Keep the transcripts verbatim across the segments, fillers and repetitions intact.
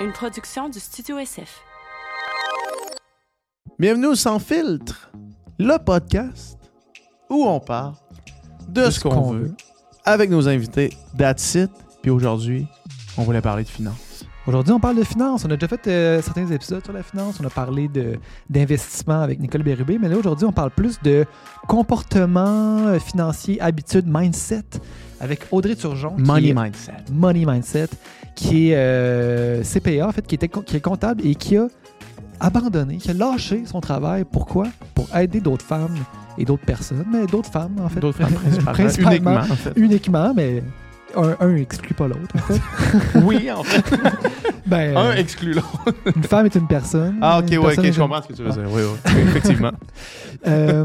une production du Studio S F. Bienvenue au Sans Filtre, le podcast où on parle de, de ce qu'on, qu'on veut, veut avec nos invités That's It. Puis aujourd'hui, on voulait parler de finances. Aujourd'hui, on parle de finances. On a déjà fait euh, certains épisodes sur la finance. On a parlé de, d'investissement avec Nicole Bérubé. Mais là, aujourd'hui, on parle plus de comportement financier, habitude, mindset avec Audrey Turgeon. Money est, Mindset. Money Mindset, qui est euh, C P A, en fait, qui, était, qui est comptable et qui a abandonné, qui a lâché son travail. Pourquoi? Pour aider d'autres femmes et d'autres personnes. Mais d'autres femmes, en fait. D'autres femmes, principalement. principalement uniquement, en fait. Uniquement, mais... Un, un exclut pas l'autre, en fait. Oui, en fait. ben, un exclut l'autre. Une femme est une personne. Ah, ok, ouais, ok, je une... comprends ce que tu veux dire. Oui, oui, effectivement. euh,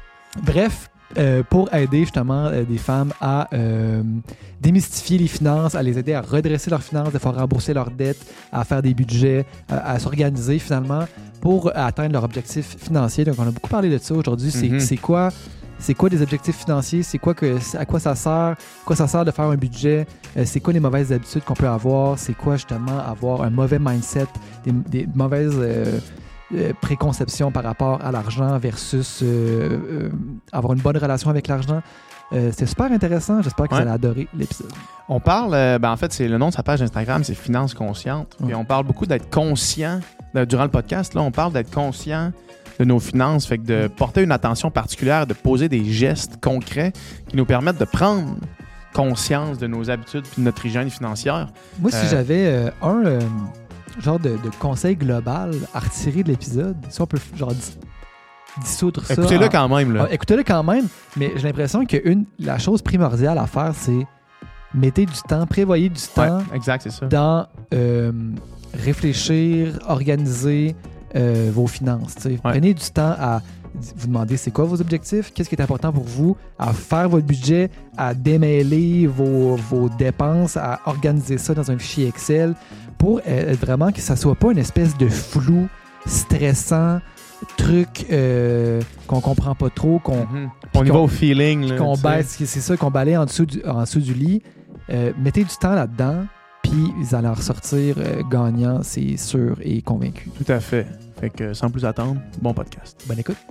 bref, euh, pour aider justement euh, des femmes à euh, démystifier les finances, à les aider à redresser leurs finances, à faire rembourser leurs dettes, à faire des budgets, à, à s'organiser finalement pour atteindre leurs objectifs financiers. Donc, on a beaucoup parlé de ça aujourd'hui. C'est, mm-hmm. c'est quoi... C'est quoi des objectifs financiers? C'est quoi que, à quoi ça sert? À quoi ça sert de faire un budget? Euh, c'est quoi les mauvaises habitudes qu'on peut avoir? C'est quoi justement avoir un mauvais mindset, des, des mauvaises euh, euh, préconceptions par rapport à l'argent versus euh, euh, avoir une bonne relation avec l'argent? Euh, c'est super intéressant. J'espère que ouais. vous allez adorer l'épisode. On parle, euh, ben en fait, c'est le nom de sa page Instagram, c'est Finances Conscientes. Ouais. Puis on parle beaucoup d'être conscient. De, durant le podcast, là, on parle d'être conscient de nos finances, fait que de porter une attention particulière, de poser des gestes concrets qui nous permettent de prendre conscience de nos habitudes et de notre hygiène financière. Moi, euh, si j'avais euh, un euh, genre de, de conseil global à retirer de l'épisode, si on peut genre dis- dissoudre ça... Écoutez-le en, quand même. Là. Ah, écoutez-le quand même, mais j'ai l'impression que une, la chose primordiale à faire, c'est mettez du temps, prévoyez du temps ouais, exact, c'est ça. dans euh, réfléchir, organiser... Euh, vos finances. Ouais. Prenez du temps à vous demander c'est quoi vos objectifs, qu'est-ce qui est important pour vous, à faire votre budget, à démêler vos, vos dépenses, à organiser ça dans un fichier Excel pour euh, vraiment que ça soit pas une espèce de flou, stressant, truc euh, qu'on comprend pas trop, qu'on, mm-hmm. On y va au feeling. Là, qu'on baisse, c'est ça, qu'on balaye en dessous du, en dessous du lit. Euh, mettez du temps là-dedans. Puis ils allaient en ressortir euh, gagnants, c'est sûr et convaincu. Tout à fait. Fait que sans plus attendre, bon podcast. Bonne écoute.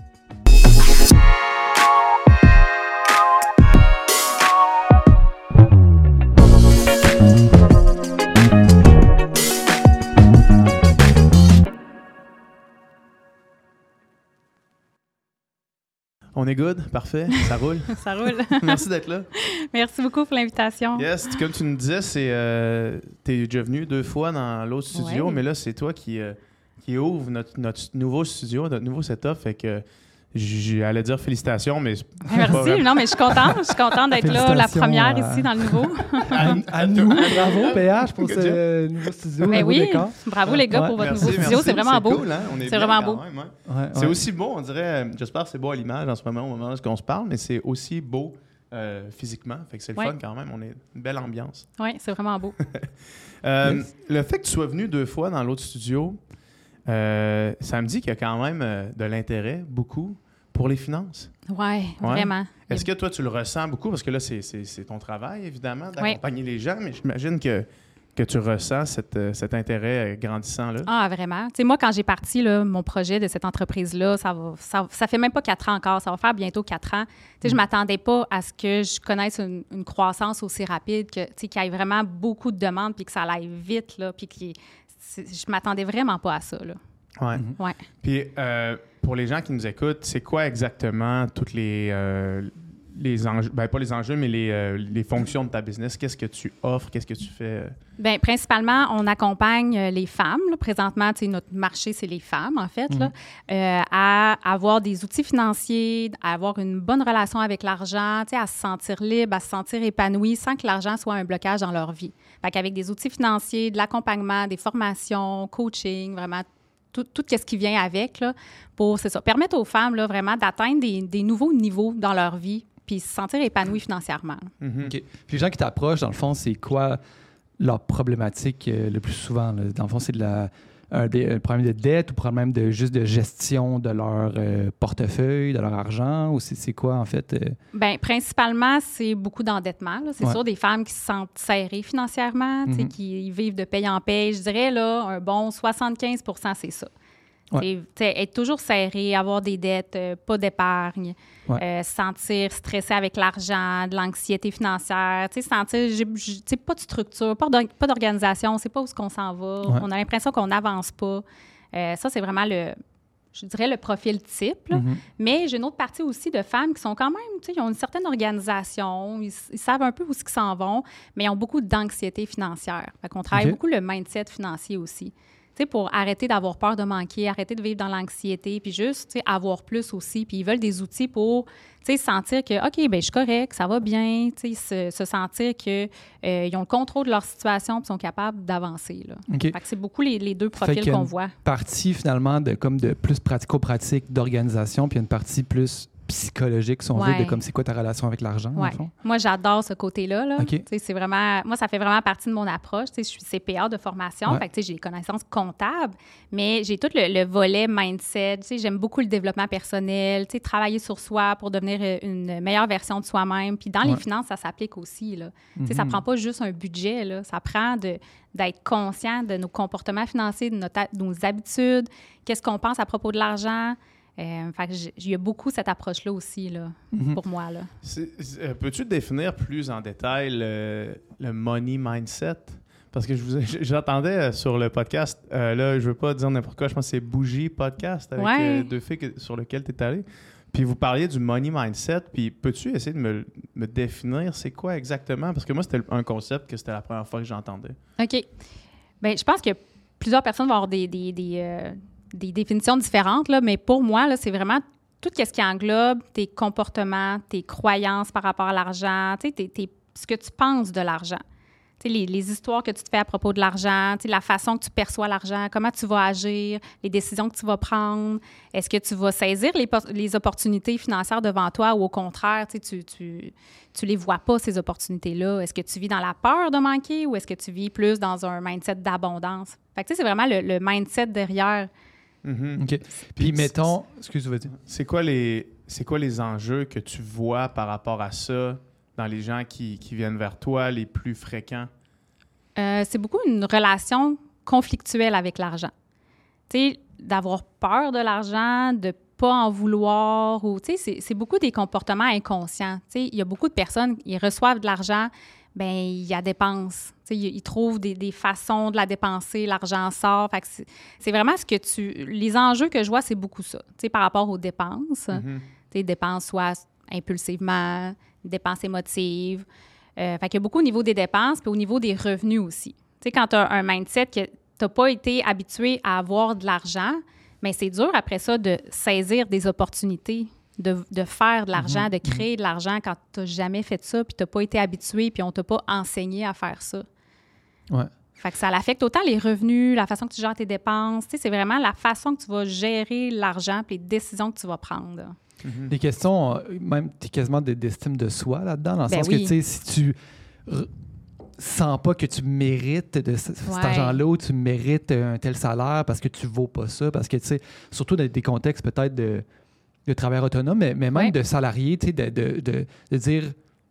On est good? Parfait? Ça roule? Ça roule. Merci d'être là. Merci beaucoup pour l'invitation. Yes, comme tu nous disais, c'est, euh, t'es déjà venu deux fois dans l'autre studio, ouais. mais là, c'est toi qui, euh, qui ouvre notre, notre nouveau studio, notre nouveau setup. Fait que j'allais dire félicitations, mais... Merci. Non, mais je suis contente. Je suis contente d'être là, la première à... ici dans le nouveau. à, à nous. Bravo, P H, pour ce nouveau studio. Mais nouveau oui, décor. bravo les gars ouais, pour votre merci, nouveau studio. Merci. C'est vraiment c'est beau. Cool, hein? On est c'est vraiment beau. Même, hein? ouais, ouais. C'est aussi beau, on dirait... J'espère que c'est beau à l'image en ce moment, au moment où on se parle, mais c'est aussi beau euh, physiquement. Fait que c'est le ouais. fun quand même. On est une belle ambiance. Oui, c'est vraiment beau. euh, yes. Le fait que tu sois venu deux fois dans l'autre studio, euh, ça me dit qu'il y a quand même euh, de l'intérêt, beaucoup, pour les finances. Oui, ouais. vraiment. Est-ce que toi, tu le ressens beaucoup? Parce que là, c'est, c'est, c'est ton travail, évidemment, d'accompagner oui. les gens, mais j'imagine que, que tu ressens cette, cet intérêt grandissant là. Ah, vraiment. Tu sais, moi, quand j'ai parti là, mon projet de cette entreprise-là, ça va, ça, ça fait même pas quatre ans encore, ça va faire bientôt quatre ans. Tu sais, mm. je m'attendais pas à ce que je connaisse une, une croissance aussi rapide, que, tu sais, qu'il y ait vraiment beaucoup de demandes, puis que ça aille vite, là, puis que je m'attendais vraiment pas à ça, là. Oui. Mm-hmm. Ouais. Puis, euh, pour les gens qui nous écoutent, c'est quoi exactement toutes les, euh, les enjeux, ben pas les enjeux, mais les, euh, les fonctions de ta business? Qu'est-ce que tu offres? Qu'est-ce que tu fais? Bien, principalement, on accompagne les femmes. Là. Présentement, tu sais, notre marché, c'est les femmes, en fait, mm-hmm. là, euh, à avoir des outils financiers, à avoir une bonne relation avec l'argent, tu sais, à se sentir libre, à se sentir épanoui sans que l'argent soit un blocage dans leur vie. Fait qu'avec des outils financiers, de l'accompagnement, des formations, coaching, vraiment tout, tout ce qui vient avec, là, pour, c'est ça, permettre aux femmes, là, vraiment d'atteindre des, des nouveaux niveaux dans leur vie puis se sentir épanouies financièrement. Mm-hmm. Okay. Puis les gens qui t'approchent, dans le fond, c'est quoi leur problématique euh, le plus souvent? Là? Dans le fond, c'est de la, un, des, un problème de dette ou problème de juste de gestion de leur euh, portefeuille, de leur argent? Ou c'est, c'est quoi, en fait? Euh... Bien, principalement, c'est beaucoup d'endettement. Là. C'est Ouais. sûr, des femmes qui se sentent serrées financièrement, tu sais, Mhm. qui vivent de paye en paye. Je dirais, là, un bon soixante-quinze pour cent, c'est ça. Ouais. Tu sais, être toujours serré, avoir des dettes, euh, pas d'épargne, Ouais. euh, se sentir stressé avec l'argent, de l'anxiété financière, tu sais, sentir, j'ai, j'ai- tu sais, pas de structure, pas, d'or- pas d'organisation, on sait pas où est-ce qu'on s'en va, Ouais. on a l'impression qu'on n'avance pas. Euh, ça, c'est vraiment le, je dirais, le profil type. Là. Mhm. Mais j'ai une autre partie aussi de femmes qui sont quand même, tu sais, ils ont une certaine organisation, ils, ils savent un peu où ils s'en vont, mais ils ont beaucoup d'anxiété financière. Fait qu'on travaille OK. beaucoup le mindset financier aussi. Tu sais, pour arrêter d'avoir peur de manquer, arrêter de vivre dans l'anxiété, puis juste, tu sais, avoir plus aussi. Puis ils veulent des outils pour, tu sais, sentir que, OK, bien, je suis correct, ça va bien, tu sais, se, se sentir qu'ils euh, ont le contrôle de leur situation puis sont capables d'avancer, là. OK. Fait que c'est beaucoup les, les deux Fait profils qu'il y a qu'on une voit. Partie, finalement, de, comme de plus pratico-pratique d'organisation, puis une partie plus psychologique, si on Ouais. veut, de comme c'est quoi ta relation avec l'argent, dans Ouais. le fond? Moi, j'adore ce côté-là. Là. OK. Tu sais, c'est vraiment, moi, ça fait vraiment partie de mon approche. Tu sais, je suis C P A de formation, Ouais. fait que, tu sais, j'ai des connaissances comptables, mais j'ai tout le, le volet mindset. Tu sais, j'aime beaucoup le développement personnel, tu sais, travailler sur soi pour devenir euh, une meilleure version de soi-même. Puis dans les Ouais. finances, ça s'applique aussi. Là. Tu sais, Mhm. ça prend pas juste un budget. Là. Ça prend de, d'être conscient de nos comportements financiers, de, notre- de nos habitudes, qu'est-ce qu'on pense à propos de l'argent. Euh, fait que j'ai- il y a beaucoup cette approche-là aussi, là, Mhm. pour moi. Là. C'est- c'est- euh, peux-tu définir plus en détail le, le money mindset? Parce que je vous, ai- j'entendais euh, sur le podcast, euh, là, je veux pas dire n'importe quoi, je pense que c'est Bougie Podcast avec Ouais. euh, deux filles que- sur lequel tu es allé. Puis vous parliez du money mindset, puis peux-tu essayer de me, me définir c'est quoi exactement? Parce que moi, c'était un concept que c'était la première fois que j'entendais. OK. Bien, je pense que plusieurs personnes vont avoir des, des, des, euh, des définitions différentes, là, mais pour moi, là, c'est vraiment tout ce qui englobe tes comportements, tes croyances par rapport à l'argent, tu sais, tes- tes- ce que tu penses de l'argent. Tu sais, les, les histoires que tu te fais à propos de l'argent, tu sais, la façon que tu perçois l'argent, comment tu vas agir, les décisions que tu vas prendre. Est-ce que tu vas saisir les, por- les opportunités financières devant toi ou au contraire, tu sais, tu, tu, tu les vois pas, ces opportunités-là? Est-ce que tu vis dans la peur de manquer ou est-ce que tu vis plus dans un mindset d'abondance? Fait que, tu sais, c'est vraiment le, le mindset derrière. Mhm. OK. Puis, mettons... Excuse, vas-y. C'est quoi les c'est quoi les enjeux que tu vois par rapport à ça dans les gens qui, qui viennent vers toi, les plus fréquents? Euh, c'est beaucoup une relation conflictuelle avec l'argent. Tu sais, d'avoir peur de l'argent, de pas en vouloir, ou tu sais, c'est, c'est beaucoup des comportements inconscients. Tu sais, il y a beaucoup de personnes, ils reçoivent de l'argent, ben il y a dépense. Tu sais, ils, ils trouvent des, des façons de la dépenser, l'argent sort. Fait que c'est, c'est vraiment ce que tu... Les enjeux que je vois, c'est beaucoup ça. Tu sais, par rapport aux dépenses. Mhm. Tu sais, dépenses soit impulsivement, dépenses émotives. Euh, fait qu'il y a beaucoup au niveau des dépenses puis au niveau des revenus aussi. Tu sais, quand tu as un mindset que tu n'as pas été habitué à avoir de l'argent, mais c'est dur après ça de saisir des opportunités, de, de faire de l'argent, Mhm. de créer de l'argent quand tu n'as jamais fait ça puis tu n'as pas été habitué puis on ne t'a pas enseigné à faire ça. Ouais. Fait que ça affecte autant les revenus, la façon que tu gères tes dépenses. Tu sais, c'est vraiment la façon que tu vas gérer l'argent puis les décisions que tu vas prendre. Mhm. Des questions, euh, même t'es quasiment de- d'estime de soi là-dedans, dans le Ben sens oui. que, tu sais, si tu r- sens pas que tu mérites de ce- cet Ouais. argent-là ou tu mérites un tel salaire parce que tu vaux pas ça, parce que, tu sais, surtout dans des contextes peut-être de, de travail autonome, mais, mais même Ouais. de salarié, tu sais, de, de, de, de dire,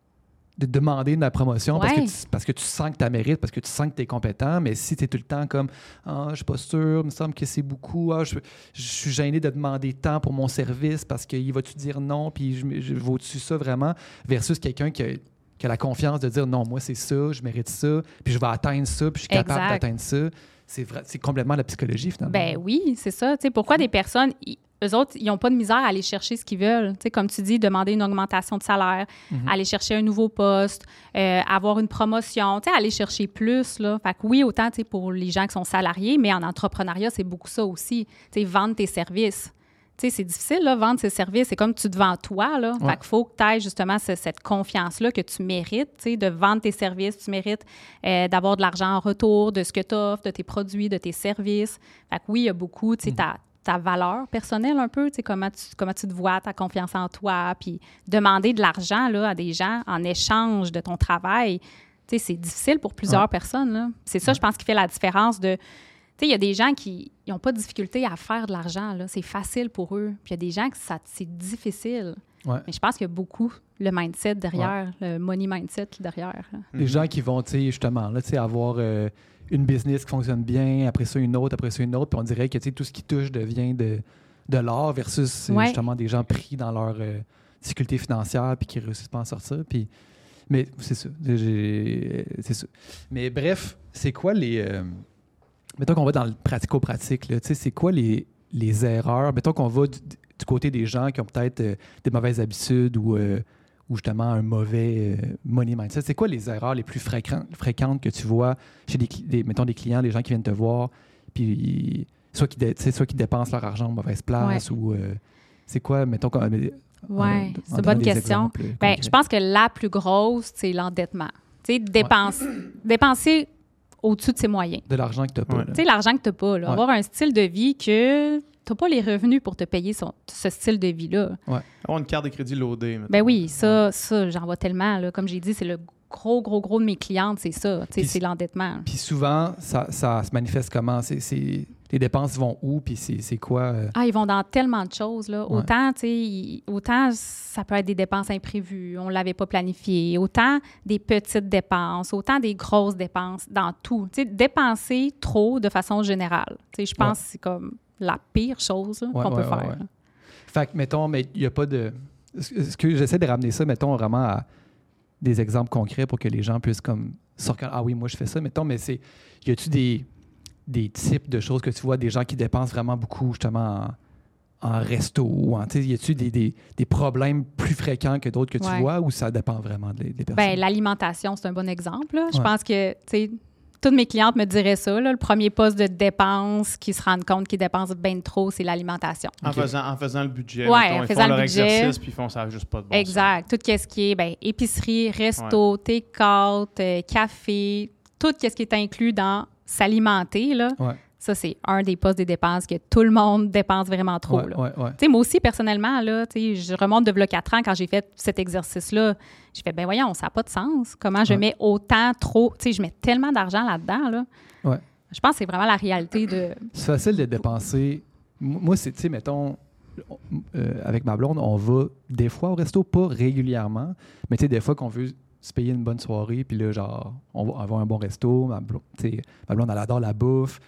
de demander une promotion parce, que Ouais. tu, parce que tu sens que tu mérites, parce que tu sens que tu es compétent, mais si tu es tout le temps comme « Ah, je suis pas sûr, il me semble que c'est beaucoup, ah, je, je suis gêné de demander tant pour mon service parce qu'il va-tu dire non, puis je, je vaux-tu ça vraiment? » versus quelqu'un qui a, qui a la confiance de dire « Non, moi, c'est ça, je mérite ça, puis je vais atteindre ça, puis je suis capable Exact. d'atteindre ça. » C'est vrai, c'est complètement la psychologie, finalement. Ben oui, c'est ça. Tu sais, pourquoi des personnes, ils- eux autres, ils n'ont pas de misère à aller chercher ce qu'ils veulent. Tu sais, comme tu dis, demander une augmentation de salaire, Mhm. aller chercher un nouveau poste, euh, avoir une promotion, tu sais, aller chercher plus, là. Fait que oui, autant, tu sais, pour les gens qui sont salariés, mais en entrepreneuriat, c'est beaucoup ça aussi. Tu sais, vendre tes services. Tu sais, c'est difficile, là, vendre ses services. C'est comme tu te vends toi, là. Ouais. Fait qu'il faut que tu aies justement ce- cette confiance-là que tu mérites, tu sais, de vendre tes services. Tu mérites euh, d'avoir de l'argent en retour de ce que tu offres, de tes produits, de tes services. Fait que oui, il y a beaucoup, tu sais, ta, ta valeur personnelle un peu, tu sais, comment tu, comment tu te vois, ta confiance en toi, puis demander de l'argent, là, à des gens en échange de ton travail, tu sais, c'est difficile pour plusieurs Ouais. personnes, là. C'est ça, je pense, qui fait la différence de sais, il y a des gens qui n'ont pas de difficulté à faire de l'argent, là. C'est facile pour eux. Puis il y a des gens que ça, c'est difficile. Ouais. Mais je pense qu'il y a beaucoup le mindset derrière, ouais. le money mindset derrière. Là. Les mm-hmm. gens qui vont, tu sais, justement, là, tu sais, avoir euh, une business qui fonctionne bien, après ça une autre, après ça une autre, puis on dirait que, tu sais, tout ce qui touche devient de, de l'art versus ouais. justement des gens pris dans leurs euh, difficultés financières puis qui ne réussissent pas à en sortir. Puis, mais c'est ça. J'ai, c'est ça. Mais bref, c'est quoi les... Euh, mettons qu'on va dans le pratico-pratique, là, tu sais, c'est quoi les, les erreurs? Mettons qu'on va du, du côté des gens qui ont peut-être euh, des mauvaises habitudes ou, euh, ou justement un mauvais euh, money mindset. C'est quoi les erreurs les plus fréquentes, fréquentes que tu vois chez des, des, mettons, des clients, des gens qui viennent te voir, puis soit qui, dé, soit qui dépensent leur argent aux mauvaises places ouais. ou euh, c'est quoi, mettons... Qu'on, oui, c'est une bonne question. Bien, je pense que la plus grosse, c'est l'endettement. Tu sais, dépense, ouais. dépenser au-dessus de ses moyens. De l'argent que tu n'as pas. Ouais. Tu sais, l'argent que tu n'as pas. Là. Ouais. Avoir un style de vie que tu n'as pas les revenus pour te payer son, ce style de vie-là. Ouais. Avoir une carte de crédit loadée. Ben oui, ça, ça j'en vois tellement. Là. Comme j'ai dit, c'est le gros, gros, gros de mes clientes, c'est ça. Tu sais, c'est l'endettement. Puis souvent, ça, ça se manifeste comment? C'est, c'est, les dépenses vont où? Puis c'est, c'est quoi? Euh... Ah, ils vont dans tellement de choses. Là. Ouais. Autant, tu sais, autant ça peut être des dépenses imprévues, on ne l'avait pas planifié. Autant des petites dépenses, autant des grosses dépenses, dans tout. Tu sais, dépenser trop de façon générale. Tu sais, je pense ouais. que c'est comme la pire chose là, ouais, qu'on ouais, peut ouais, faire. Ouais. Fait que, mettons, mais il n'y a pas de... Est-ce que j'essaie de ramener ça, mettons, vraiment à des exemples concrets pour que les gens puissent comme sortir. Ah oui, moi, je fais ça, mettons, mais c'est... Y a-tu des, des types de choses que tu vois, des gens qui dépensent vraiment beaucoup, justement, en, en resto? Ou en, y a-tu des, des, des problèmes plus fréquents que d'autres que tu ouais. vois ou ça dépend vraiment des, des personnes? Bien, l'alimentation, c'est un bon exemple. Là. Je ouais. pense que, tu sais, toutes mes clientes me diraient ça. Là, le premier poste de dépense qui se rendent compte qu'ils dépensent bien trop, c'est l'alimentation. En, okay. faisant, en faisant le budget. Oui, en faisant ils font le leur budget. exercice puis ils font ça juste pas de bon exact. sens. Tout ce qui est ben, épicerie, resto, ouais. take-out, euh, café, tout ce qui est inclus dans s'alimenter, là, ouais. ça, c'est un des postes des dépenses que tout le monde dépense vraiment trop. Ouais, là. Ouais, ouais. Moi aussi, personnellement, là, je remonte de v'là quatre ans quand j'ai fait cet exercice-là. J'ai fait, ben voyons, ça n'a pas de sens. Comment je ouais. mets autant, trop... Tu sais, je mets tellement d'argent là-dedans. Là. Ouais. Je pense que c'est vraiment la réalité de... C'est facile de dépenser. Moi, c'est, tu sais, mettons, euh, avec ma blonde, on va des fois au resto, pas régulièrement, mais tu sais, des fois qu'on veut se payer une bonne soirée, puis là, genre, on va avoir un bon resto. Ma blonde, tu sais, ma blonde, elle adore la bouffe.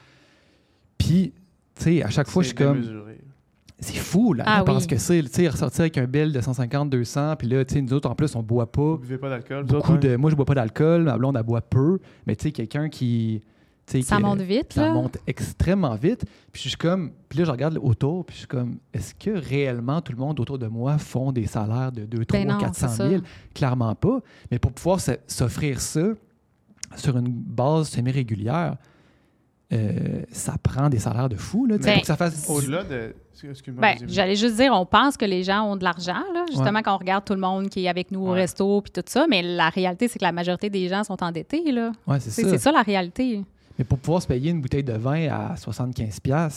Puis, tu sais, à chaque fois, c'est je suis comme... Démesuré. C'est fou, là. Ah, je pense oui. que c'est, tu sais, ressortir avec un bill de cent cinquante, deux cents, puis là, tu sais, nous autres, en plus, on boit pas. Vous buvez pas d'alcool? Beaucoup autres, de, moi, je bois pas d'alcool. Ma blonde, elle boit peu. Mais tu sais, quelqu'un qui... Ça que, monte vite, ça là. Ça monte extrêmement vite. Puis je suis comme... Puis là, je regarde autour, puis je suis comme... Est-ce que réellement, tout le monde autour de moi font des salaires de deux, trois, quatre cent mille? Clairement pas. Mais pour pouvoir se, s'offrir ça sur une base semi-régulière, euh, ça prend des salaires de fou, là. Ben, pour que ça fasse... Au-delà de... Excuse-moi. Ben, j'allais juste dire, on pense que les gens ont de l'argent, là, justement, ouais. quand on regarde tout le monde qui est avec nous au ouais. resto puis tout ça, mais la réalité, c'est que la majorité des gens sont endettés, là. Ouais, c'est, c'est ça. C'est ça, la réalité. Mais pour pouvoir se payer une bouteille de vin à soixante-quinze dollars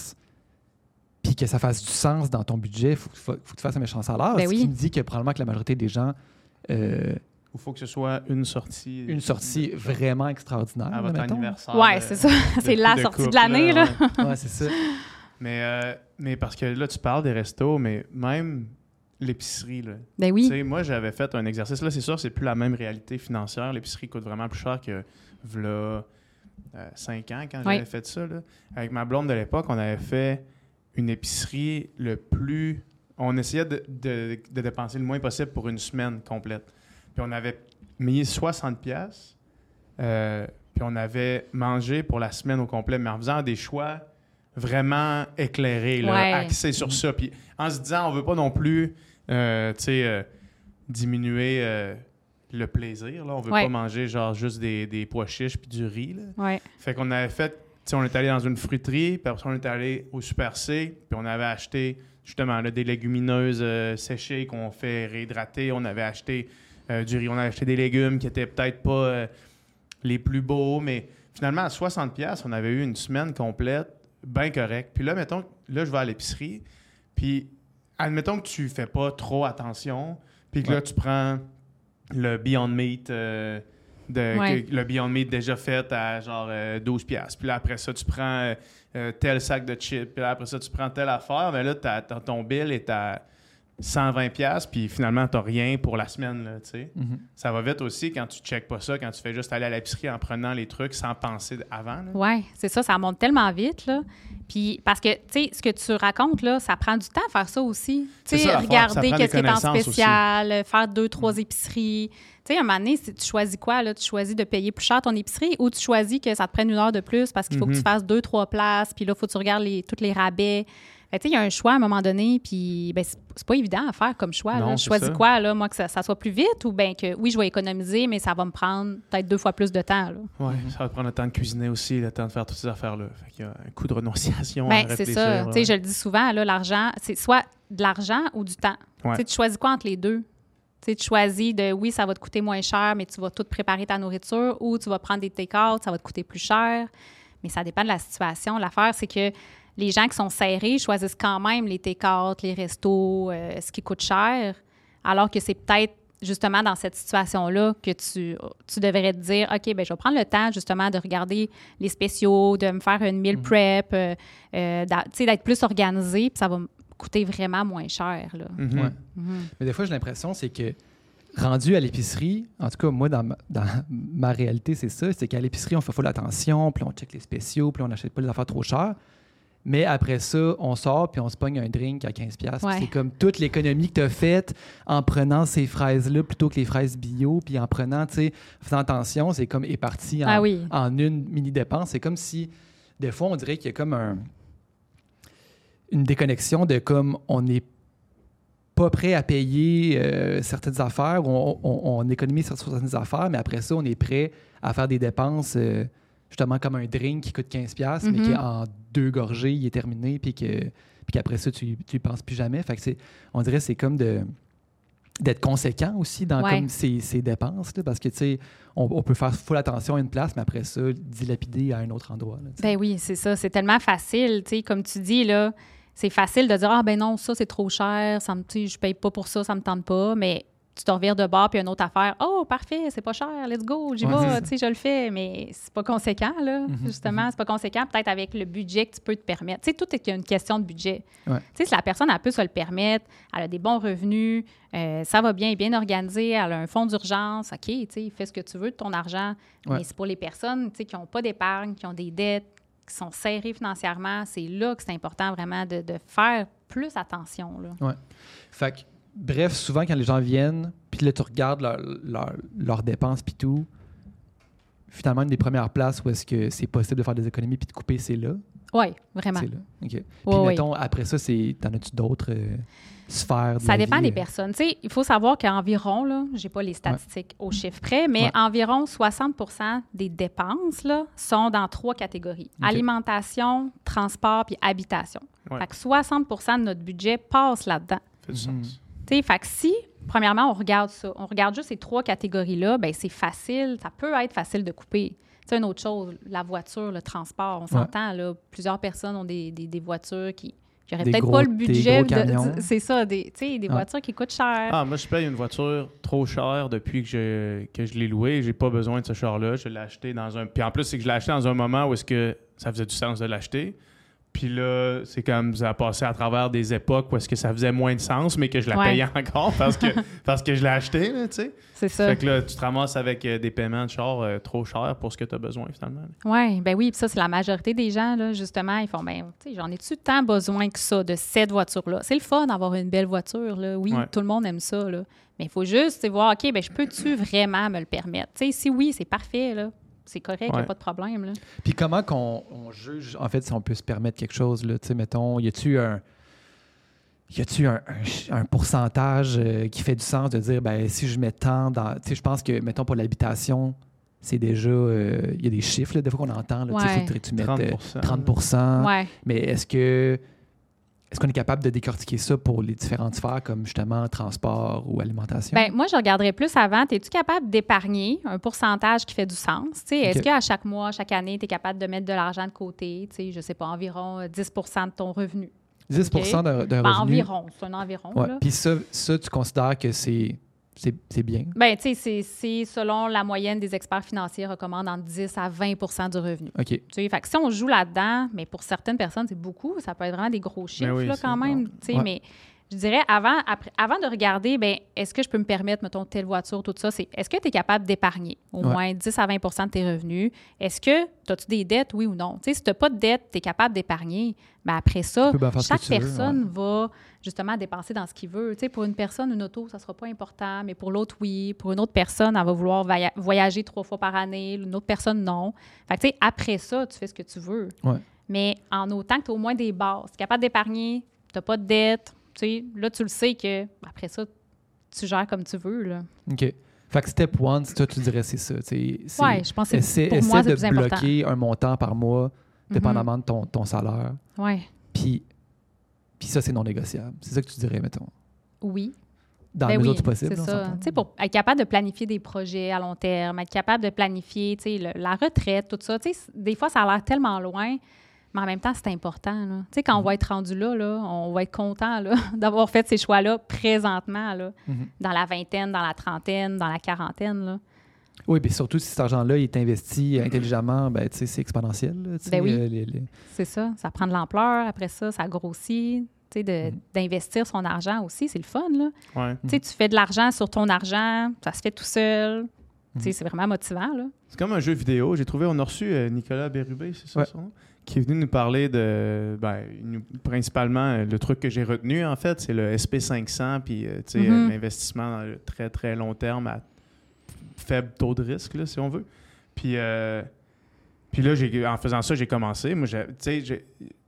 puis que ça fasse du sens dans ton budget, il faut, faut, faut que tu fasses un méchant salaire. Ben ce oui. qui me dit que probablement que la majorité des gens... Euh, il faut que ce soit une sortie... Une sortie de, vraiment extraordinaire. À votre mettons. anniversaire. Oui, c'est ça. c'est la de sortie couple, de l'année, là. Ouais, ouais c'est ça. Mais, euh, mais parce que là, tu parles des restos, mais même l'épicerie, là. Ben oui. Tu sais, moi, j'avais fait un exercice. Là, c'est sûr, c'est plus la même réalité financière. L'épicerie coûte vraiment plus cher que v'là euh, cinq ans quand oui. j'avais fait ça. Là. Avec ma blonde de l'époque, on avait fait une épicerie le plus... On essayait de, de, de dépenser le moins possible pour une semaine complète. Puis on avait mis soixante piastres, euh, puis on avait mangé pour la semaine au complet, mais en faisant des choix vraiment éclairés, là, ouais. axés sur ça. Puis en se disant, on veut pas non plus, euh, tu sais, euh, diminuer euh, le plaisir. Là. On veut ouais. pas manger genre juste des, des pois chiches puis du riz. Là. Ouais. Fait qu'on avait fait, tu sais, on est allé dans une fruiterie, puis après on est allé au Super C, puis on avait acheté justement là, des légumineuses euh, séchées qu'on fait réhydrater. On avait acheté euh, du riz, on avait acheté des légumes qui étaient peut-être pas euh, les plus beaux, mais finalement à soixante piastres, on avait eu une semaine complète bien correct. Puis là, mettons, là, je vais à l'épicerie, puis admettons que tu fais pas trop attention, puis que ouais. là, tu prends le Beyond Meat euh, de Ouais. que le Beyond Meat déjà fait à genre euh, douze piastres. Puis là, après ça, tu prends euh, euh, tel sac de chips. Puis là, après ça, tu prends telle affaire. Mais là, t'as, t'as ton bill est à cent vingt piastres. Puis finalement, t'as rien pour la semaine, là, tu sais. Mhm. Ça va vite aussi quand tu checkes pas ça, quand tu fais juste aller à l'épicerie en prenant les trucs sans penser avant. Là. Oui, c'est ça, ça monte tellement vite, là. Puis, parce que, tu sais, ce que tu racontes, là, ça prend du temps à faire ça aussi. C'est Tu sais, ça, l'affaire, regarder ça prend qu'est-ce qui des est en connaissances spécial, euh, faire deux, trois épiceries. Tu sais, à un moment donné, si tu choisis quoi, là? Tu choisis de payer plus cher ton épicerie ou tu choisis que ça te prenne une heure de plus parce qu'il faut Mhm. que tu fasses deux, trois places, puis là, il faut que tu regardes les, tous les rabais. Fait que, tu sais, il y a un choix à un moment donné, puis ben, c'est, c'est pas évident à faire comme choix. Non, Là. Je c'est choisis ça. quoi, là, moi, que ça, ça soit plus vite ou bien que, oui, je vais économiser, mais ça va me prendre peut-être deux fois plus de temps, là. Ouais, ça va te prendre le temps de cuisiner aussi, le temps de faire toutes ces affaires-là. Fait qu'il y a un coup de renonciation à Ben, réfléchir. c'est ça. là. Tu sais, je le dis souvent, là, l'argent, c'est soit de l'argent ou du temps. Ouais. Tu sais, tu choisis quoi entre les deux? Tu sais, tu choisis de, oui, ça va te coûter moins cher, mais tu vas tout préparer ta nourriture, ou tu vas prendre des take-out, ça va te coûter plus cher. Mais ça dépend de la situation. L'affaire, c'est que les gens qui sont serrés choisissent quand même les take-out, les restos, euh, ce qui coûte cher, alors que c'est peut-être justement dans cette situation-là que tu, tu devrais te dire, OK, bien, je vais prendre le temps justement de regarder les spéciaux, de me faire une meal prep, euh, euh, d'a- tu sais, d'être plus organisé, puis ça va me coûter vraiment moins cher, là. Mhm. Ouais. Mhm. Mais des fois, j'ai l'impression, c'est que rendu à l'épicerie, en tout cas, moi, dans ma, dans ma réalité, c'est ça, c'est qu'à l'épicerie, on fait full attention, puis on check les spéciaux, puis on n'achète pas les affaires trop chères. Mais après ça, on sort, puis on se pogne un drink à quinze piastres. Ouais. C'est comme toute l'économie que tu as faite en prenant ces fraises-là plutôt que les fraises bio, puis en prenant, tu sais, faisant attention, c'est comme est parti en, Ah oui. en une mini-dépense. C'est comme si, des fois, on dirait qu'il y a comme un, une déconnexion de comme on n'est pas prêt à payer euh, certaines affaires, ou on, on, on économise sur certaines affaires, mais après ça, on est prêt à faire des dépenses, euh, justement comme un drink qui coûte quinze piastres, Mhm. mais qu'en deux gorgées, il est terminé, puis, que, puis qu'après ça, tu n'y penses plus jamais. Fait que c'est, on dirait que c'est comme de, d'être conséquent aussi dans Ouais. comme ces, ces dépenses, là, parce que, tu sais, on, on peut faire full attention à une place, mais après ça, dilapider à un autre endroit. Là, tu sais. Ben oui, c'est ça. C'est tellement facile, tu sais, comme tu dis, là, c'est facile de dire, ah ben non, ça, c'est trop cher, ça me, tu sais, je paye pas pour ça, ça me tente pas, mais tu te revires de bord, puis une autre affaire, oh, parfait, c'est pas cher, let's go, j'y Ouais, c'est vais, ça. tu sais, je le fais, mais c'est pas conséquent, là, Mhm, justement, c'est pas conséquent, peut-être avec le budget que tu peux te permettre. Tu sais, tout est une question de budget. Ouais. Tu sais, si la personne, elle peut se le permettre, elle a des bons revenus, euh, ça va bien, elle est bien organisé, elle a un fonds d'urgence, OK, tu sais, fais ce que tu veux de ton argent, Ouais. mais c'est pour les personnes, tu sais, qui n'ont pas d'épargne, qui ont des dettes, qui sont serrées financièrement, c'est là que c'est important vraiment de, de faire plus attention, là. Fait que, bref, souvent, quand les gens viennent, puis là, tu regardes leur- leur- leurs dépenses puis tout, finalement, une des premières places où est-ce que c'est possible de faire des économies puis de couper, c'est là. Oui, vraiment. C'est là. OK. Puis, Ouais, mettons, après ça, c'est, t'en as-tu d'autres euh, sphères de Ça la dépend vie, des euh? personnes. Tu sais, il faut savoir qu'environ, là, j'ai pas les statistiques au chiffre près, mais Ouais. environ soixante pour cent des dépenses là, sont dans trois catégories. OK. Alimentation, transport puis habitation. Ouais. Fait que soixante pour cent de notre budget passe là-dedans. Ça fait du Mhm. sens. Tu sais, fait que si, premièrement, on regarde ça, on regarde juste ces trois catégories-là, bien, c'est facile, ça peut être facile de couper. Tu sais, une autre chose, la voiture, le transport, on s'entend, là, plusieurs personnes ont des, des, des voitures qui n'auraient Des peut-être gros- pas le des budget. gros camions. de- c'est ça, des, tu sais, des Ouais. voitures qui coûtent cher. Ah, moi, je paye une voiture trop chère depuis que je, que je l'ai louée. J'ai pas besoin de ce char-là. Je l'ai acheté dans un... Puis en plus, c'est que je l'ai acheté dans un moment où est-ce que ça faisait du sens de l'acheter. Puis là, c'est comme ça a passé à travers des époques où est-ce que ça faisait moins de sens, mais que je la Ouais. payais encore parce que, parce que je l'ai acheté, là, tu sais. C'est ça. Fait que là, tu te ramasses avec euh, des paiements de char euh, trop chers pour ce que tu as besoin, finalement. Oui, ben oui, puis ça, c'est la majorité des gens, là, justement, ils font, ben, tu sais, j'en ai-tu tant besoin que ça, de cette voiture-là? C'est le fun d'avoir une belle voiture, là. Oui, Ouais. tout le monde aime ça, là. Mais il faut juste, tu sais, voir, OK, ben je peux-tu vraiment me le permettre? Tu sais, si oui, c'est parfait, là. C'est correct, il n'y Ouais. a pas de problème, là. Puis comment qu'on on juge, en fait, si on peut se permettre quelque chose, là, tu sais, mettons, y a-tu un... Y a-tu un, un ch- un pourcentage euh, qui fait du sens de dire, ben si je mets tant dans... Tu sais, je pense que, mettons, pour l'habitation, c'est déjà... Il y a des chiffres, là, des fois qu'on entend, là, tu sais, Ouais. faudrait que tu mettes trente euh, pour cent. trente pour cent. Ouais. Mais est-ce que... Est-ce qu'on est capable de décortiquer ça pour les différentes sphères, comme justement transport ou alimentation? Ben, moi, je regarderais plus avant. Es-tu capable d'épargner un pourcentage qui fait du sens? Tu sais, Est-ce OK. qu'à chaque mois, chaque année, tu es capable de mettre de l'argent de côté? Tu sais, je ne sais pas, environ euh, dix pour cent de ton revenu. dix pour cent d'un d'un Ben, revenu. environ, c'est un environ. Ouais. Là. Puis ça, ça, tu considères que c'est c'est, c'est bien. Bien, tu sais, c'est, c'est selon la moyenne des experts financiers, recommandent entre dix à vingt pour cent du revenu. OK. Tu sais, fait que si on joue là-dedans, mais pour certaines personnes, c'est beaucoup. Ça peut être vraiment des gros chiffres, oui, là, quand c'est même. bon. Tu sais, Ouais. mais je dirais, avant, après, avant de regarder, ben est-ce que je peux me permettre, mettons, telle voiture, tout ça, c'est est-ce que tu es capable d'épargner au Ouais. moins dix à vingt pour cent de tes revenus? Est-ce que, as-tu des dettes, oui ou non? Tu sais, si tu n'as pas de dettes, tu es capable d'épargner, ben après ça, Tu peux bien faire ce que chaque tu veux, personne va justement dépenser dans ce qu'il veut. Tu sais, pour une personne, une auto, ça ne sera pas important, mais pour l'autre, oui. Pour une autre personne, elle va vouloir voya- voyager trois fois par année, une autre personne, non. Fait que, tu sais, après ça, tu fais ce que tu veux. Ouais. Mais en autant que tu as au moins des bases, tu es capable d'épargner, tu n'as pas de dette, tu sais, là, tu le sais que après ça, tu gères comme tu veux, là. OK. Fait que step one, toi, tu dirais c'est ça. C'est, c'est, Oui, je pense que essaie, c'est, pour essaie moi, c'est de le plus important. bloquer un montant par mois, dépendamment de ton, ton salaire. Oui. Puis, puis ça, c'est non négociable. C'est ça que tu dirais, mettons. Oui. Dans Ben la mesure oui, du possible. c'est on ça. s'entend. Tu sais, pour être capable de planifier des projets à long terme, être capable de planifier, tu sais, le- la retraite, tout ça. Tu sais, des fois, ça a l'air tellement loin, mais en même temps, c'est important, là. Tu sais, quand on va être rendu là, là, on va être content, là, d'avoir fait ces choix-là présentement, là, Mhm. dans la vingtaine, dans la trentaine, dans la quarantaine, là. Oui, puis surtout, si cet argent-là il est investi intelligemment, ben, tu sais, c'est exponentiel. Là, tu sais, Ben oui. euh, les- les- C'est ça. Ça prend de l'ampleur. Après ça, ça grossit. Tu sais, de- Mhm. d'investir son argent aussi, c'est le fun, là. Ouais. Tu sais, tu fais de l'argent sur ton argent, ça se fait tout seul. Tu sais, Mhm. c'est vraiment motivant, là. C'est comme un jeu vidéo. J'ai trouvé, on a reçu euh, Nicolas Bérubé, c'est ça Ouais. son nom? Qui est venu nous parler de, ben, nous- principalement, euh, le truc que j'ai retenu, en fait, c'est le S P cinq cents, puis, euh, tu sais, Mhm. euh, l'investissement dans le très, très long terme à faible taux de risque, là, si on veut. Puis, euh, puis là, j'ai, en faisant ça, j'ai commencé. Moi, j'ai- tu sais, j'ai-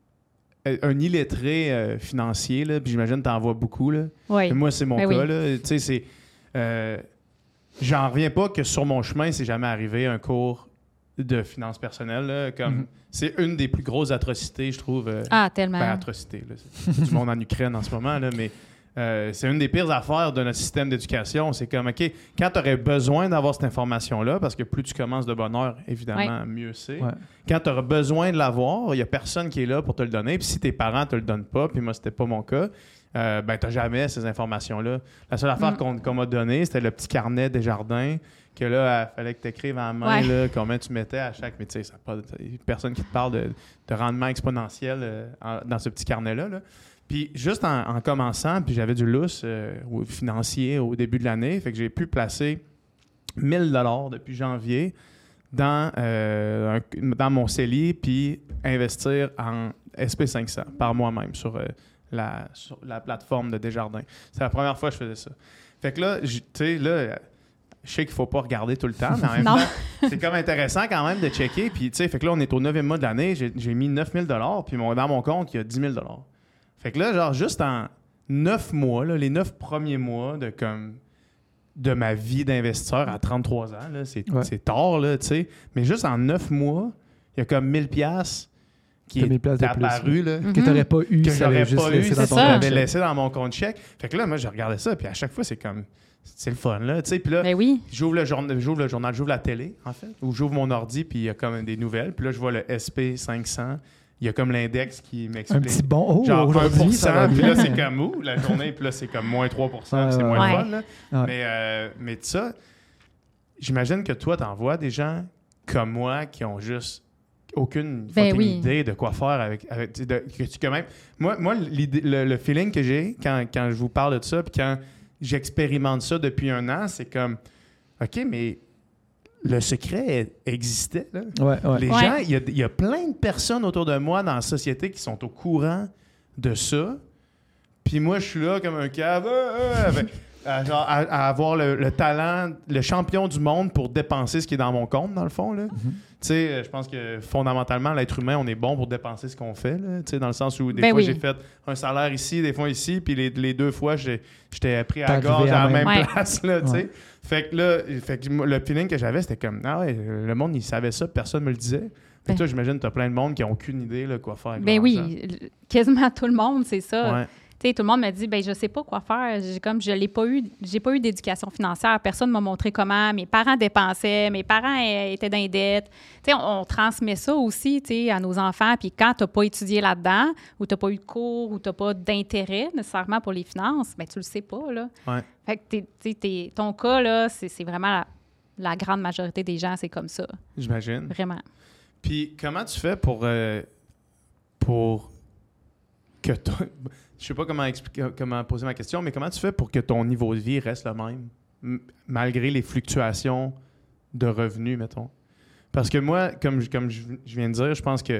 un illettré euh, financier, là, puis j'imagine que tu en vois beaucoup, là. Oui. Moi, c'est mon Ben cas. oui. Là. Tu sais, c'est. euh, J'en reviens pas que sur mon chemin, c'est jamais arrivé un cours de finances personnelles. Là, comme, Mhm. C'est une des plus grosses atrocités, je trouve. euh, Ah, tellement. ben, atrocité. Là. C'est du monde en Ukraine en ce moment, là, mais euh, c'est une des pires affaires de notre système d'éducation. C'est comme, OK, quand tu aurais besoin d'avoir cette information-là, parce que plus tu commences de bonne heure, évidemment, mieux c'est. Ouais. Quand tu auras besoin de l'avoir, il n'y a personne qui est là pour te le donner. Puis si tes parents ne te le donnent pas, puis moi, c'était pas mon cas, euh, ben, tu n'as jamais ces informations-là. La seule affaire Mm. qu'on, qu'on m'a donnée, c'était le petit carnet des jardins, que là, il fallait que tu écrives en main Ouais. là, combien tu mettais à chaque. Mais tu sais, ça a pas de- y a personne qui te parle de, de rendement exponentiel euh, en- dans ce petit carnet-là. Là. Puis juste en, en commençant, puis j'avais du lousse euh, au- financier au début de l'année, fait que j'ai pu placer mille dollars depuis janvier dans, euh, un- dans mon C E L I, puis investir en S P cinq cents par moi-même sur, euh, la, sur la plateforme de Desjardins. C'est la première fois que je faisais ça. Fait que là, j- tu sais, là, je sais qu'il ne faut pas regarder tout le temps, mais en même Non. temps, c'est comme intéressant quand même de checker. Puis, tu sais, fait que là, on est au neuvième mois de l'année, j'ai, j'ai mis neuf mille dollars, puis mon, dans mon compte, il y a dix mille dollars. Fait que là, genre, juste en neuf mois, là, les neuf premiers mois de comme de ma vie d'investisseur à trente-trois ans, là, c'est, Ouais. c'est tard, là, tu sais. Mais juste en neuf mois, il y a comme mille piastres qui T'as mille est piastres de plus, apparu, là, Que tu n'aurais pas eu que si j'aurais t'avais juste pas eu laissé si dans ton c'est je ça. compte. l'avais laissé dans mon compte chèque. Fait que là, moi, je regardais ça, puis à chaque fois, c'est comme... C'est le fun, là, tu sais. Puis là, Ben oui. j'ouvre le, journa- j'ouvre le journal, j'ouvre la télé, en fait, ou j'ouvre mon ordi, puis il y a comme des nouvelles. Puis là, je vois le S P cinq cents. Il y a comme l'index qui Un m'explique. petit bon. Oh, Genre aujourd'hui, ça va un pour cent, puis bien. là, c'est comme où, la journée, puis là, c'est comme moins trois pour cent, Ouais, c'est ouais, moins ouais. le fun, là. Ouais. Mais, euh, mais de ça, j'imagine que toi, t'en vois des gens comme moi qui ont juste aucune Ben fucking oui. idée de quoi faire avec... avec tu sais, de- que tu, quand même, moi, moi l'idée- le, le feeling que j'ai quand, quand je vous parle de ça, puis quand j'expérimente ça depuis un an, c'est comme, OK, mais le secret existait, là. Ouais, ouais. Les Ouais. gens, il y, a- il y a plein de personnes autour de moi dans la société qui sont au courant de ça. Puis moi, je suis là comme un cave, euh, euh, avec- à, genre, à- à avoir le, le talent, le champion du monde pour dépenser ce qui est dans mon compte, dans le fond. Là. Mhm. Tu sais, euh, je pense que fondamentalement, l'être humain, on est bon pour dépenser ce qu'on fait. Là, tu sais, dans le sens où des Ben fois, oui. j'ai fait un salaire ici, des fois ici, puis les, les deux fois, j'ai- j'étais pris à T'es la gorge arrivé à à la même- même Ouais. place. Là, tu sais. Ouais. Fait que là, fait que moi, le feeling que j'avais, c'était comme, ah ouais, le monde, il savait ça, personne me le disait. Fait que Ben- toi, j'imagine que tu as plein de monde qui n'ont aucune idée là, quoi faire. avec Ben leur oui, argent. l- quasiment tout le monde, c'est ça. Ouais. Tu Tu sais, tout le monde me dit, ben je sais pas quoi faire. J'ai comme, je l'ai pas eu, j'ai pas eu d'éducation financière. Personne m'a montré comment. Mes parents dépensaient, mes parents étaient dans les dettes. Tu sais, on, on transmet ça aussi, tu sais, à nos enfants. Puis quand t'as pas étudié là-dedans, ou t'as pas eu de cours, ou t'as pas d'intérêt nécessairement pour les finances, ben tu le sais pas, là. Ouais. Fait que t'es, t'es, t'es, ton cas, là, c'est, c'est vraiment la, la grande majorité des gens, c'est comme ça. J'imagine. Vraiment. Puis comment tu fais pour, euh, pour que ton... Je sais pas comment expliquer, comment poser ma question, mais comment tu fais pour que ton niveau de vie reste le même, m- malgré les fluctuations de revenus, mettons? Parce que moi, comme, je- comme je, je viens de dire, je pense que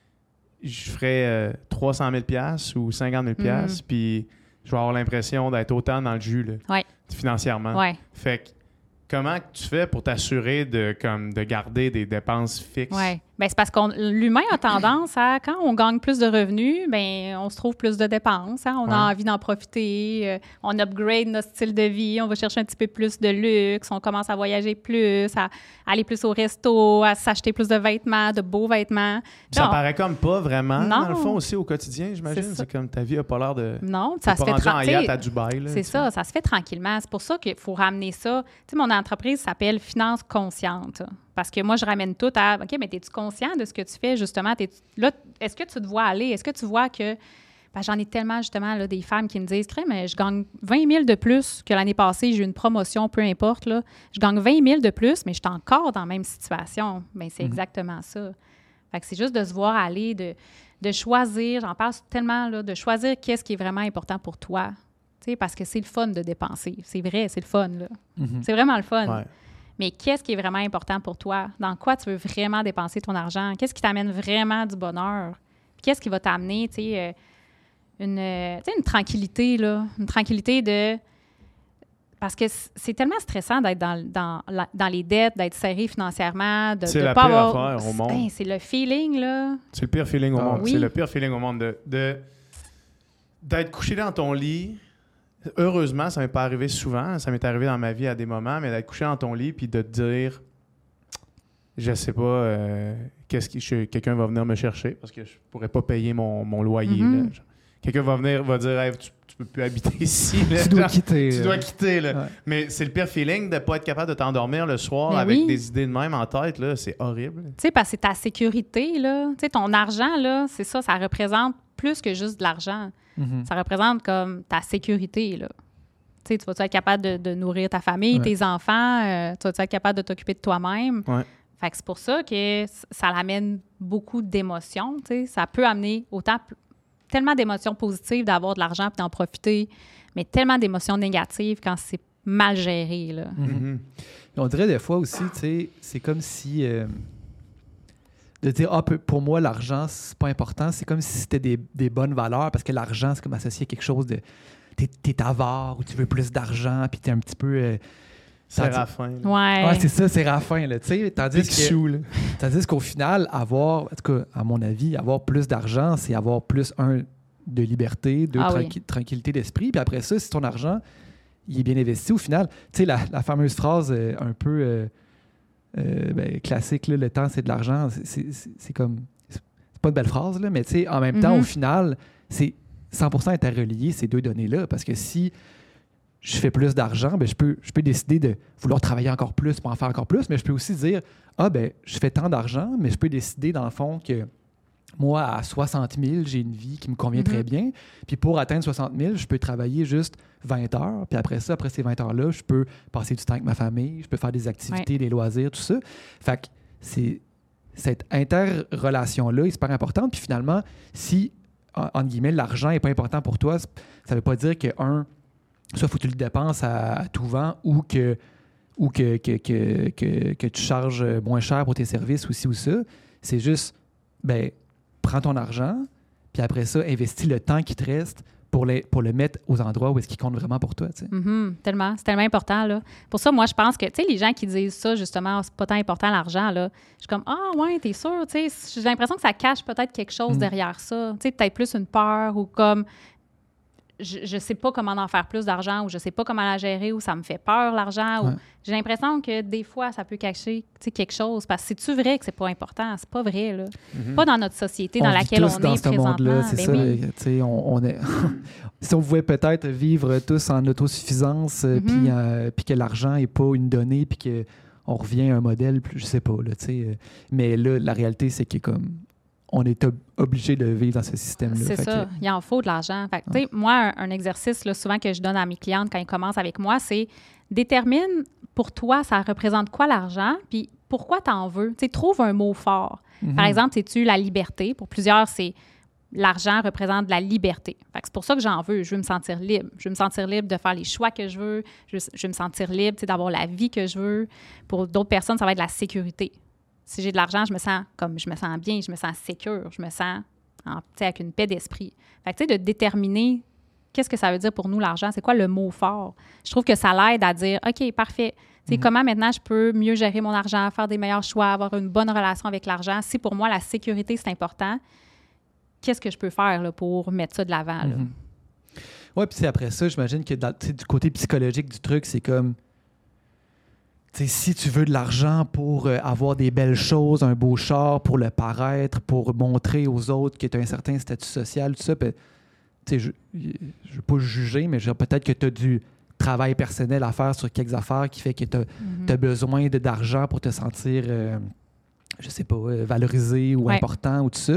je ferais euh, trois cent mille dollars ou cinquante mille dollars, Mhm. puis je vais avoir l'impression d'être autant dans le jus, là, Ouais. financièrement. Ouais. Fait que comment tu fais pour t'assurer de, comme, de garder des dépenses fixes? Oui. Bien, c'est parce que l'humain a tendance à, quand on gagne plus de revenus, bien, on se trouve plus de dépenses. Hein? On Ouais. a envie d'en profiter. euh, on upgrade notre style de vie. On va chercher un petit peu plus de luxe. On commence à voyager plus, à aller plus au resto, à s'acheter plus de vêtements, de beaux vêtements. Ça Non. paraît comme pas vraiment, Non. dans le fond, aussi au quotidien, j'imagine. C'est C'est, ça. comme ta vie n'a pas l'air de... Non, T'es ça se pas fait rendu en tra- yacht t'sais, à Dubaï. Là, C'est tu ça, vois. ça se fait tranquillement. C'est pour ça qu'il faut ramener ça. Tu sais, mon entreprise s'appelle Finance Consciente. Parce que moi, je ramène tout à OK, mais es-tu conscient de ce que tu fais, justement? T'es- là, est-ce que tu te vois aller? Est-ce que tu vois que. Ben, j'en ai tellement, justement, là, des femmes qui me disent Crème, mais je gagne vingt mille de plus que l'année passée, j'ai eu une promotion, peu importe. Là. Je gagne vingt mille de plus, mais je suis encore dans la même situation. Bien, c'est Mhm. exactement ça. Fait que c'est juste de se voir aller, de, de choisir, j'en parle tellement, là, de choisir qu'est-ce qui est vraiment important pour toi. Tu sais, parce que c'est le fun de dépenser. C'est vrai, c'est le fun. Là. Mhm. C'est vraiment le fun. Ouais. Mais qu'est-ce qui est vraiment important pour toi? Dans quoi tu veux vraiment dépenser ton argent? Qu'est-ce qui t'amène vraiment du bonheur? Puis qu'est-ce qui va t'amener, tu sais, euh, une, euh, tu sais, une tranquillité, là. Une tranquillité de... Parce que c- c'est tellement stressant d'être dans, dans, la- dans les dettes, d'être serré financièrement, de C'est de la pas pire avoir... affaire au monde. Ben, c'est le feeling, là. C'est le pire feeling au Ah, monde. oui. C'est le pire feeling au monde de, de- d'être couché dans ton lit. Heureusement, ça m'est pas arrivé souvent. Ça m'est arrivé dans ma vie à des moments, mais d'être couché dans ton lit puis de te dire, je sais pas, euh, qu'est-ce que je- quelqu'un va venir me chercher parce que je pourrais pas payer mon, mon loyer. Mhm. là. Quelqu'un va venir, va dire, Hey, tu, tu peux plus habiter ici. là. Tu dois Genre, quitter. tu euh, dois quitter. Là. ouais. Mais c'est le pire feeling de pas être capable de t'endormir le soir Mais avec oui. des idées de même en tête. Là. C'est horrible. Tu sais, parce que c'est ta sécurité, là. Tu sais, ton argent, là, c'est ça, ça représente plus que juste de l'argent. Mhm. Ça représente comme ta sécurité, là. Tu sais, tu vas-tu être capable de, de nourrir ta famille, Ouais. tes enfants? euh, tu vas-tu être capable de t'occuper de toi-même? Ouais. Fait que c'est pour ça que c- ça l'amène beaucoup d'émotions, tu sais. Ça peut amener autant... p- tellement d'émotions positives d'avoir de l'argent et d'en profiter, mais tellement d'émotions négatives quand c'est mal géré, là. Mhm. Mhm. On dirait des fois aussi, tu sais, c'est comme si euh, de dire ah peu- pour moi l'argent c'est pas important, c'est comme si c'était des, des bonnes valeurs parce que l'argent c'est comme associé à quelque chose de t'es, t'es avare ou tu veux plus d'argent puis t'es un petit peu euh, C'est tandis- Raphaël. Ouais. Ouais, c'est ça, c'est Raffin, là, tu sais, tandis Big que Sue, là. tandis qu'au final avoir en tout cas à mon avis, avoir plus d'argent, c'est avoir plus un de liberté, deux Ah oui. tranqui- tranquillité d'esprit, puis après ça si ton argent il est bien investi au final, tu sais la, la fameuse phrase euh, un peu euh, euh, ben, classique, là, le temps, c'est de l'argent. C'est, c'est, c'est- c'est comme... C'est pas une belle phrase, là, mais tu sais, en même temps, Mhm. au final, c'est cent pour cent interrelié, ces deux données-là, parce que si je fais plus d'argent, ben, je, peux, je peux décider de vouloir travailler encore plus pour en faire encore plus, mais je peux aussi dire, ah, ben, je fais tant d'argent, mais je peux décider, dans le fond, que moi, à soixante mille, j'ai une vie qui me convient Mhm. très bien. Puis pour atteindre soixante mille, je peux travailler juste vingt heures. Puis après ça, après ces vingt heures-là, je peux passer du temps avec ma famille, je peux faire des activités, des loisirs, tout ça. Fait que c'est cette interrelation-là est super importante. Puis finalement, si, en, entre guillemets, l'argent n'est pas important pour toi, ça ne veut pas dire que, un, soit faut que tu le dépenses à, à tout vent ou que ou que, que, que, que, que tu charges moins cher pour tes services ou ci ou ça. C'est juste, ben prends ton argent, puis après ça, investis le temps qui te reste pour, les, pour le mettre aux endroits où est-ce qu'il compte vraiment pour toi. Tu sais. Mhm, tellement. C'est tellement important, là. Pour ça, moi, je pense que, tu sais, les gens qui disent ça, justement, c'est pas tant important l'argent, là. Je suis comme, ah, ouais, t'es sûr, tu sais. J'ai l'impression que ça cache peut-être quelque chose Mm. derrière ça. Tu sais, peut-être plus une peur ou comme. je ne sais pas comment en faire plus d'argent ou je ne sais pas comment la gérer ou ça me fait peur, l'argent. Ouais. Ou j'ai l'impression que des fois, ça peut cacher quelque chose. Parce que c'est-tu vrai que c'est pas important? C'est pas vrai, là. Mm-hmm. Pas dans notre société on dans vit laquelle tous on dans est ce présentement. monde-là, c'est Ben ça. oui. Tu sais, on, on est... si on pouvait peut-être vivre tous en autosuffisance, euh, Mm-hmm. puis euh, puis que l'argent n'est pas une donnée, puis qu'on revient à un modèle, plus, je sais pas, là, tu sais. Mais là, la réalité, c'est que comme on est ob- obligé de vivre dans ce système-là. C'est Fait ça. que- Il en faut de l'argent. Fait que, tu sais, moi, un, un exercice là, souvent que je donne à mes clientes quand ils commencent avec moi, c'est détermine pour toi, ça représente quoi l'argent, puis pourquoi tu en veux. Tu sais, trouve un mot fort. Mhm. Par exemple, sais-tu la liberté? Pour plusieurs, c'est l'argent représente de la liberté. Fait que c'est pour ça que j'en veux. Je veux me sentir libre. Je veux me sentir libre de faire les choix que je veux. Je veux, je veux me sentir libre, tu sais, d'avoir la vie que je veux. Pour d'autres personnes, ça va être la sécurité. Si j'ai de l'argent, je me sens comme je me sens bien, je me sens sécure, je me sens en, tu sais, avec une paix d'esprit. Fait que, tu sais, de déterminer qu'est-ce que ça veut dire pour nous, l'argent, c'est quoi le mot fort. Je trouve que ça l'aide à dire, OK, parfait. Tu sais, Mhm. comment maintenant je peux mieux gérer mon argent, faire des meilleurs choix, avoir une bonne relation avec l'argent. Si pour moi, la sécurité, c'est important, qu'est-ce que je peux faire là, pour mettre ça de l'avant? là? Mhm. Ouais, puis c'est après ça, j'imagine que dans, tu sais, du côté psychologique du truc, c'est comme, tu sais, si tu veux de l'argent pour euh, avoir des belles choses, un beau char, pour le paraître, pour montrer aux autres que tu as un certain statut social, tout ça, puis, tu sais, je ne veux pas juger, mais genre, peut-être que tu as du travail personnel à faire sur quelques affaires qui fait que tu as Mhm. besoin de, d'argent pour te sentir, euh, je sais pas, euh, valorisé ou Ouais. important ou tout ça.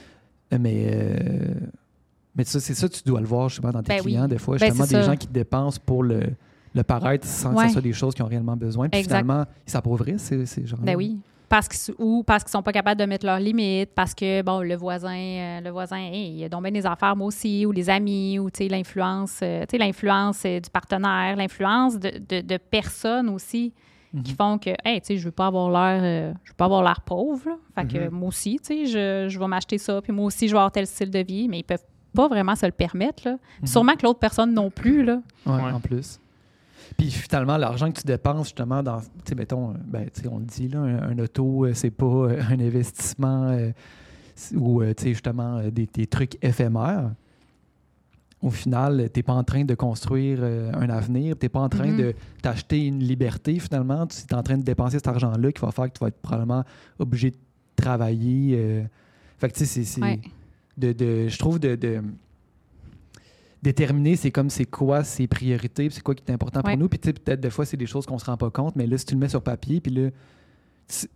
Mais, euh, mais ça, c'est ça, tu dois le voir justement dans tes Ben oui. clients, des fois, Ben, justement, c'est des ça. gens qui dépensent pour le, le paraître sans que Ouais. ce soit des choses qu'ils ont réellement besoin. Puis Exact. finalement, ils s'appauvrissent, ces, ces gens-là. Ben oui. Parce qu'ils, ou parce qu'ils sont pas capables de mettre leurs limites, parce que, bon, le voisin, euh, le voisin, hey, il a donc bien des affaires, moi aussi, ou les amis, ou, tu sais, l'influence, euh, tu sais, l'influence euh, du partenaire, l'influence de, de, de personnes aussi qui Mhm. font que, hey, tu sais, je veux pas avoir l'air, euh, je veux pas avoir l'air pauvre, là. Fait que Mhm. moi aussi, tu sais, je, je vais m'acheter ça, puis moi aussi, je vais avoir tel style de vie, mais ils peuvent pas vraiment se le permettre, là. Mhm. Sûrement que l'autre personne non plus, là. Ouais, Ouais. en plus. Puis finalement, l'argent que tu dépenses justement dans, tu sais, mettons, euh, ben, tu sais, on le dit, là, un, un auto, euh, c'est pas euh, un investissement euh, c- ou, euh, tu sais, justement, euh, des, des trucs éphémères. Au final, tu n'es pas en train de construire euh, un avenir, tu n'es pas en train Mhm. de t'acheter une liberté finalement, tu es en train de dépenser cet argent-là qui va faire que tu vas être probablement obligé de travailler. euh. Fait que tu sais, c'est... c'est Ouais. de, de- je trouve de... de déterminer c'est comme c'est quoi ses priorités, puis c'est quoi qui est important Ouais. pour nous. Puis tu sais, peut-être des fois, c'est des choses qu'on se rend pas compte, mais là, si tu le mets sur papier, puis là, c'est-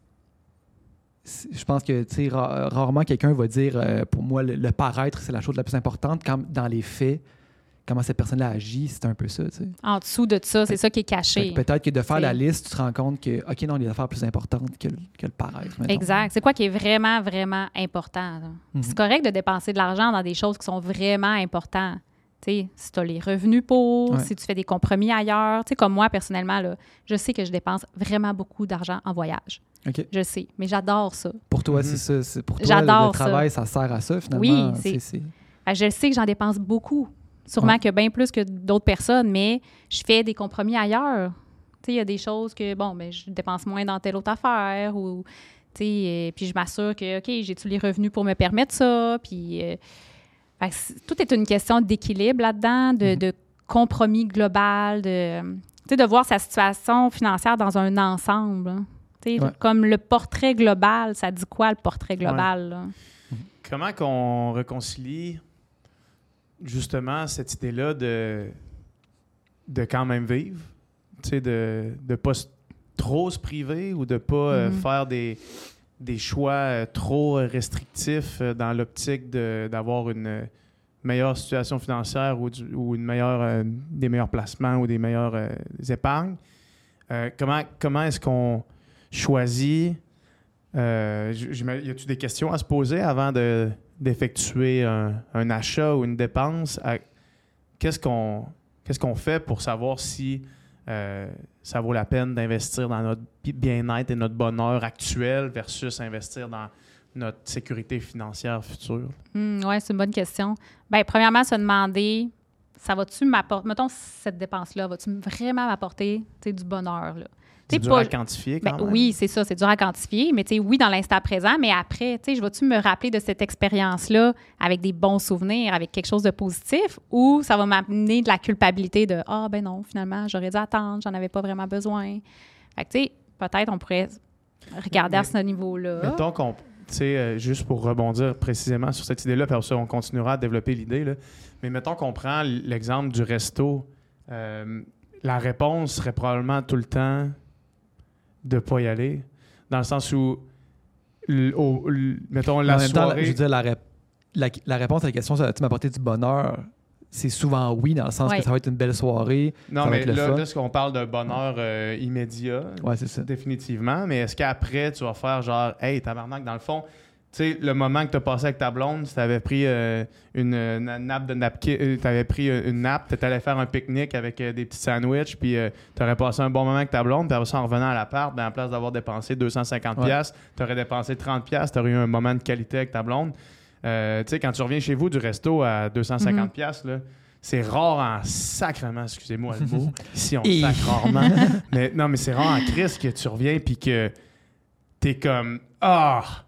c'est- je pense que tu sais, ra- rarement quelqu'un va dire, euh, pour moi, le, le paraître, c'est la chose la plus importante. Quand dans les faits, comment cette personne-là agit, c'est un peu ça, tu sais. En dessous de ça, c'est ça qui est Fait caché. que peut-être que de faire C'est- la liste, tu te rends compte que, OK, non, il y a des affaires plus importantes que le, que le paraître. mettons. Exact. C'est quoi qui est vraiment, vraiment important, là? Mhm. C'est correct de dépenser de l'argent dans des choses qui sont vraiment importantes. Tu sais, si tu as les revenus pour, Ouais. si tu fais des compromis ailleurs. Tu sais, comme moi, personnellement, là, je sais que je dépense vraiment beaucoup d'argent en voyage. OK. Je sais, mais j'adore ça. Pour toi, Mhm. c'est ça. C'est pour toi, le, J'adore le travail, ça. sert à ça, finalement. Oui, Tu c'est- sais, c'est... Fait que je sais que j'en dépense beaucoup. Sûrement Ouais. que bien plus que d'autres personnes, mais je fais des compromis ailleurs. Tu sais, il y a des choses que, bon, ben, je dépense moins dans telle autre affaire ou, tu sais, euh, puis je m'assure que, OK, j'ai-tu les revenus pour me permettre ça? Puis, euh, fait que c'est- tout est une question d'équilibre là-dedans, de, Mhm. de compromis global, de, tu sais, de voir sa situation financière dans un ensemble. hein. Tu sais, Ouais. comme le portrait global, ça dit quoi, le portrait global? là? Comment qu'on réconcilie justement cette idée-là de, de quand même vivre, tu sais, de ne pas s- trop se priver ou de ne pas euh, Mhm. faire des, des choix euh, trop restrictifs euh, dans l'optique de- d'avoir une euh, meilleure situation financière ou, du- ou une meilleure, euh, des meilleurs placements ou des meilleures euh, épargnes. Euh, comment comment est-ce qu'on choisit? Euh, j- j'ima- y a-tu des questions à se poser avant de, d'effectuer un, un achat ou une dépense? À- qu'est-ce qu'on qu'est-ce qu'on fait pour savoir si euh, ça vaut la peine d'investir dans notre bi- bien-être et notre bonheur actuel versus investir dans notre sécurité financière future? Hmm, oui, c'est une bonne question. Bien, premièrement, se demander ça va-tu m'apporter, mettons, cette dépense-là, va-tu vraiment m'apporter du bonheur, là? C'est dur pas, à quantifier quand ben, même. Oui, c'est ça, c'est dur à quantifier, mais oui, dans l'instant présent, mais après, je vais-tu me rappeler de cette expérience-là avec des bons souvenirs, avec quelque chose de positif, ou ça va m'amener de la culpabilité de « Ah, ben non, finalement, j'aurais dû attendre, j'en avais pas vraiment besoin. » Fait que, tu sais, peut-être on pourrait regarder mais, à ce niveau-là. Mettons qu'on, tu sais, euh, juste pour rebondir précisément sur cette idée-là, puis après ça, on continuera à développer l'idée, là. Mais mettons qu'on prend l'exemple du resto, euh, la réponse serait probablement tout le temps de ne pas y aller, dans le sens où, l, au, l, mettons, la soirée... Temps, je veux dire, la, ré, la, la réponse à la question, ça va-tu m'apporter du bonheur? C'est souvent oui, dans le sens ouais. que ça va être une belle soirée. Non, ça mais va être là, le là, ce qu'on parle d'un bonheur euh, immédiat, ouais, c'est ça. Définitivement, mais est-ce qu'après, tu vas faire genre, « Hey, tabarnak, dans le fond... » Tu sais, le moment que tu as passé avec ta blonde, si tu avais pris euh, une, une nappe de napkin, euh, tu avais pris une nappe, tu allais faire un pique-nique avec euh, des petits sandwichs, puis euh, tu aurais passé un bon moment avec ta blonde, puis après ça, en revenant à l'appart, ben, à la place d'avoir dépensé deux cent cinquante dollars, ouais. tu aurais dépensé trente dollars, tu aurais eu un moment de qualité avec ta blonde. Euh, tu sais, quand tu reviens chez vous du resto à deux cent cinquante dollars, mm-hmm. là, c'est rare en sacrement, excusez-moi le mot, ici on Et... sac rarement, mais non, mais c'est rare en crise que tu reviens, puis que t'es comme « Ah! Oh,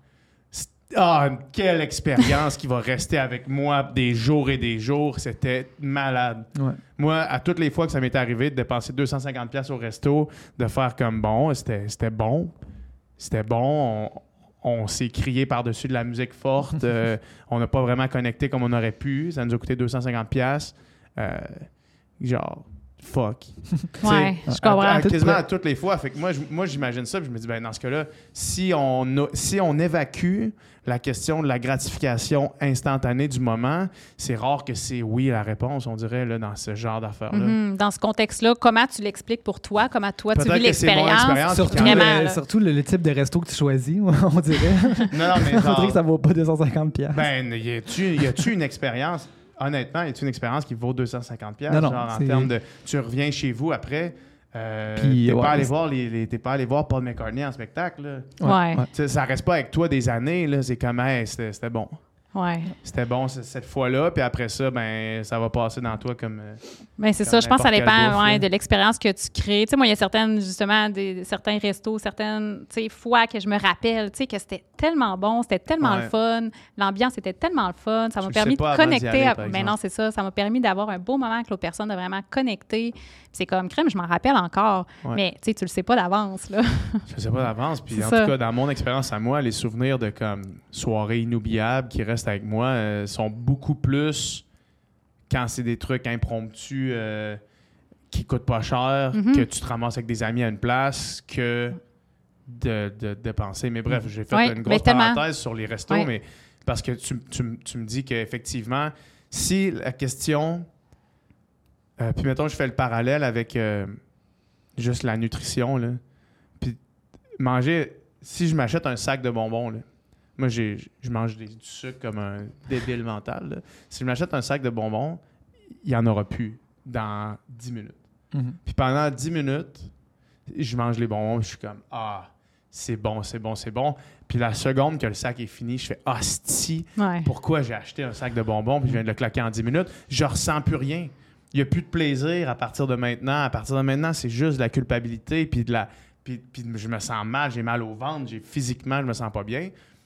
Ah, quelle expérience qui va rester avec moi des jours et des jours. C'était malade. Ouais. Moi, à toutes les fois que ça m'est arrivé de dépenser deux cent cinquante dollars au resto, de faire comme bon, c'était, c'était bon. C'était bon. On, on s'est crié par-dessus de la musique forte. euh, on n'a pas vraiment connecté comme on aurait pu. Ça nous a coûté deux cent cinquante dollars. Euh, genre... Fuck. Ouais, je comprends. À, à, quasiment à toutes les fois. Fait que moi, je, moi, j'imagine ça, puis je me dis, ben dans ce cas-là, si on, a, si on évacue la question de la gratification instantanée du moment, c'est rare que c'est oui la réponse, on dirait, là, dans ce genre d'affaires-là. Mm-hmm. Dans ce contexte-là, comment tu l'expliques pour toi? Comment toi, Peut-être tu vis l'expérience? Surtout, vraiment, le, surtout le, le type de resto que tu choisis, on dirait. Non, non, mais genre... faudrait que ça vaut pas deux cent cinquante dollars. Ben, y a-tu, y a-tu une expérience... Honnêtement, y a-t-il une expérience qui vaut deux cent cinquante dollars? Non, non, genre c'est... en termes de... Tu reviens chez vous après, euh, Puis, t'es, ouais, pas allé voir les, les, t'es pas allé voir Paul McCartney en spectacle. Là. Ouais. ouais. Ça reste pas avec toi des années. Là, c'est comme, hey, c'était, c'était bon. Ouais. C'était bon cette fois-là, puis après ça, ben ça va passer dans toi comme. Ben c'est comme ça, je pense que ça dépend bouffe, ouais, de l'expérience que tu crées. Tu sais, moi, il y a certaines, justement, des, certains restos, certaines fois que je me rappelle, tu sais, que c'était tellement bon, c'était tellement ouais. le fun, l'ambiance était tellement le fun, ça m'a tu permis de connecter. Mais ben non, c'est ça, ça m'a permis d'avoir un beau moment avec l'autre personne, de vraiment connecter. Puis c'est comme crème, je m'en rappelle encore, ouais. mais tu sais, tu le sais pas d'avance, là. Je le sais pas d'avance, puis en ça. tout cas, dans mon expérience à moi, les souvenirs de comme soirées inoubliables qui restent avec moi euh, sont beaucoup plus quand c'est des trucs impromptus euh, qui coûtent pas cher, mm-hmm. que tu te ramasses avec des amis à une place, que de, de, de dépenser. Mais bref, j'ai fait oui, une grosse tellement... parenthèse sur les restos, oui. mais parce que tu, tu, tu me dis qu'effectivement, si la question... Euh, puis mettons, je fais le parallèle avec euh, juste la nutrition, là. Puis manger... Si je m'achète un sac de bonbons, là, moi, j'ai, je mange des, du sucre comme un débile mental. Là. Si je m'achète un sac de bonbons, il n'y en aura plus dans dix minutes. Mm-hmm. Puis pendant dix minutes, je mange les bonbons, je suis comme « Ah, c'est bon, c'est bon, c'est bon. » Puis la seconde que le sac est fini, je fais « Ah, c'ti, ouais. pourquoi j'ai acheté un sac de bonbons puis je viens de le claquer en dix minutes? » Je ressens plus rien. Il n'y a plus de plaisir à partir de maintenant. À partir de maintenant, c'est juste de la culpabilité puis de la... Puis, puis je me sens mal, j'ai mal au ventre, j'ai, physiquement, je me sens pas bien.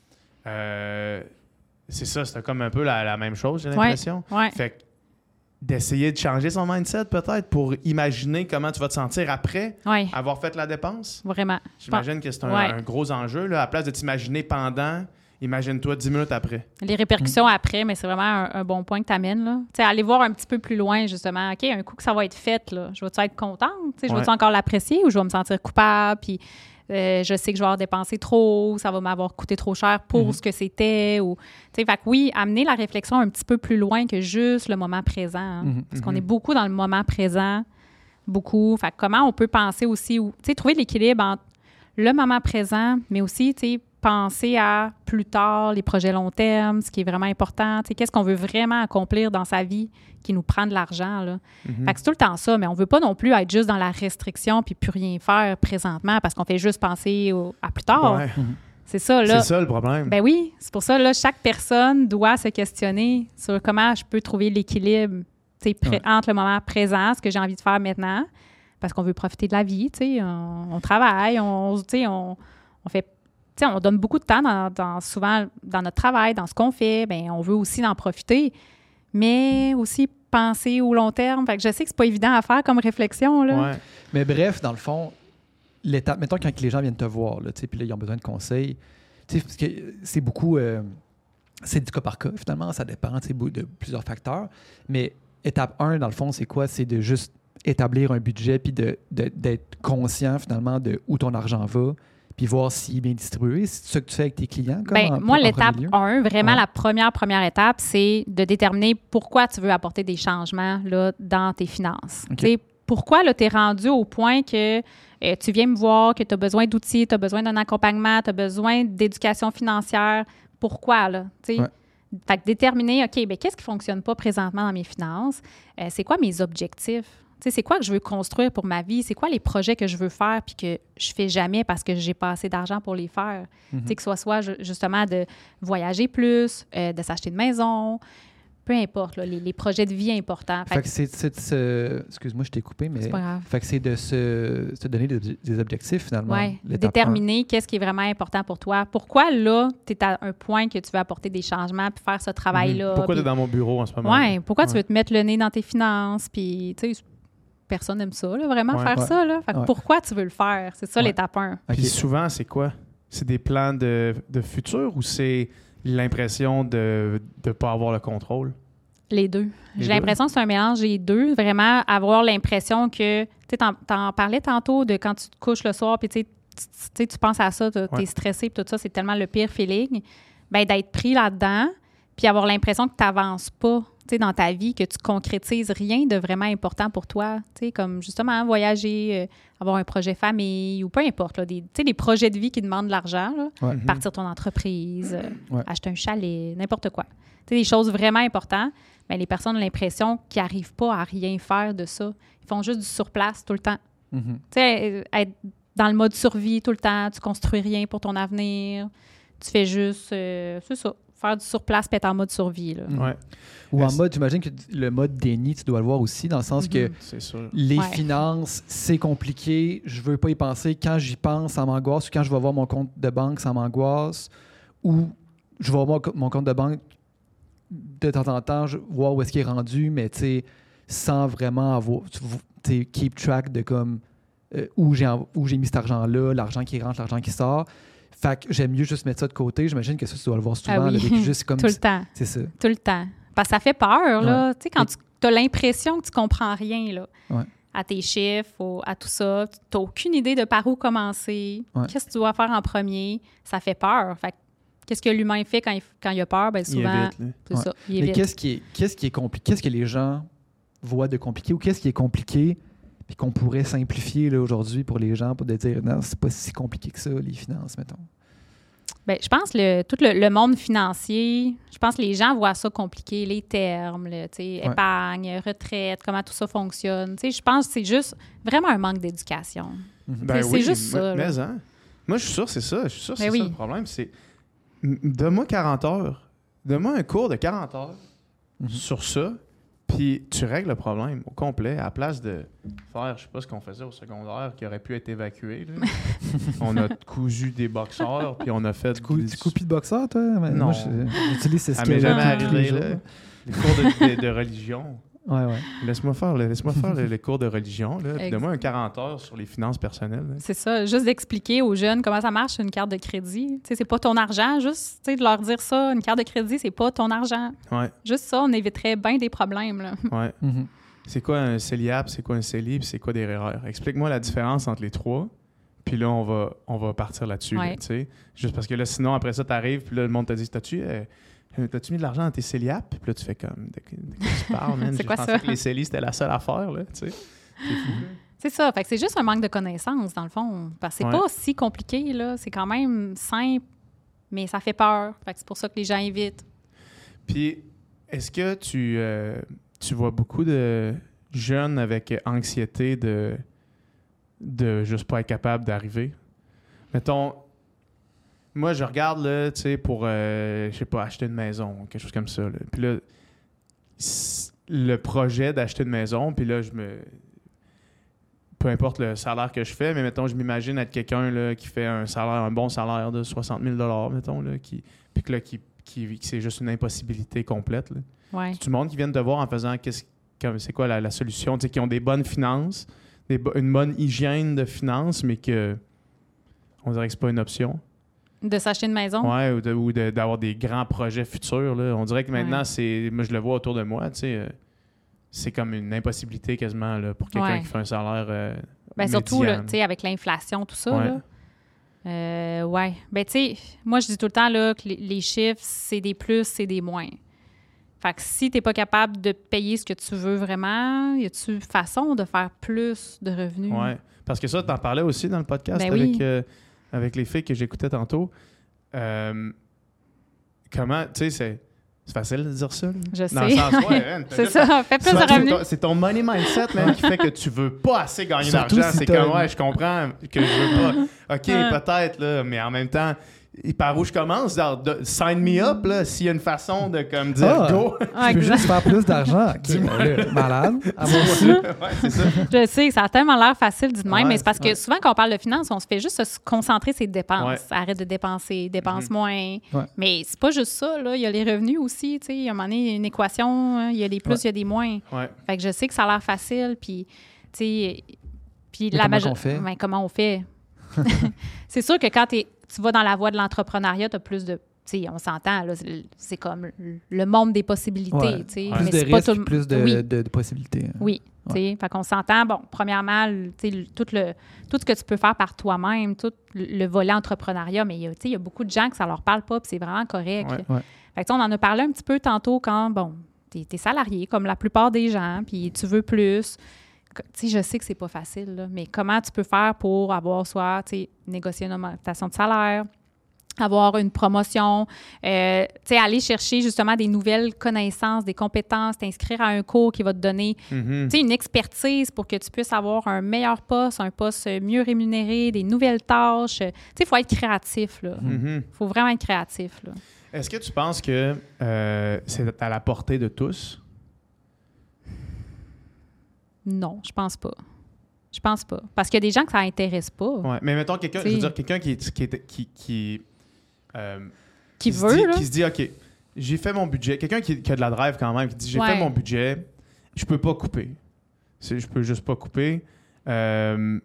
Euh, c'est ça, c'était comme un peu la, la même chose, j'ai l'impression. Ouais, ouais. Fait que d'essayer de changer son mindset peut-être pour imaginer comment tu vas te sentir après ouais. avoir fait la dépense. Vraiment. J'imagine que c'est un, ouais. un gros enjeu. Là. À la place de t'imaginer pendant, imagine-toi dix minutes après. Les répercussions mmh. après, mais c'est vraiment un, un bon point que tu amènes. Là. Aller voir un petit peu plus loin, justement. OK, un coup que ça va être fait, là, je vais-tu être contente? Ouais. Je vais-tu encore l'apprécier ou je vais me sentir coupable? Puis euh, je sais que je vais avoir dépensé trop, ça va m'avoir coûté trop cher pour mmh. ce que c'était. Ou, fait que oui, amener la réflexion un petit peu plus loin que juste le moment présent. Hein, mmh. Parce qu'on est beaucoup dans le moment présent. Beaucoup. Fait que comment on peut penser aussi, ou trouver l'équilibre entre le moment présent, mais aussi, tu sais, penser à plus tard, les projets long terme, ce qui est vraiment important. Tu sais, qu'est-ce qu'on veut vraiment accomplir dans sa vie qui nous prend de l'argent, là. Mm-hmm. Fait que c'est tout le temps ça, mais on veut pas non plus être juste dans la restriction puis plus rien faire présentement parce qu'on fait juste penser au, à plus tard. Ouais. Mm-hmm. C'est ça, là. C'est ça le problème. Ben oui, c'est pour ça, là, chaque personne doit se questionner sur comment je peux trouver l'équilibre. tu sais, pré- Ouais. entre le moment présent, ce que j'ai envie de faire maintenant, parce qu'on veut profiter de la vie, tu sais, on, on travaille, on, tu sais, on, on fait, tu sais, on donne beaucoup de temps dans, dans- souvent dans notre travail, dans ce qu'on fait, bien, on veut aussi en profiter, mais aussi penser au long terme. Fait que je sais que c'est pas évident à faire comme réflexion, là. Ouais. Mais bref, dans le fond, l'étape, mettons quand les gens viennent te voir, là, tu sais, puis là, ils ont besoin de conseils, tu sais, parce que c'est beaucoup, euh, c'est du cas par cas, finalement, ça dépend, tu sais, de plusieurs facteurs. Mais étape un, dans le fond, c'est quoi? C'est de juste établir un budget puis de, de- d'être conscient, finalement, de où ton argent va, puis voir s'il est bien distribué. C'est ça que tu fais avec tes clients? Comme Ben, en- moi, en l'étape premier lieu? un, vraiment Ouais. la première, première étape, c'est de déterminer pourquoi tu veux apporter des changements là, dans tes finances. OK. Tu sais, pourquoi tu es rendu au point que euh, tu viens me voir, que tu as besoin d'outils, tu as besoin d'un accompagnement, tu as besoin d'éducation financière. Pourquoi, là? Tu sais? Ouais. Fait que déterminer, OK, ben, qu'est-ce qui ne fonctionne pas présentement dans mes finances? Euh, c'est quoi mes objectifs? Tu sais, c'est quoi que je veux construire pour ma vie? C'est quoi les projets que je veux faire puis que je fais jamais parce que j'ai pas assez d'argent pour les faire? Mhm. Tu sais, que ce soit ju- justement de voyager plus, euh, de s'acheter une maison, peu importe, là, les, les projets de vie importants. Fait Fait que que c'est, c'est de se... Excuse-moi, je t'ai coupé, mais... c'est pas grave. Fait que c'est de se, se donner des, des objectifs, finalement. Oui, l'étape déterminer qu'est-ce qui est vraiment important pour toi. Pourquoi, là, tu es à un point que tu veux apporter des changements puis faire ce travail-là? Pourquoi tu es puis- dans mon bureau en ce moment? Ouais, pourquoi tu Ouais. veux te mettre le nez dans tes finances? Puis, tu sais, personne n'aime ça, là, vraiment, Ouais. faire Ouais. ça. Là. Fait que Ouais. pourquoi tu veux le faire? C'est ça Ouais. l'étape un. un. Puis OK. souvent, c'est quoi? C'est des plans de, de futur ou c'est l'impression de ne pas avoir le contrôle? Les deux. Les J'ai deux? l'impression que c'est un mélange des deux. Vraiment, avoir l'impression que... Tu sais, t'en, t'en parlais tantôt de quand tu te couches le soir, puis tu sais, tu- tu sais, tu penses à ça, tu es Ouais. stressé, puis tout ça, c'est tellement le pire feeling. Bien, d'être pris là-dedans, puis avoir l'impression que tu n'avances pas, tu sais, dans ta vie, que tu concrétises rien de vraiment important pour toi. Tu sais, comme justement voyager, euh, avoir un projet famille, ou peu importe, là, des, tu sais, des projets de vie qui demandent de l'argent, là. Ouais. Mhm. Partir ton entreprise, euh, Ouais. acheter un chalet, n'importe quoi. Tu sais, des choses vraiment importantes, mais les personnes ont l'impression qu'ils n'arrivent pas à rien faire de ça. Ils font juste du surplace tout le temps. Mhm. Tu sais, être dans le mode survie tout le temps, tu construis rien pour ton avenir, tu fais juste, euh, c'est ça, faire du surplace puis être en mode survie, là. Mhm. Ouais, Ou en Est-ce- mode, j'imagine que le mode déni, tu dois le voir aussi, dans le sens que Mhm. c'est sûr. les Ouais. finances, c'est compliqué, je veux pas y penser. Quand j'y pense, ça m'angoisse. Ou quand je vais voir mon compte de banque, ça m'angoisse. Ou je vais voir mon, co- mon compte de banque de temps en temps, je voir où est-ce qu'il est rendu, mais tu sais, sans vraiment avoir, tu sais, keep track de comme euh, où j'ai en- où j'ai mis cet argent-là, l'argent qui rentre, l'argent qui sort. Fait que j'aime mieux juste mettre ça de côté. J'imagine que ça, tu dois le voir souvent. Ah oui. là, depuis juste comme Tout le temps, c'est ça. tout le temps. Parce que ça fait peur, là. Tu sais, quand tu as l'impression que tu comprends rien, là, Ouais. à tes chiffres, au- à tout ça, tu n'as aucune idée de par où commencer, Ouais. qu'est-ce que tu dois faire en premier, ça fait peur. Fait que qu'est-ce que l'humain fait quand il, quand il a peur? Bien, Il souvent, évite, là. c'est Ouais. ça, il Mais évite. qu'est-ce qui est, qu'est-ce qui est compliqué? Qu'est-ce que les gens voient de compliqué ou qu'est-ce qui est compliqué puis qu'on pourrait simplifier là, aujourd'hui pour les gens pour de dire non, c'est pas si compliqué que ça, les finances, mettons. Bien, je pense le tout le, le monde financier, je pense que les gens voient ça compliqué, les termes, là, tu sais, Ouais. épargne, retraite, comment tout ça fonctionne. Tu sais, je pense que c'est juste vraiment un manque d'éducation. Ben C'est oui, juste mais- ça, là. Mais, hein. Moi, je suis sûr que c'est ça. Je suis sûr que Ben c'est oui. ça le problème. C'est... M- Donne-moi quarante heures. Donne-moi un cours de quarante heures Mhm. sur ça, puis tu règles le problème au complet. À la place de faire, je sais pas ce qu'on faisait au secondaire, qui aurait pu être évacué. là. On a cousu des boxeurs, puis on a fait... Tu, cou- des- tu coupes de boxeur, toi? Mais Non. Moi, je- j'utilise ces Ça m'est skills-là jamais tous les arrivé. jours. Là. Les cours de, de- de religion. Ouais, ouais. Laisse-moi faire, le- laisse-moi faire les, les cours de religion. Là, puis Ex- donne-moi un quarante heures sur les finances personnelles. là. C'est ça, juste d'expliquer aux jeunes comment ça marche une carte de crédit. Tu sais, c'est pas ton argent, juste tu sais, de leur dire ça, une carte de crédit, c'est pas ton argent. Ouais, Juste ça, on éviterait bien des problèmes, là. ouais. Mhm. C'est quoi un CELIAP, c'est quoi un CELI, puis c'est quoi des R E R? Explique-moi la différence entre les trois, puis là, on va, on va partir là-dessus. Ouais. là, tu sais. Juste parce que là, sinon, après ça, t'arrives, puis là, le monde te dit, t'as-tu, euh, euh, t'as-tu mis de l'argent dans tes CELIAP? Puis là, tu fais comme, de, de quoi tu parles, man? C'est J'ai quoi pensé ça? que les CELI, c'était la seule affaire, là, tu sais. C'est fou, là. C'est ça, fait que c'est juste un manque de connaissances, dans le fond. Parce que c'est Ouais. pas si compliqué, là. C'est quand même simple, mais ça fait peur. Fait que c'est pour ça que les gens évitent. Puis, est-ce que tu, euh, tu vois beaucoup de jeunes avec anxiété de, de juste pas être capable d'arriver? Mettons, moi, je regarde, là, tu sais, pour, euh, je sais pas, acheter une maison, quelque chose comme ça, là. Puis là, c- le projet d'acheter une maison, puis là, je me... Peu importe le salaire que je fais, mais mettons, je m'imagine être quelqu'un là, qui fait un salaire, un bon salaire de soixante mille mettons, là, qui, puis que là, qui, qui, qui c'est juste une impossibilité complète. Là. Ouais. Tout le monde qui vient te voir en faisant qu'est-ce, comme, c'est quoi la, la solution, tu sais, qui ont des bonnes finances, des, une bonne hygiène de finances, mais que on dirait que c'est pas une option. De s'acheter une maison? Ouais, ou, de, ou de, d'avoir des grands projets futurs. Là. On dirait que maintenant, ouais. c'est. Moi, je le vois autour de moi, tu sais. Euh, c'est comme une impossibilité quasiment là, pour quelqu'un ouais. qui fait un salaire. Euh, ben, surtout, là, tu sais, avec l'inflation, tout ça. Ouais. Là. Euh, ouais. Ben, tu sais, moi, je dis tout le temps là, que les, les chiffres, c'est des plus, c'est des moins. Fait que si tu n'es pas capable de payer ce que tu veux vraiment, y a-tu façon de faire plus de revenus? Oui, parce que ça, tu en parlais aussi dans le podcast ben avec, oui. euh, avec les filles que j'écoutais tantôt. Euh, comment, tu sais, c'est. C'est facile de dire ça. Là. Je Dans sais. Le sens, ouais, hein, c'est ça, fais plus de revenus. C'est ton money mindset même qui fait que tu veux pas assez gagner d'argent. Si c'est comme, ouais, je comprends que je veux pas. OK, ouais. peut-être, là, mais en même temps, par où je commence? Genre, de, sign me up, là, s'il y a une façon de comme dire ah, go. Ah, tu peux juste faire plus d'argent. Okay, là, malade. À mon ouais, c'est ça. Je sais, ça a tellement l'air facile dit de même, ouais, mais c'est parce ouais. que souvent, quand on parle de finances, on se fait juste se concentrer sur ses dépenses. Ouais. Arrête de dépenser, dépense mm-hmm. moins. Ouais. Mais c'est pas juste ça, là. Il y a les revenus aussi, tu sais. Il y a un moment donné, une équation, hein, il y a des plus, ouais. il y a des moins. Ouais. Fait que je sais que ça a l'air facile, puis, tu sais, puis la comment majo- on fait? Ben, comment on fait? C'est sûr que quand t'es, tu vas dans la voie de l'entrepreneuriat, tu as plus de... Tu sais, on s'entend, là, c'est, c'est comme le monde des possibilités, ouais. tu sais. Plus mais de c'est risques, pas tout... plus de, oui. de, de, de possibilités. Oui, tu sais. Ouais. Fait qu'on s'entend, bon, premièrement, tu sais, tout, le, tout ce que tu peux faire par toi-même, tout le volet entrepreneuriat, mais tu sais, il y a beaucoup de gens que ça leur parle pas, puis c'est vraiment correct. Ouais. Ouais. Fait que on en a parlé un petit peu tantôt quand, bon, t'es, t'es salarié, comme la plupart des gens, puis tu veux plus... Tu sais, je sais que c'est pas facile, là, mais comment tu peux faire pour avoir soit, tu sais, négocier une augmentation de salaire, avoir une promotion, euh, tu sais, aller chercher justement des nouvelles connaissances, des compétences, t'inscrire à un cours qui va te donner, mm-hmm. tu sais, une expertise pour que tu puisses avoir un meilleur poste, un poste mieux rémunéré, des nouvelles tâches. Tu sais, il faut être créatif, là. Il mm-hmm. faut vraiment être créatif, là. Est-ce que tu penses que euh, c'est à la portée de tous? Non, je pense pas. Je pense pas. Parce qu'il y a des gens que ça intéresse pas. Ouais, mais mettons quelqu'un, je veux dire, quelqu'un qui est, qui est, qui, qui, euh, qui, qui veut, se dit, là. qui se dit, OK, j'ai fait mon budget. Quelqu'un qui, qui a de la drive quand même, qui dit, j'ai ouais. fait mon budget, je peux pas couper. C'est, je peux juste pas couper. Euh,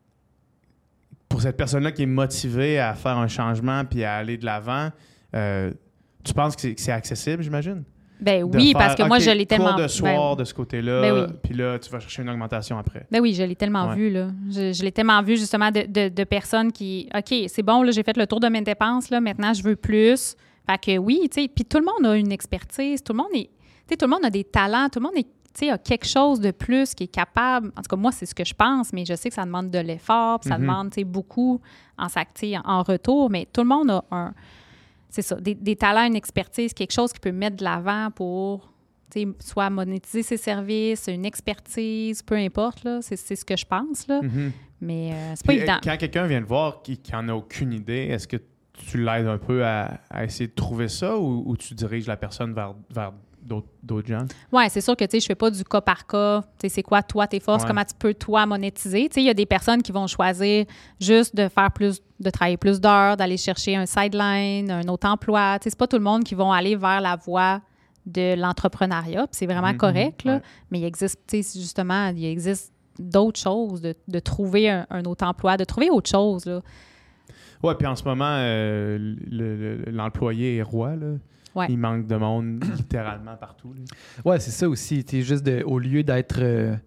pour cette personne-là qui est motivée à faire un changement puis à aller de l'avant, euh, tu penses que c'est, que c'est accessible, j'imagine? Ben oui, faire, parce que moi, okay, je l'ai tellement... cours de soir ben, de ce côté-là, ben oui. puis là, tu vas chercher une augmentation après. Ben oui, je l'ai tellement ouais. vu, là. Je, je l'ai tellement vu, justement, de, de, de personnes qui... OK, c'est bon, là, j'ai fait le tour de mes dépenses, là, maintenant, je veux plus. Fait que oui, tu sais, puis tout le monde a une expertise, tout le monde est... Tu sais, tout le monde a des talents, tout le monde est, tu sais, a quelque chose de plus qui est capable... En tout cas, moi, c'est ce que je pense, mais je sais que ça demande de l'effort, puis ça mm-hmm. demande, tu sais, beaucoup en, en retour, mais tout le monde a un... C'est ça, des, des talents, une expertise, quelque chose qui peut mettre de l'avant pour... T'sais, soit monétiser ses services, une expertise, peu importe, là, c'est, c'est ce que je pense, là. Mm-hmm. Mais euh, c'est Puis, pas évident. Quand quelqu'un vient te voir qui n'en a aucune idée, est-ce que tu l'aides un peu à, à essayer de trouver ça ou, ou tu diriges la personne vers, vers d'autres, d'autres gens? Oui, c'est sûr que je ne fais pas du cas par cas. T'sais, c'est quoi, toi, tes forces, ouais. comment tu peux, toi, monétiser. Il y a des personnes qui vont choisir juste de faire plus, de travailler plus d'heures, d'aller chercher un sideline, un autre emploi. T'sais, c'est pas tout le monde qui vont aller vers la voie de l'entrepreneuriat, puis c'est vraiment mmh, correct, là. Ouais. Mais il existe, tu sais, justement, il existe d'autres choses, de, de trouver un, un autre emploi, de trouver autre chose, là. Oui, puis en ce moment, euh, le, le, l'employé est roi, là. Ouais. Il manque de monde littéralement partout. Oui, c'est ça aussi. T'es juste de, au lieu d'être... Euh,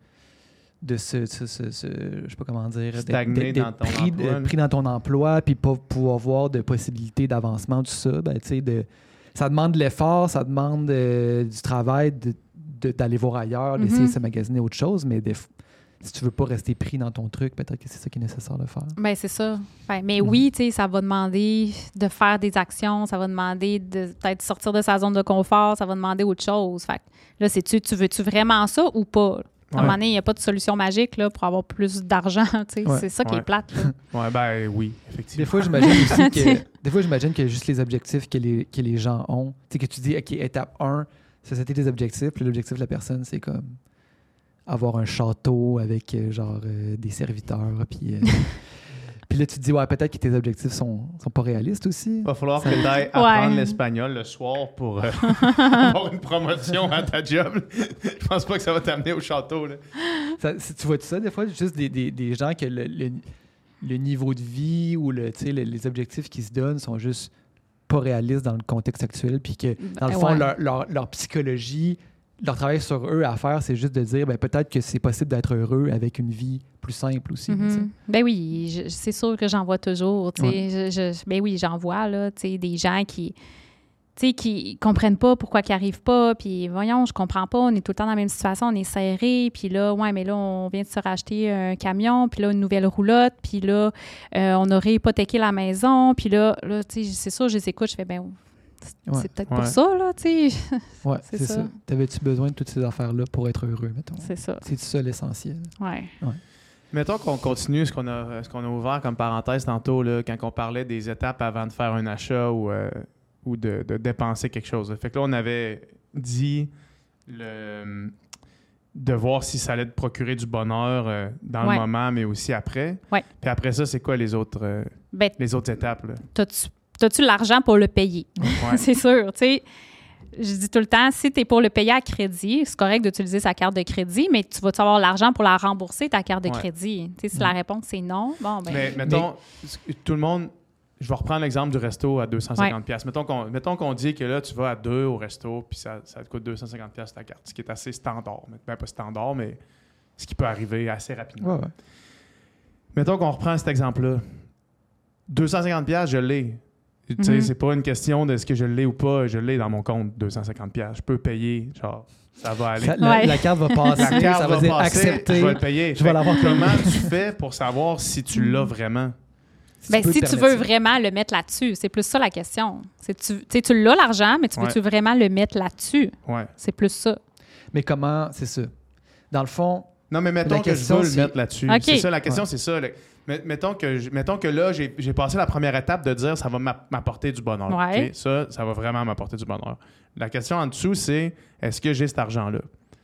de se, se, se, se... Je sais pas comment dire... Stagner dans ton pris, emploi. De, pris dans ton emploi, puis pas pouvoir avoir de possibilités d'avancement, tout ça, ben, tu sais, de... Ça demande de l'effort, ça demande euh, du travail de, de, d'aller voir ailleurs, mm-hmm. d'essayer de se magasiner autre chose, mais des, si tu veux pas rester pris dans ton truc, peut-être que c'est ça qui est nécessaire de faire. Bien, c'est ça. Enfin, mais mm-hmm. oui, tu sais, ça va demander de faire des actions, ça va demander de peut-être sortir de sa zone de confort, ça va demander autre chose. Fait là, c'est-tu, tu veux-tu vraiment ça ou pas? À un moment donné, il n'y a pas de solution magique là, pour avoir plus d'argent. Ouais. C'est ça qui ouais. est plate. Oui, ben oui, effectivement. Des fois, j'imagine aussi que, des fois, j'imagine que juste les objectifs que les, que les gens ont, tu sais, que tu dis, OK, étape un, se setter des objectifs. Puis l'objectif de la personne, c'est comme avoir un château avec euh, genre euh, des serviteurs. Puis, euh, puis là, tu te dis, ouais, peut-être que tes objectifs sont, sont pas réalistes aussi. Il va falloir Ça- que tu ailles apprendre Ouais. l'espagnol le soir pour euh, avoir une promotion à ta job. Je pense pas que ça va t'amener au château. Là. Ça- si tu vois tout ça, des fois, juste des, des, des gens que le, le, le niveau de vie ou le, tu sais, le- les objectifs qu'ils se donnent sont juste pas réalistes dans le contexte actuel, puis que, dans le fond, Ouais. leur, leur, leur psychologie, leur travail sur eux à faire, c'est juste de dire, ben, peut-être que c'est possible d'être heureux avec une vie plus simple aussi. Mhm. tu sais. Ben oui, je- c'est sûr que j'en vois toujours. tu sais. Ouais. Je- je- ben oui, j'en vois là, tu sais, des gens qui tu sais, qui comprennent pas pourquoi ils arrivent pas. Puis voyons, je comprends pas, on est tout le temps dans la même situation, on est serré. Puis là, ouais, mais là, on vient de se racheter un camion, puis là, une nouvelle roulotte. Puis là, euh, on aurait hypothéqué la maison. Puis là, là tu sais, c'est sûr, je les écoute, je fais, ben c'est Ouais. c'est peut-être Ouais. pour ça, là, tu sais. Ouais, C'est c'est ça. ça. T'avais-tu besoin de toutes ces affaires-là pour être heureux, mettons? C'est ça, C'est ça l'essentiel. ouais. Mettons qu'on continue ce qu'on a, ce qu'on a ouvert comme parenthèse tantôt, là, quand on parlait des étapes avant de faire un achat ou, euh, ou de, de dépenser quelque chose. Fait que là, on avait dit le, de voir si ça allait te procurer du bonheur euh, dans Ouais. le moment, mais aussi après. Ouais. Puis après ça, c'est quoi les autres, euh, Ben, les autres étapes? Là? t'as-tu, t'as-tu l'argent pour le payer? Ouais. C'est sûr, tu sais. Je dis tout le temps, si tu es pour le payer à crédit, c'est correct d'utiliser sa carte de crédit, mais tu vas-tu avoir l'argent pour la rembourser, ta carte de Ouais. crédit? Tu sais, si Ouais. la réponse c'est non, bon, ben Mais mettons, tout le monde, je vais reprendre l'exemple du resto à deux cent cinquante dollars. Mettons qu'on, mettons qu'on dit que là, tu vas à deux au resto, puis ça, ça te coûte deux cent cinquante dollars ta carte, ce qui est assez standard. Ben, pas standard, mais ce qui peut arriver assez rapidement. Ouais, ouais. Mettons qu'on reprend cet exemple-là. deux cent cinquante dollars, je l'ai. Tu sais, Mhm. c'est pas une question de ce que je l'ai ou pas. Je l'ai dans mon compte, deux cent cinquante dollars. Je peux payer, genre, ça va aller. Ça- la, Ouais. la carte va passer, La carte ça va va dire passer, accepter. je vais le payer. Je vais Fait l'avoir que payé. Comment tu fais pour savoir si tu l'as vraiment? Ben, peux si te tu permettre veux ça. vraiment le mettre là-dessus, c'est plus ça la question. C'est tu, tu sais, tu l'as l'argent, mais tu veux-tu Ouais. vraiment le mettre là-dessus? Ouais. C'est plus ça. Mais comment, c'est ça. Dans le fond, Non, mais mettons La que je question, veux le c'est- mettre là-dessus. OK. C'est ça, la question, Ouais. c'est ça. là. Met- Mettons que, je- mettons que là, j'ai j'ai passé la première étape de dire ça va m'a- m'apporter du bonheur. Ouais. OK? Ça, ça va vraiment m'apporter du bonheur. La question en dessous, c'est est-ce que j'ai cet argent-là?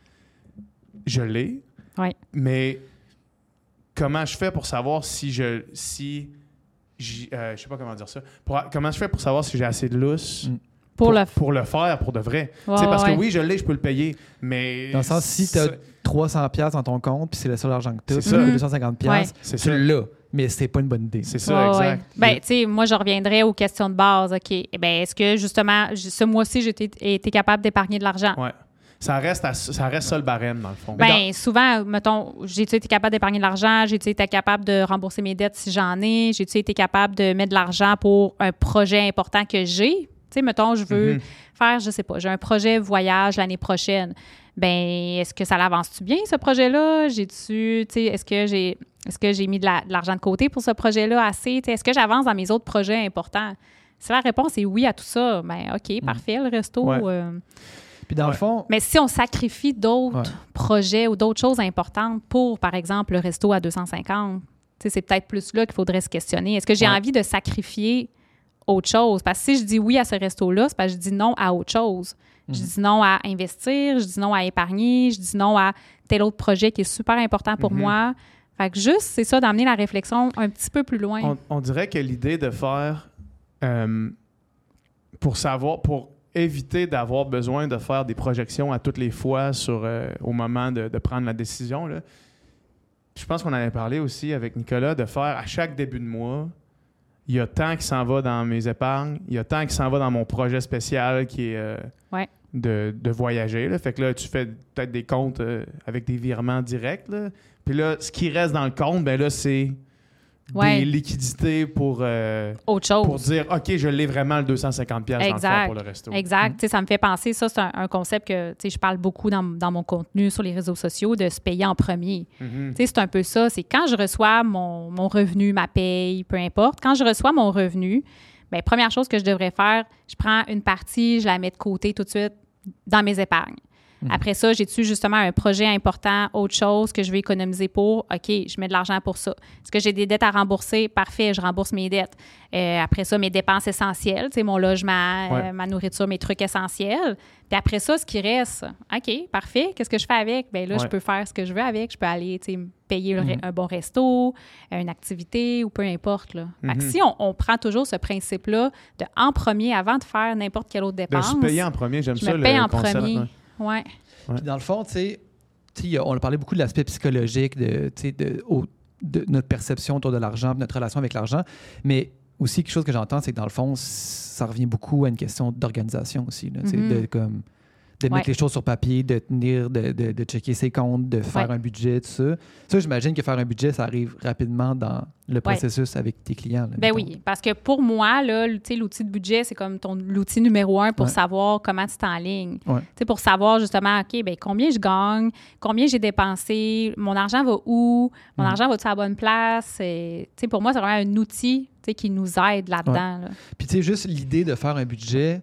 Je l'ai, Ouais. mais comment je fais pour savoir si je. Si j'y- euh, je sais pas comment dire ça. Pour- comment je fais pour savoir si j'ai assez de lousse Mm. Pour, le. pour le faire pour de vrai? Ouais, Tu sais, parce ouais. que oui, je l'ai, je peux le payer, mais. dans le sens, si tu as ça- trois cents dollars dans ton compte, puis c'est le seul argent que tu as, C'est ça. deux cent cinquante dollars, Ouais. C'est tu ça. l'as. Mais c'est pas une bonne idée. C'est ça, Ouais, ouais. exact. Ben, tu sais, moi, je reviendrais aux questions de base. OK. Eh ben, est-ce que, justement, j- ce mois-ci, j'ai été, été capable d'épargner de l'argent? Ouais. Ça reste, à- ça reste ça le barème, dans le fond. Ben, souvent, mettons, j'ai-tu été capable d'épargner de l'argent? J'ai-tu été capable de rembourser mes dettes si j'en ai? J'ai-tu été capable de mettre de l'argent pour un projet important que j'ai? Tu sais, mettons, je veux Mhm. faire, je sais pas, j'ai un projet voyage l'année prochaine. Ben, est-ce que ça l'avance-tu bien, ce projet-là? J'ai-tu, tu sais, est-ce que j'ai est-ce que j'ai mis de la- de l'argent de côté pour ce projet-là assez? Tu sais, est-ce que j'avance dans mes autres projets importants? Si la réponse est oui à tout ça, ben OK, parfait, le resto. Ouais. euh, Puis dans le Ouais. fond, Mais si on sacrifie d'autres Ouais. projets ou d'autres choses importantes pour, par exemple, le resto à deux cent cinquante, tu sais, c'est peut-être plus là qu'il faudrait se questionner. Est-ce que j'ai Ouais. envie de sacrifier autre chose? Parce que si je dis oui à ce resto-là, c'est parce que je dis non à autre chose. Je dis non à investir, je dis non à épargner, je dis non à tel autre projet qui est super important pour Mhm. moi. Fait que juste, c'est ça, d'amener la réflexion un petit peu plus loin. On, on dirait que l'idée de faire euh, pour savoir, pour éviter d'avoir besoin de faire des projections à toutes les fois sur, euh, au moment de, de prendre la décision, là, je pense qu'on en avait parlé aussi avec Nicolas, de faire à chaque début de mois, il y a tant qui s'en va dans mes épargnes, il y a tant qui s'en va dans mon projet spécial qui est euh, Ouais. de, de voyager. Là. Fait que là, tu fais peut-être des comptes euh, avec des virements directs. Là. Puis là, ce qui reste dans le compte, ben là, c'est Ouais. des liquidités pour, euh, Autre chose. pour dire OK, je l'ai vraiment le deux cent cinquante dollars dans le Exact. fond pour le resto. Exact. Tu sais, ça me fait penser, ça, c'est un, un concept que tu sais, je parle beaucoup dans, dans mon contenu sur les réseaux sociaux, de se payer en premier. Mhm. Tu sais, c'est un peu ça. C'est quand je reçois mon, mon revenu, ma paye, peu importe, quand je reçois mon revenu, bien, première chose que je devrais faire, je prends une partie, je la mets de côté tout de suite dans mes épargnes. Mm-hmm. Après ça, j'ai-tu justement un projet important, autre chose que je vais économiser pour? OK, je mets de l'argent pour ça. Est-ce que j'ai des dettes à rembourser? Parfait, je rembourse mes dettes. Euh, après ça, mes dépenses essentielles, tu sais, mon logement, ouais. euh, ma nourriture, mes trucs essentiels. Puis après ça, ce qui reste, OK, parfait, qu'est-ce que je fais avec? Bien là, ouais. je peux faire ce que je veux avec. Je peux aller, tu sais, payer mm-hmm. un bon resto, une activité ou peu importe, là. Mm-hmm. Fait que si on, on prend toujours ce principe-là de en premier, avant de faire n'importe quelle autre dépense... De se payer en premier, j'aime je ça, me paye le en concept. premier. Ouais. Ouais. Ouais. Puis dans le fond, tu sais, on a parlé beaucoup de l'aspect psychologique, de, de, au, de notre perception autour de l'argent, de notre relation avec l'argent, mais aussi quelque chose que j'entends, c'est que dans le fond, ça revient beaucoup à une question d'organisation aussi, là, mm-hmm. de, comme, de mettre ouais. les choses sur papier, de tenir, de, de, de checker ses comptes, de faire ouais. un budget, tout ça. Ça, j'imagine que faire un budget, ça arrive rapidement dans le processus ouais. avec tes clients. Là, ben oui, parce que pour moi, là, l'outil de budget, c'est comme ton l'outil numéro un pour ouais. savoir comment tu t'enlignes. Ouais. Pour savoir justement, OK, ben combien je gagne, combien j'ai dépensé, mon argent va où, mon mm. argent va-tu à la bonne place. Et, pour moi, c'est vraiment un outil qui nous aide là-dedans. Ouais. Là. Puis tu sais, juste l'idée de faire un budget...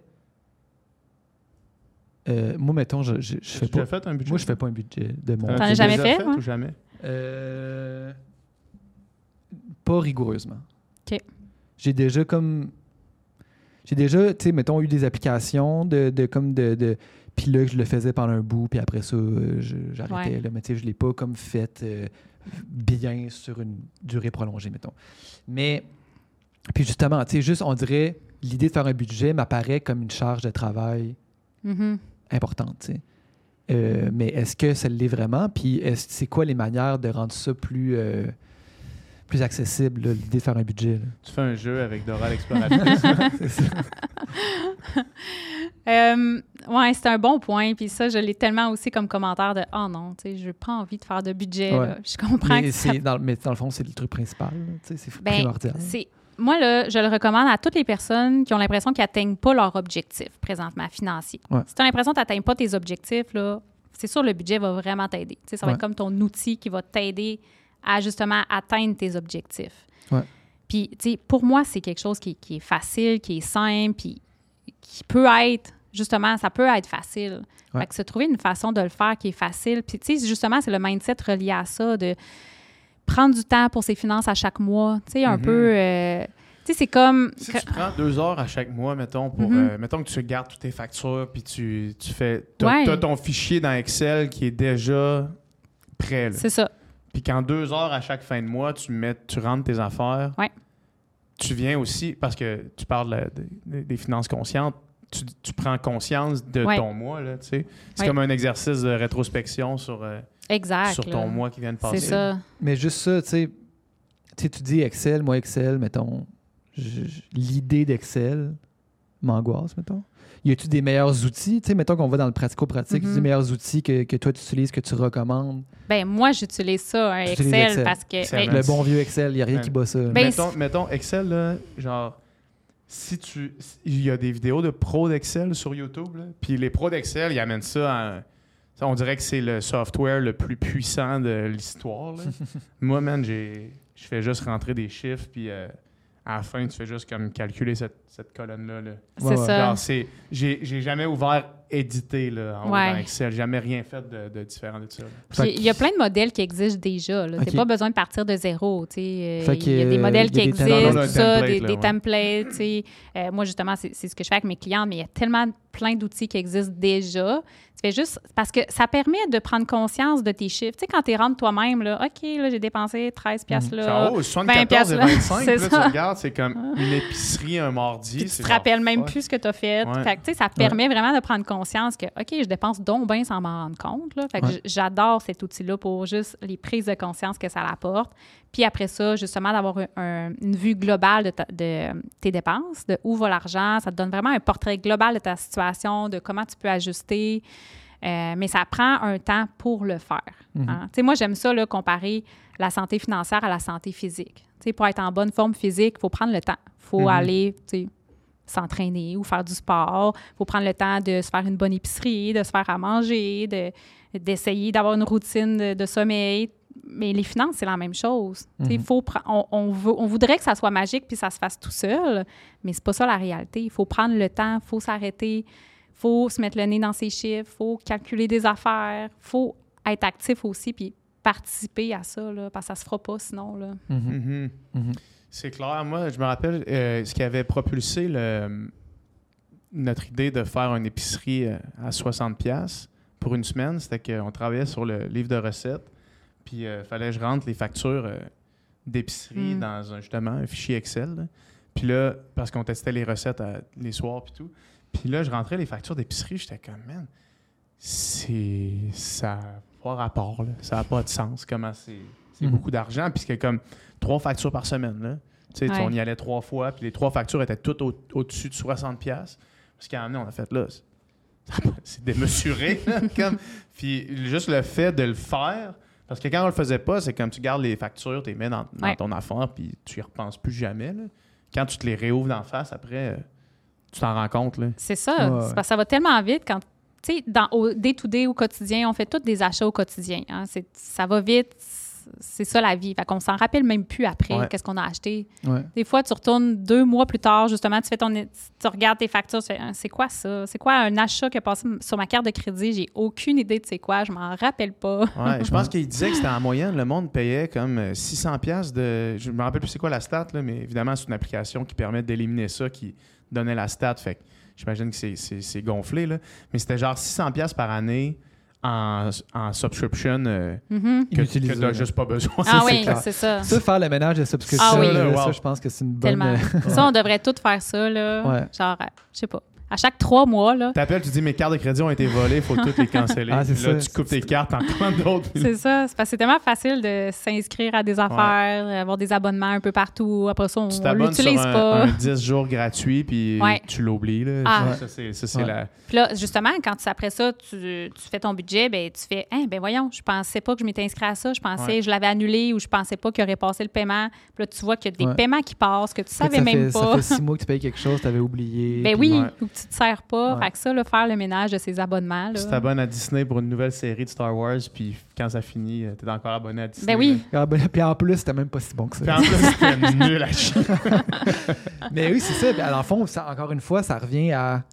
Euh, moi, mettons, je, je, je fais pas... fait un budget? Moi, je fais pas un budget de mon... T'en as jamais fait? fait ouais? ou jamais? Euh... Pas rigoureusement. OK. J'ai déjà comme... J'ai déjà, tu sais, mettons, eu des applications de, de comme de... de... Puis là, je le faisais pendant un bout, puis après ça, je, j'arrêtais. Ouais. Là, mais tu sais, je l'ai pas comme fait euh, bien sur une durée prolongée, mettons. Mais... Puis justement, tu sais, juste, on dirait, l'idée de faire un budget m'apparaît comme une charge de travail mm-hmm. importante, tu sais. Euh, mais est-ce que ça l'est vraiment? Puis est-ce, c'est quoi les manières de rendre ça plus, euh, plus accessible, là, l'idée de faire un budget? Là? Tu fais un jeu avec Dora l'exploratrice. C'est ça. euh, oui, c'est un bon point. Puis ça, je l'ai tellement aussi comme commentaire de « Oh non, tu sais, je n'ai pas envie de faire de budget. Ouais. » Je comprends mais que c'est ça... dans, mais dans le fond, c'est le truc principal. Tu sais, c'est ben, primordial. C'est... Moi, là, je le recommande à toutes les personnes qui ont l'impression qu'ils n'atteignent pas leur objectif présentement financier. Ouais. Si tu as l'impression que tu n'atteignes pas tes objectifs, là, c'est sûr le budget va vraiment t'aider. Tu sais, ça va ouais. être comme ton outil qui va t'aider à justement atteindre tes objectifs. Ouais. Puis, tu sais, pour moi, c'est quelque chose qui, qui est facile, qui est simple, puis qui peut être, justement, ça peut être facile. Ouais. Fait que se trouver une façon de le faire qui est facile. Puis, tu sais, justement, c'est le mindset relié à ça, de prendre du temps pour ses finances à chaque mois. Tu sais, un mm-hmm. peu... Euh, tu sais, c'est comme... Si que... tu prends deux heures à chaque mois, mettons, pour... Mm-hmm. Euh, mettons que tu gardes toutes tes factures, puis tu, tu fais... T'as, ouais. t'as ton fichier dans Excel qui est déjà prêt, là. C'est ça. Puis qu'en deux heures à chaque fin de mois, tu mets, tu rentres tes affaires. Ouais. Tu viens aussi, parce que tu parles de, de, des finances conscientes, tu, tu prends conscience de ouais. ton mois, là, tu sais. C'est ouais. comme un exercice de rétrospection sur, euh, exact, sur ton là. mois qui vient de passer. C'est ça. Mais juste ça, tu sais, tu sais, tu dis Excel, moi Excel, mettons, je, je, l'idée d'Excel m'angoisse, mettons. Y a-tu des meilleurs outils? Tu sais, mettons qu'on va dans le pratico-pratique, mm-hmm. y a des meilleurs outils que, que toi tu utilises, que tu recommandes? Ben moi, j'utilise ça, un Excel, Excel, parce que... Excel, ben, le bon vieux Excel, il n'y a rien ben, qui bat ça. Ben, mettons, mettons Excel, là, genre, si tu... Il y a des vidéos de pros d'Excel sur YouTube, là, puis les pros d'Excel, ils amènent ça à... On dirait que c'est le software le plus puissant de l'histoire, là. Moi, man, j'ai... Je fais juste rentrer des chiffres, puis euh, à la fin, tu fais juste comme calculer cette, cette colonne-là. Là. C'est ouais, ça. Genre, c'est, j'ai, j'ai jamais ouvert éditer là, en ouais. haut dans Excel. Jamais rien fait de, de différent de ça. Il y a plein de modèles qui existent déjà. Tu n'as okay. pas besoin de partir de zéro. Il euh, y a des euh, modèles qui des existent, tout ça, templates, des, là, des ouais. templates. Euh, moi, justement, c'est, c'est ce que je fais avec mes clients, mais il y a tellement plein d'outils qui existent déjà. Tu fais juste parce que ça permet de prendre conscience de tes chiffres. Tu sais, quand tu rentres toi-même, là, OK, là, j'ai dépensé treize piastres là. Oh, soixante-quatorze et vingt-cinq, c'est là, ça. Tu regardes, c'est comme une épicerie un mardi. Puis tu c'est te genre, rappelles même ouais. plus ce que tu as fait. Ouais. Fait que, tu sais, ça permet ouais. vraiment de prendre conscience que, OK, je dépense donc bien sans m'en rendre compte. Là. Fait que ouais. j'adore cet outil-là pour juste les prises de conscience que ça apporte. Puis après ça, justement, d'avoir un, un, une vue globale de, ta, de tes dépenses, de où va l'argent. Ça te donne vraiment un portrait global de ta situation, de comment tu peux ajuster. Euh, mais ça prend un temps pour le faire. Mm-hmm. Hein? Tu sais, moi, j'aime ça, là, comparer la santé financière à la santé physique. Tu sais, pour être en bonne forme physique, il faut prendre le temps. Il faut mm-hmm. aller, tu sais, s'entraîner ou faire du sport. Il faut prendre le temps de se faire une bonne épicerie, de se faire à manger, de, d'essayer d'avoir une routine de, de sommeil. Mais les finances, c'est la même chose. Mm-hmm. Faut pr- on, on, veut, on voudrait que ça soit magique puis ça se fasse tout seul, mais c'est pas ça la réalité. Il faut prendre le temps, il faut s'arrêter, faut se mettre le nez dans ses chiffres, faut calculer des affaires, faut être actif aussi, puis participer à ça, là, parce que ça se fera pas sinon. Là. Mhm. Mhm. Mhm. C'est clair. Moi, je me rappelle euh, ce qui avait propulsé le, notre idée de faire une épicerie euh, à soixante dollars pour une semaine, c'était qu'on travaillait sur le livre de recettes, puis il euh, fallait que je rentre les factures euh, d'épicerie Mm. dans un, justement un fichier Excel. Là. Puis là, parce qu'on testait les recettes à- les soirs puis tout, puis là, je rentrais les factures d'épicerie, j'étais comme, man, c'est... ça n'a pas rapport, là. Ça n'a pas de sens, comment c'est... C'est Mhm. beaucoup d'argent, puis c'est comme trois factures par semaine, là. Tu sais, Ouais. on y allait trois fois, puis les trois factures étaient toutes au- au-dessus de soixante dollars. Parce qu'à un moment donné, on a fait là, c'est, c'est démesuré. là, comme. Puis juste le fait de le faire, parce que quand on le faisait pas, c'est comme tu gardes les factures, tu les mets dans, dans Ouais. ton affaire, puis tu y repenses plus jamais. Là. Quand tu te les réouvres d'en face, après, euh, tu t'en rends compte. Là. C'est ça. Ouais, ouais. C'est parce que ça va tellement vite quand, tu sais, dans au day-to-day, au quotidien, on fait tous des achats au quotidien. Hein. C'est, ça va vite. C'est ça la vie. Fait qu'on s'en rappelle même plus après Ouais. qu'est-ce qu'on a acheté. Ouais. Des fois, tu retournes deux mois plus tard, justement, tu fais ton, tu regardes tes factures, tu fais, Ah, c'est quoi ça? C'est quoi un achat qui a passé sur ma carte de crédit? J'ai aucune idée de c'est quoi, je m'en rappelle pas. Ouais, je pense qu'il disait que c'était en moyenne, le monde payait comme euh, six cents dollars de... Je me rappelle plus c'est quoi la stat, là, mais évidemment, c'est une application qui permet d'éliminer ça, qui donnait la stat. Fait que j'imagine que c'est, c'est, c'est gonflé, là. Mais c'était genre six cents dollars par année en, en subscription euh, Mhm. que, Inutilisé, que t'as là. juste pas besoin. Ah c'est oui, clair. c'est ça. Ça, faire le ménage de subscription, Ah oui. là, Wow. ça, je pense que c'est une bonne... Tellement. euh, Ça, on devrait tout faire ça, là. Ouais. Genre, euh, je sais pas. À chaque trois mois, là. T'appelles, tu dis mes cartes de crédit ont été volées, il faut toutes les canceller. Ah, c'est Là, ça. tu coupes tes cartes, en commandes d'autres. C'est ça. C'est parce que c'est tellement facile de s'inscrire à des affaires, avoir des abonnements un peu partout. Après ça, on, Tu on t'abonnes sur l'utilise un, pas. un dix jours gratuit, puis Ouais. tu l'oublies. Là. Ah. Ça, c'est, ça, c'est Ouais. la... Puis là, justement, quand tu, après ça, tu, tu fais ton budget, ben tu fais, hein, ben voyons, je pensais pas que je m'étais inscrit à ça, je pensais Ouais. je l'avais annulé ou je pensais pas qu'il aurait passé le paiement. Puis là, tu vois qu'il y a des Ouais. paiements qui passent que tu Fait que savais ça même fait, pas. Ça fait six mois que tu payes quelque chose, tu avais oublié. Ben puis- oui, Ouais. ou que tu te sers pas. Ouais. Fait que ça, là, faire le ménage de ces abonnements. Là. Tu t'abonnes à Disney pour une nouvelle série de Star Wars, puis quand ça finit, euh, t'es encore abonné à Disney. Ben oui. Ah, ben, puis en plus, c'était même pas si bon que ça. Puis en plus, c'était nul à chier. Mais oui, c'est ça. Puis, dans le fond, ça, encore une fois, ça revient à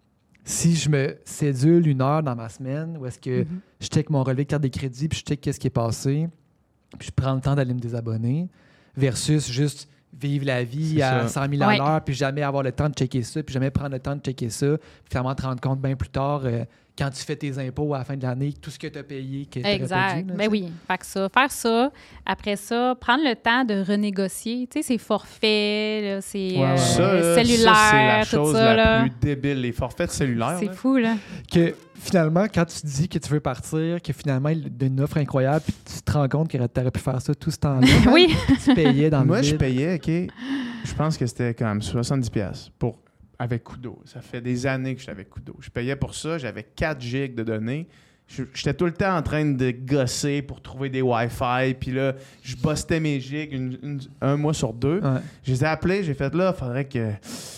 si je me cédule une heure dans ma semaine, où est-ce que Mhm. je check mon relevé de carte de crédit, puis je check qu'est-ce qui est passé, puis je prends le temps d'aller me désabonner, versus juste vivre la vie C'est à ça. cent mille à Ouais. l'heure, puis jamais avoir le temps de checker ça, puis jamais prendre le temps de checker ça, puis finalement te rendre compte bien plus tard, euh, quand tu fais tes impôts à la fin de l'année, tout ce que tu as payé, que t'aurais pas Exact. dû, là, Ben tu sais. oui. Fait que ça, faire ça. Après ça, prendre le temps de renégocier. Tu sais, ces forfaits, là, ces Ouais, ouais, euh, ouais. Ça, là, cellulaires, ça, c'est la tout chose ça. la là. plus débile. Les forfaits cellulaires. C'est là. fou, là. Que finalement, quand tu dis que tu veux partir, que finalement, il y a une offre incroyable, puis tu te rends compte que tu aurais pu faire ça tout ce temps-là, Oui. tu payais dans Moi, le je vide. payais, OK, je pense que c'était comme soixante-dix dollars pour, avec Kudo. Ça fait des années que j'étais avec Kudo. Je payais pour ça, j'avais quatre gigs de données. Je- J'étais tout le temps en train de gosser pour trouver des Wi-Fi. Puis là, je bustais mes gigs une- une- un mois sur deux. Ouais. Je les ai appelés, j'ai fait là, faudrait que...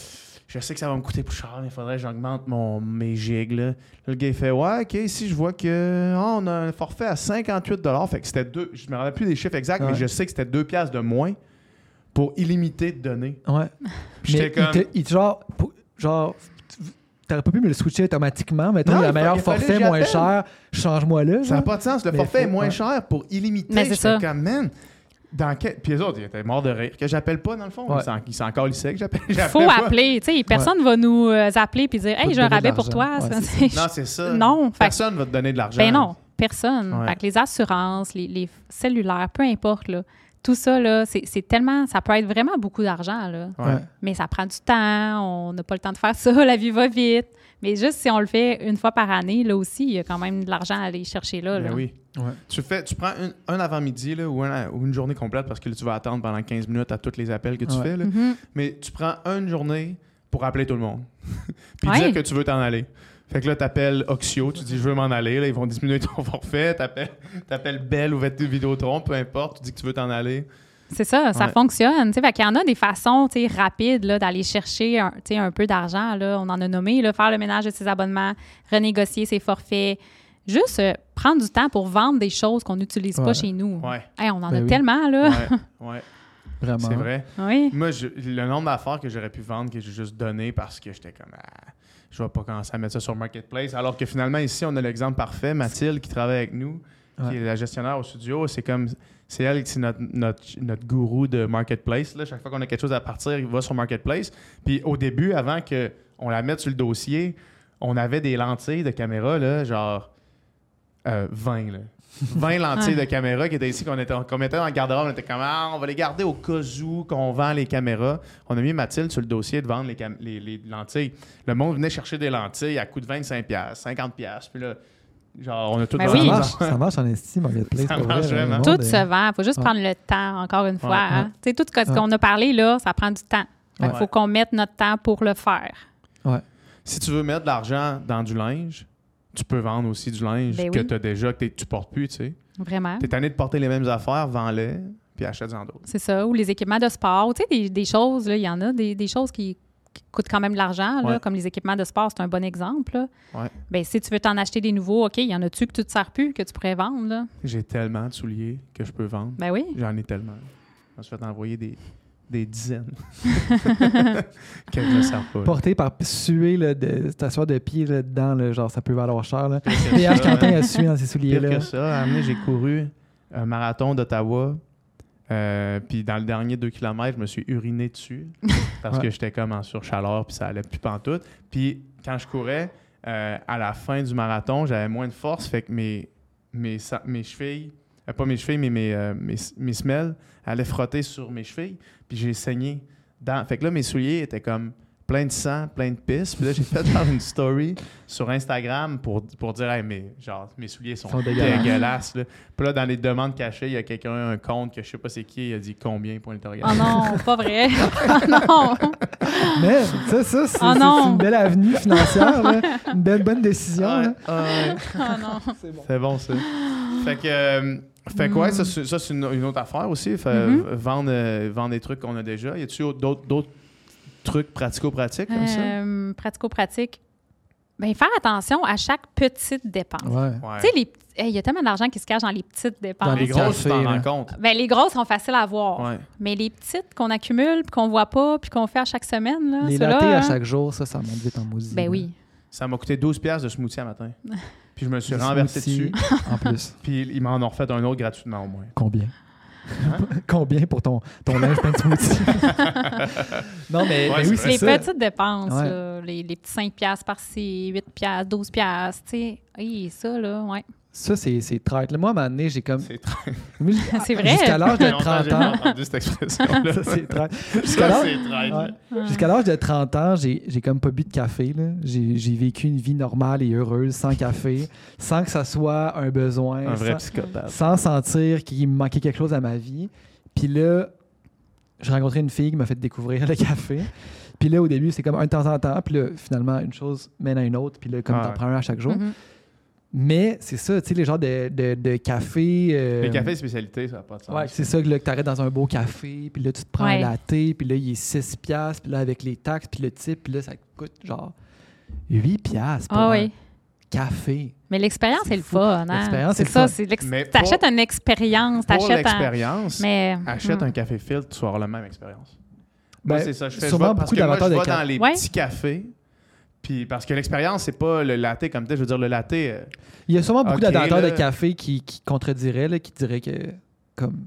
Je sais que ça va me coûter plus cher, mais il faudrait que j'augmente mon, mes gigs. Là. Là, le gars, il fait « Ouais, OK, ici, je vois que oh, on a un forfait à cinquante-huit dollars. » Fait que c'était deux... Je me rappelle plus des chiffres exacts, Ouais. mais je sais que c'était deux piastres de moins pour illimité de données. Ouais. Puis Mais j'étais comme... il te- il te- genre, pour- genre, tu- t'aurais pas pu me le switcher automatiquement. Mettons, Non, le il fa- meilleur il fallait forfait que moins j'appelle. cher, change-moi là. Ça n'a genre. pas de sens. Le Mais forfait faut- est moins ouais. cher pour illimité. Mais c'est J'étais ça. comme, man, dans quel... Puis les autres, ils étaient morts de rire. Que j'appelle pas, dans le fond. Ouais. Ils s'en- Ils s'en encore que j'appelle. Il j'appelle faut pas. appeler. Tu sais, personne ne va nous euh, appeler et dire Faut Hey, te j'ai un donner de rabais pour toi. l'argent. Ouais, Ça, c'est c'est- Non, c'est ça. Non. Fait que- Personne va te donner de l'argent. Ben non, personne. Ouais. Fait que les assurances, les, les cellulaires, peu importe, là, tout ça, là, c'est, c'est tellement... Ça peut être vraiment beaucoup d'argent, là. Ouais. Ouais. Mais ça prend du temps, on n'a pas le temps de faire ça, la vie va vite. Mais juste si on le fait une fois par année, là aussi, il y a quand même de l'argent à aller chercher là. Ben là. oui. Ouais. Tu, fais, tu prends une- un avant-midi là, ou, un- ou une journée complète parce que là, tu vas attendre pendant quinze minutes à tous les appels que tu Ouais. fais. Là. Mhm. Mais tu prends une journée pour appeler tout le monde. Puis Ouais. dire que tu veux t'en aller. Fait que là, t'appelles Oxio, tu dis je veux m'en aller. Là, ils vont diminuer ton forfait. T'appelles, t'appelles Bell ou Vidéotron, peu importe. Tu dis que tu veux t'en aller. C'est ça, ça Ouais. fonctionne. Tu sais, fait qu'il y en a des façons tu sais, rapides là, d'aller chercher un, tu sais, un peu d'argent. Là. On en a nommé, là, faire le ménage de ses abonnements, renégocier ses forfaits. Juste euh, prendre du temps pour vendre des choses qu'on n'utilise Ouais. pas chez nous. Ouais. Hey, on en Ben a oui. tellement, là. Ouais, ouais. Vraiment. C'est vrai. Oui. Moi, je- le nombre d'affaires que j'aurais pu vendre, que j'ai juste donné parce que j'étais comme. Ah, je vais pas commencer à mettre ça sur Marketplace. Alors que finalement, ici, on a l'exemple parfait. Mathilde, qui travaille avec nous, Ouais. qui est la gestionnaire au studio, c'est comme... C'est elle qui est notre, notre, notre gourou de Marketplace. Là. Chaque fois qu'on a quelque chose à partir, il va sur Marketplace. Puis au début, avant qu'on la mette sur le dossier, on avait des lentilles de caméra, là, genre euh, vingt. Là. vingt lentilles de caméra qui étaient ici, qu'on, était, qu'on mettait dans le garde-robe. On était comme, ah, on va les garder au cas où qu'on vend les caméras. On a mis Mathilde sur le dossier de vendre les, cam- les, les lentilles. Le monde venait chercher des lentilles à coût de vingt-cinq dollars, cinquante dollars. Puis là, genre, on a tout Ben vendu. oui. Ça marche, ça marche en estime, Marketplace. Ça pour marche vrai, vraiment. le Tout monde se est- vend. Il faut juste Ouais. prendre le temps, encore une fois. Ouais. hein. Ouais. Tu sais, tout ce Ouais. qu'on a parlé, là, ça prend du temps. Il Ouais. faut qu'on mette notre temps pour le faire. Si tu veux mettre de l'argent dans du linge, tu peux vendre aussi du linge Ben que oui. tu as déjà, que t'es- tu portes plus, tu sais. Vraiment. Tu es tanné de porter les mêmes affaires, vends-les, puis achète-en d'autres. C'est ça. Ou les équipements de sport. Tu sais, des, des choses, là, il y en a, des, des choses qui, qui coûtent quand même de l'argent, là, Ouais. comme les équipements de sport, c'est un bon exemple. Là. Ouais. Ben, si tu veux t'en acheter des nouveaux, OK, il y en a-tu que tu ne te sers plus, que tu pourrais vendre? Là? J'ai tellement de souliers que je peux vendre. Ben oui. J'en ai tellement. Je me suis fait envoyer des, des dizaines que je ne sers pas. là. Porté par suer là, de t'asseoir de pied là, dedans, là, genre ça peut valoir cher. Là. Pire que P H ça, Quentin hein. a sué dans ses Pire souliers-là. que ça, à un moment donné, j'ai couru un marathon d'Ottawa. Euh, puis dans le dernier deux kilomètres, je me suis uriné dessus parce Ouais. que j'étais comme en surchaleur puis ça allait plus pantoute. Puis quand je courais, euh, à la fin du marathon, j'avais moins de force, fait que mes, mes, sa- mes chevilles, euh, pas mes chevilles, mais mes, euh, mes, mes semelles allaient frotter sur mes chevilles, puis j'ai saigné. Dans... Fait que là, mes souliers étaient comme plein de sang, plein de pisse. Puis là, j'ai fait genre une story sur Instagram pour, pour dire hey, mais genre, mes souliers sont, Ils sont dégueulasses. dégueulasses. là. Puis là, dans les demandes cachées, il y a quelqu'un, un compte que je sais pas c'est qui, il a dit combien, point Oh d'interrogation. non, pas vrai. Oh non. Mais ça, ça c'est, Oh c'est- non. c'est une belle avenue financière. Là. Une belle bonne décision. Ouais, là. ouais. Oh non. C'est bon. C'est bon, ça. Fait que, euh, fait que ouais, ça, c'est, ça, c'est une, une autre affaire aussi. Fait, Mhm. euh, vendre, euh, vendre des trucs qu'on a déjà. Y a-tu d'autres, d'autres trucs pratico-pratiques comme ça? Euh, pratico-pratique. Bien, faire attention à chaque petite dépense. Ouais. Ouais. Tu sais, les petits- hey, il y a tellement d'argent qui se cache dans les petites dépenses. Dans les les grosses, tu t'en cafés, rends là. compte. Ben, les grosses sont faciles à voir. Ouais. Mais les petites qu'on accumule, puis qu'on voit pas, puis qu'on fait à chaque semaine, là, Les ceux-là, lattés à hein, chaque jour, ça, ça monte vite en maudit. Ben là. oui. Ça m'a coûté douze piastres de smoothie à matin. Puis je me suis Des renversé smoothies, dessus. En plus. Puis ils m'en ont refait un autre gratuitement au moins. Combien? Hein? Combien pour ton, ton linge plein de smoothies? non, mais, Ouais, mais c'est oui, vrai. c'est Les ça. petites dépenses, Ouais. là, les, les petits cinq piastres par-ci, huit piastres, douze piastres, tu sais. Hey, ça, là, ouais. Ça, c'est, c'est traite. Là, moi, à un moment donné, j'ai comme... C'est très Moi, j'ai- C'est vrai. Jusqu'à l'âge de longtemps que trente j'ai pas ans... entendu cette expression-là. ça, c'est traite. Ça, Jusqu'à l'âge... c'est très. Ouais. Jusqu'à l'âge de trente ans, j'ai, j'ai comme pas bu de café. Là. J'ai, j'ai vécu une vie normale et heureuse sans café, sans que ça soit un besoin, Un vrai sans, psychopathe. sans sentir qu'il me manquait quelque chose à ma vie. Puis là, j'ai rencontré une fille qui m'a fait découvrir le café. Puis là, au début, c'est comme un de temps en temps. Puis là, finalement, une chose mène à une autre. Puis là, comme Ah t'en ouais. prends un à chaque jour. Mhm. Mais c'est ça, tu sais, les genres de, de, de café... euh, Les cafés spécialités, ça n'a pas de sens. Ouais, c'est ça, que là, que t'arrêtes dans un beau café, puis là, tu te prends Ouais. un latte, puis là, il est six piastres, puis là, avec les taxes, puis le type, puis là, ça coûte genre huit piastres pour Ah un oui. café. Mais l'expérience, C'est c'est le fou. fun. Hein? L'expérience, c'est c'est ça. le fun. C'est l'ex- Mais t'achètes pour- une expérience. Pour T'achètes un... l'expérience, Mais... achète hmm. un café filtre, tu vas avoir la même expérience. Ben, Moi, c'est ça. Je fais, je sûrement vais- parce beaucoup que moi, je d'amateurs de vais café. dans les Ouais. petits cafés. Puis parce que l'expérience, c'est pas le latte comme tel. Je veux dire, le latte, euh, Il y a sûrement beaucoup Ok, d'amateurs là. de café qui, qui contrediraient, là, qui diraient que, comme,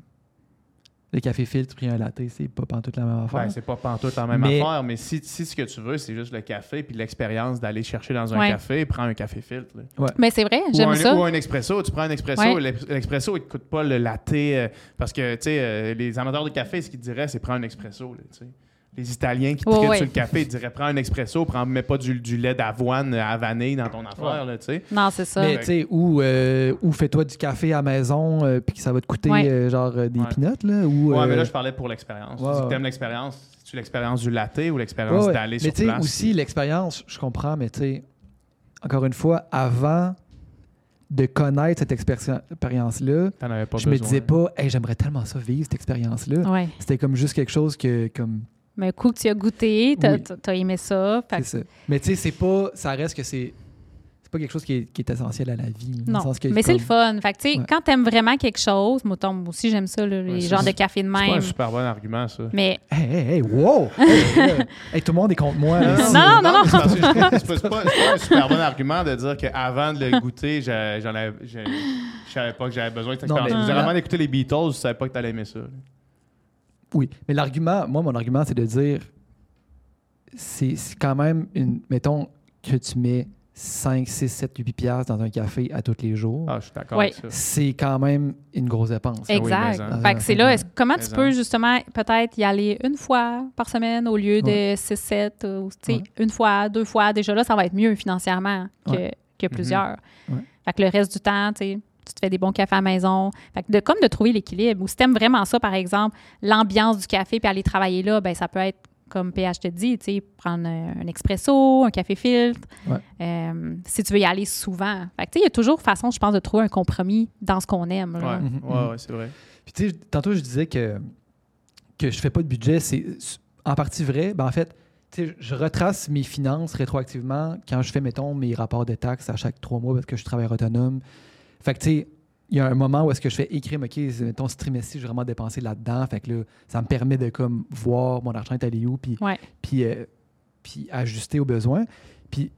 le café filtre puis un latte, c'est pas pantoute la même affaire. ben, c'est pas pantoute la même Mais- affaire. Mais si, si ce que tu veux, c'est juste le café puis l'expérience d'aller chercher dans un Ouais. café, prends un café filtre. là. Mais c'est vrai, Ou j'aime un, ça. ou un expresso. Tu prends un expresso. Ouais. l'ex- L'expresso, il ne te coûte pas le latte. euh, parce que, tu sais, euh, les amateurs de café, ce qu'ils te diraient, c'est prends un expresso. Là, tu sais. Les Italiens qui Ouais, traitent ouais. sur le café, ils diraient prends un expresso, prends, mets pas du, du lait d'avoine à vanille dans ton affaire. Là, tu sais. Non, c'est ça. Mais tu sais, ou, euh, ou fais-toi du café à la maison, euh, puis que ça va te coûter Ouais. euh, genre euh, des Ouais. peanuts, là. Ou, Ouais, euh, mais là, je parlais pour l'expérience. ouais, tu dis que ouais. t'aimes l'expérience. C'est-tu l'expérience du latte ou l'expérience Ouais, ouais. d'aller Mais sur tu sais, place? aussi, l'expérience, je comprends, mais tu sais, encore une fois, avant de connaître cette expéri- expérience-là, T'en avais pas je me besoin. disais pas, hey, j'aimerais tellement ça vivre, cette expérience-là. Ouais. C'était comme juste quelque chose que, comme, Mais un coup que tu as goûté, t'as Oui. t'as- t'as aimé ça. Fait c'est que- ça. Mais tu sais, c'est pas, ça reste que c'est, c'est pas quelque chose qui est, qui est essentiel à la vie. Non, sens que mais c'est comme... le fun. Fait que, tu sais, Ouais. quand t'aimes vraiment quelque chose, moi, moi aussi, j'aime ça, là, les Ouais, genres c'est- de café de C'est pas un même. super bon argument, ça. Mais Hey, hey, hey, wow! hey, là. Hey, tout le monde est contre moi. là, ici. Non, non, non. c'est parce que je- c'est pas, c'est pas- c'est pas un super bon argument de dire qu'avant de le goûter, j'ai- j'en avais, j'ai- je savais pas que j'avais besoin de cette Non, expérience. mais- Vous avez avant d'écouter les Beatles, je savais pas que t'allais aimer ça. Oui, mais l'argument, moi, mon argument, c'est de dire, c'est c'est quand même une. Mettons que tu mets cinq, six, sept, huit piastres dans un café à tous les jours. Ah, je suis d'accord Ouais. avec ça. C'est quand même une grosse dépense. oui, exact. mais en- Fait que c'est là, est-ce- comment Mais tu en- peux justement peut-être y aller une fois par semaine au lieu de six, sept, ou tu sais, Ouais. une fois, deux fois. Déjà là, ça va être mieux financièrement que, Ouais. que plusieurs. Ouais. Fait que le reste du temps, tu sais, tu te fais des bons cafés à la maison. Fait que de, comme de trouver l'équilibre. Ou si t'aimes vraiment ça, par exemple, l'ambiance du café puis aller travailler là, ben ça peut être, comme P H te dit, tu sais, prendre un, un expresso, un café filtre. Ouais. Euh, si tu veux y aller souvent. Fait que tu sais, il y a toujours façon, je pense, de trouver un compromis dans ce qu'on aime. là. Ouais, Mhm, ouais, mhm. ouais, c'est vrai. Puis tu sais, tantôt je disais que que je fais pas de budget, c'est en partie vrai. Ben en fait, tu sais, je retrace mes finances rétroactivement quand je fais, mettons, mes rapports de taxes à chaque trois mois parce que je travaille autonome. Fait que tu sais, il y a un moment où est-ce que je fais écrire, OK, mettons, ce trimestre-ci, j'ai vraiment dépensé là-dedans. Fait que là, ça me permet de comme voir mon argent est allé où, puis Ouais. puis, euh, puis ajuster aux besoins. Puis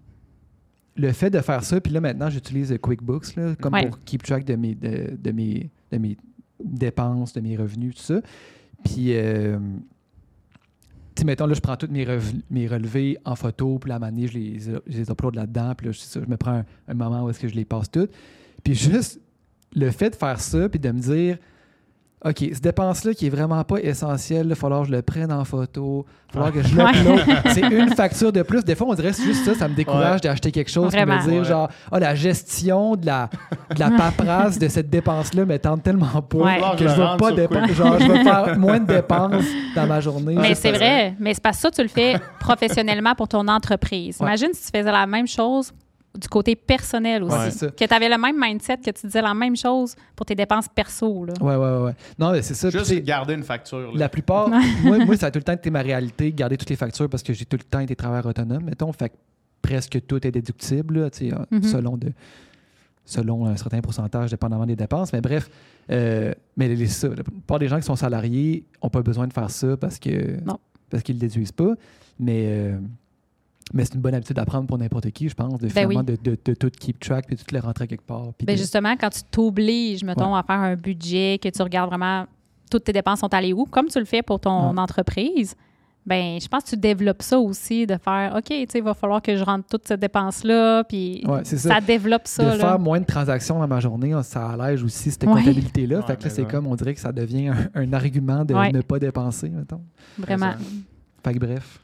le fait de faire ça, puis là maintenant j'utilise QuickBooks là, comme Ouais. pour keep track de mes, de, de mes, de mes dépenses, de mes revenus, tout ça. Puis, euh, tu sais, mettons, là, je prends tous mes, rev- mes relevés en photo, puis là, à un moment donné, je les, je les upload là-dedans, puis là, je, ça, je me prends un, un moment où est-ce que je les passe toutes. Puis juste le fait de faire ça, puis de me dire, OK, cette dépense-là qui est vraiment pas essentielle, il va falloir que je le prenne en photo, il va falloir que je l'upload. C'est une facture de plus. Des fois, on dirait que c'est juste ça, ça me décourage Ouais. d'acheter quelque chose, puis de Vraiment. me dire, Ouais. genre, ah, la gestion de la, de la paperasse de cette dépense-là me tente tellement pas Ouais. Falloir que je je le vais rende pas sur dépenser. Quick. Genre, je vais faire moins de dépenses dans ma journée. Mais Juste c'est parce- vrai. Mais c'est parce que ça, tu le fais professionnellement pour ton entreprise. Ouais. Imagine si tu faisais la même chose du côté personnel aussi. Ouais, c'est ça. Que tu avais le même mindset, que tu disais la même chose pour tes dépenses perso. Là. Ouais, ouais, ouais, ouais. Non, mais c'est ça. Puis, Juste tu sais, garder une facture. là. la plupart, moi, moi, ça a tout le temps été ma réalité, garder toutes les factures parce que j'ai tout le temps été travailleur autonome, mettons. Fait que presque tout est déductible, là, tu sais, Mhm. selon, de, selon un certain pourcentage, dépendamment des dépenses. Mais bref, euh, mais les, ça, la plupart des gens qui sont salariés n'ont pas besoin de faire ça parce que Non. parce qu'ils ne le déduisent pas. Mais, euh, mais c'est une bonne habitude d'apprendre pour n'importe qui, je pense, de, Ben finalement, oui. de, de, de tout keep track puis de tout les rentrer quelque part. puis Ben de- justement, quand tu t'obliges, mettons, à faire un budget, que tu regardes vraiment toutes tes dépenses sont allées où, comme tu le fais pour ton Ouais. entreprise, ben je pense que tu développes ça aussi, de faire, OK, tu sais, il va falloir que je rentre toute cette dépense-là, puis Ouais, c'est ça. ça développe ça. de là. faire moins de transactions dans ma journée, ça allège aussi cette Ouais. comptabilité-là. Ouais, fait que là, mais c'est ouais. comme, on dirait que ça devient un, un argument de Ouais. ne pas dépenser, mettons. Vraiment. Fait que bref.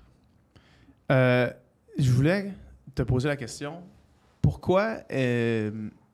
Euh, je voulais te poser la question. Pourquoi euh,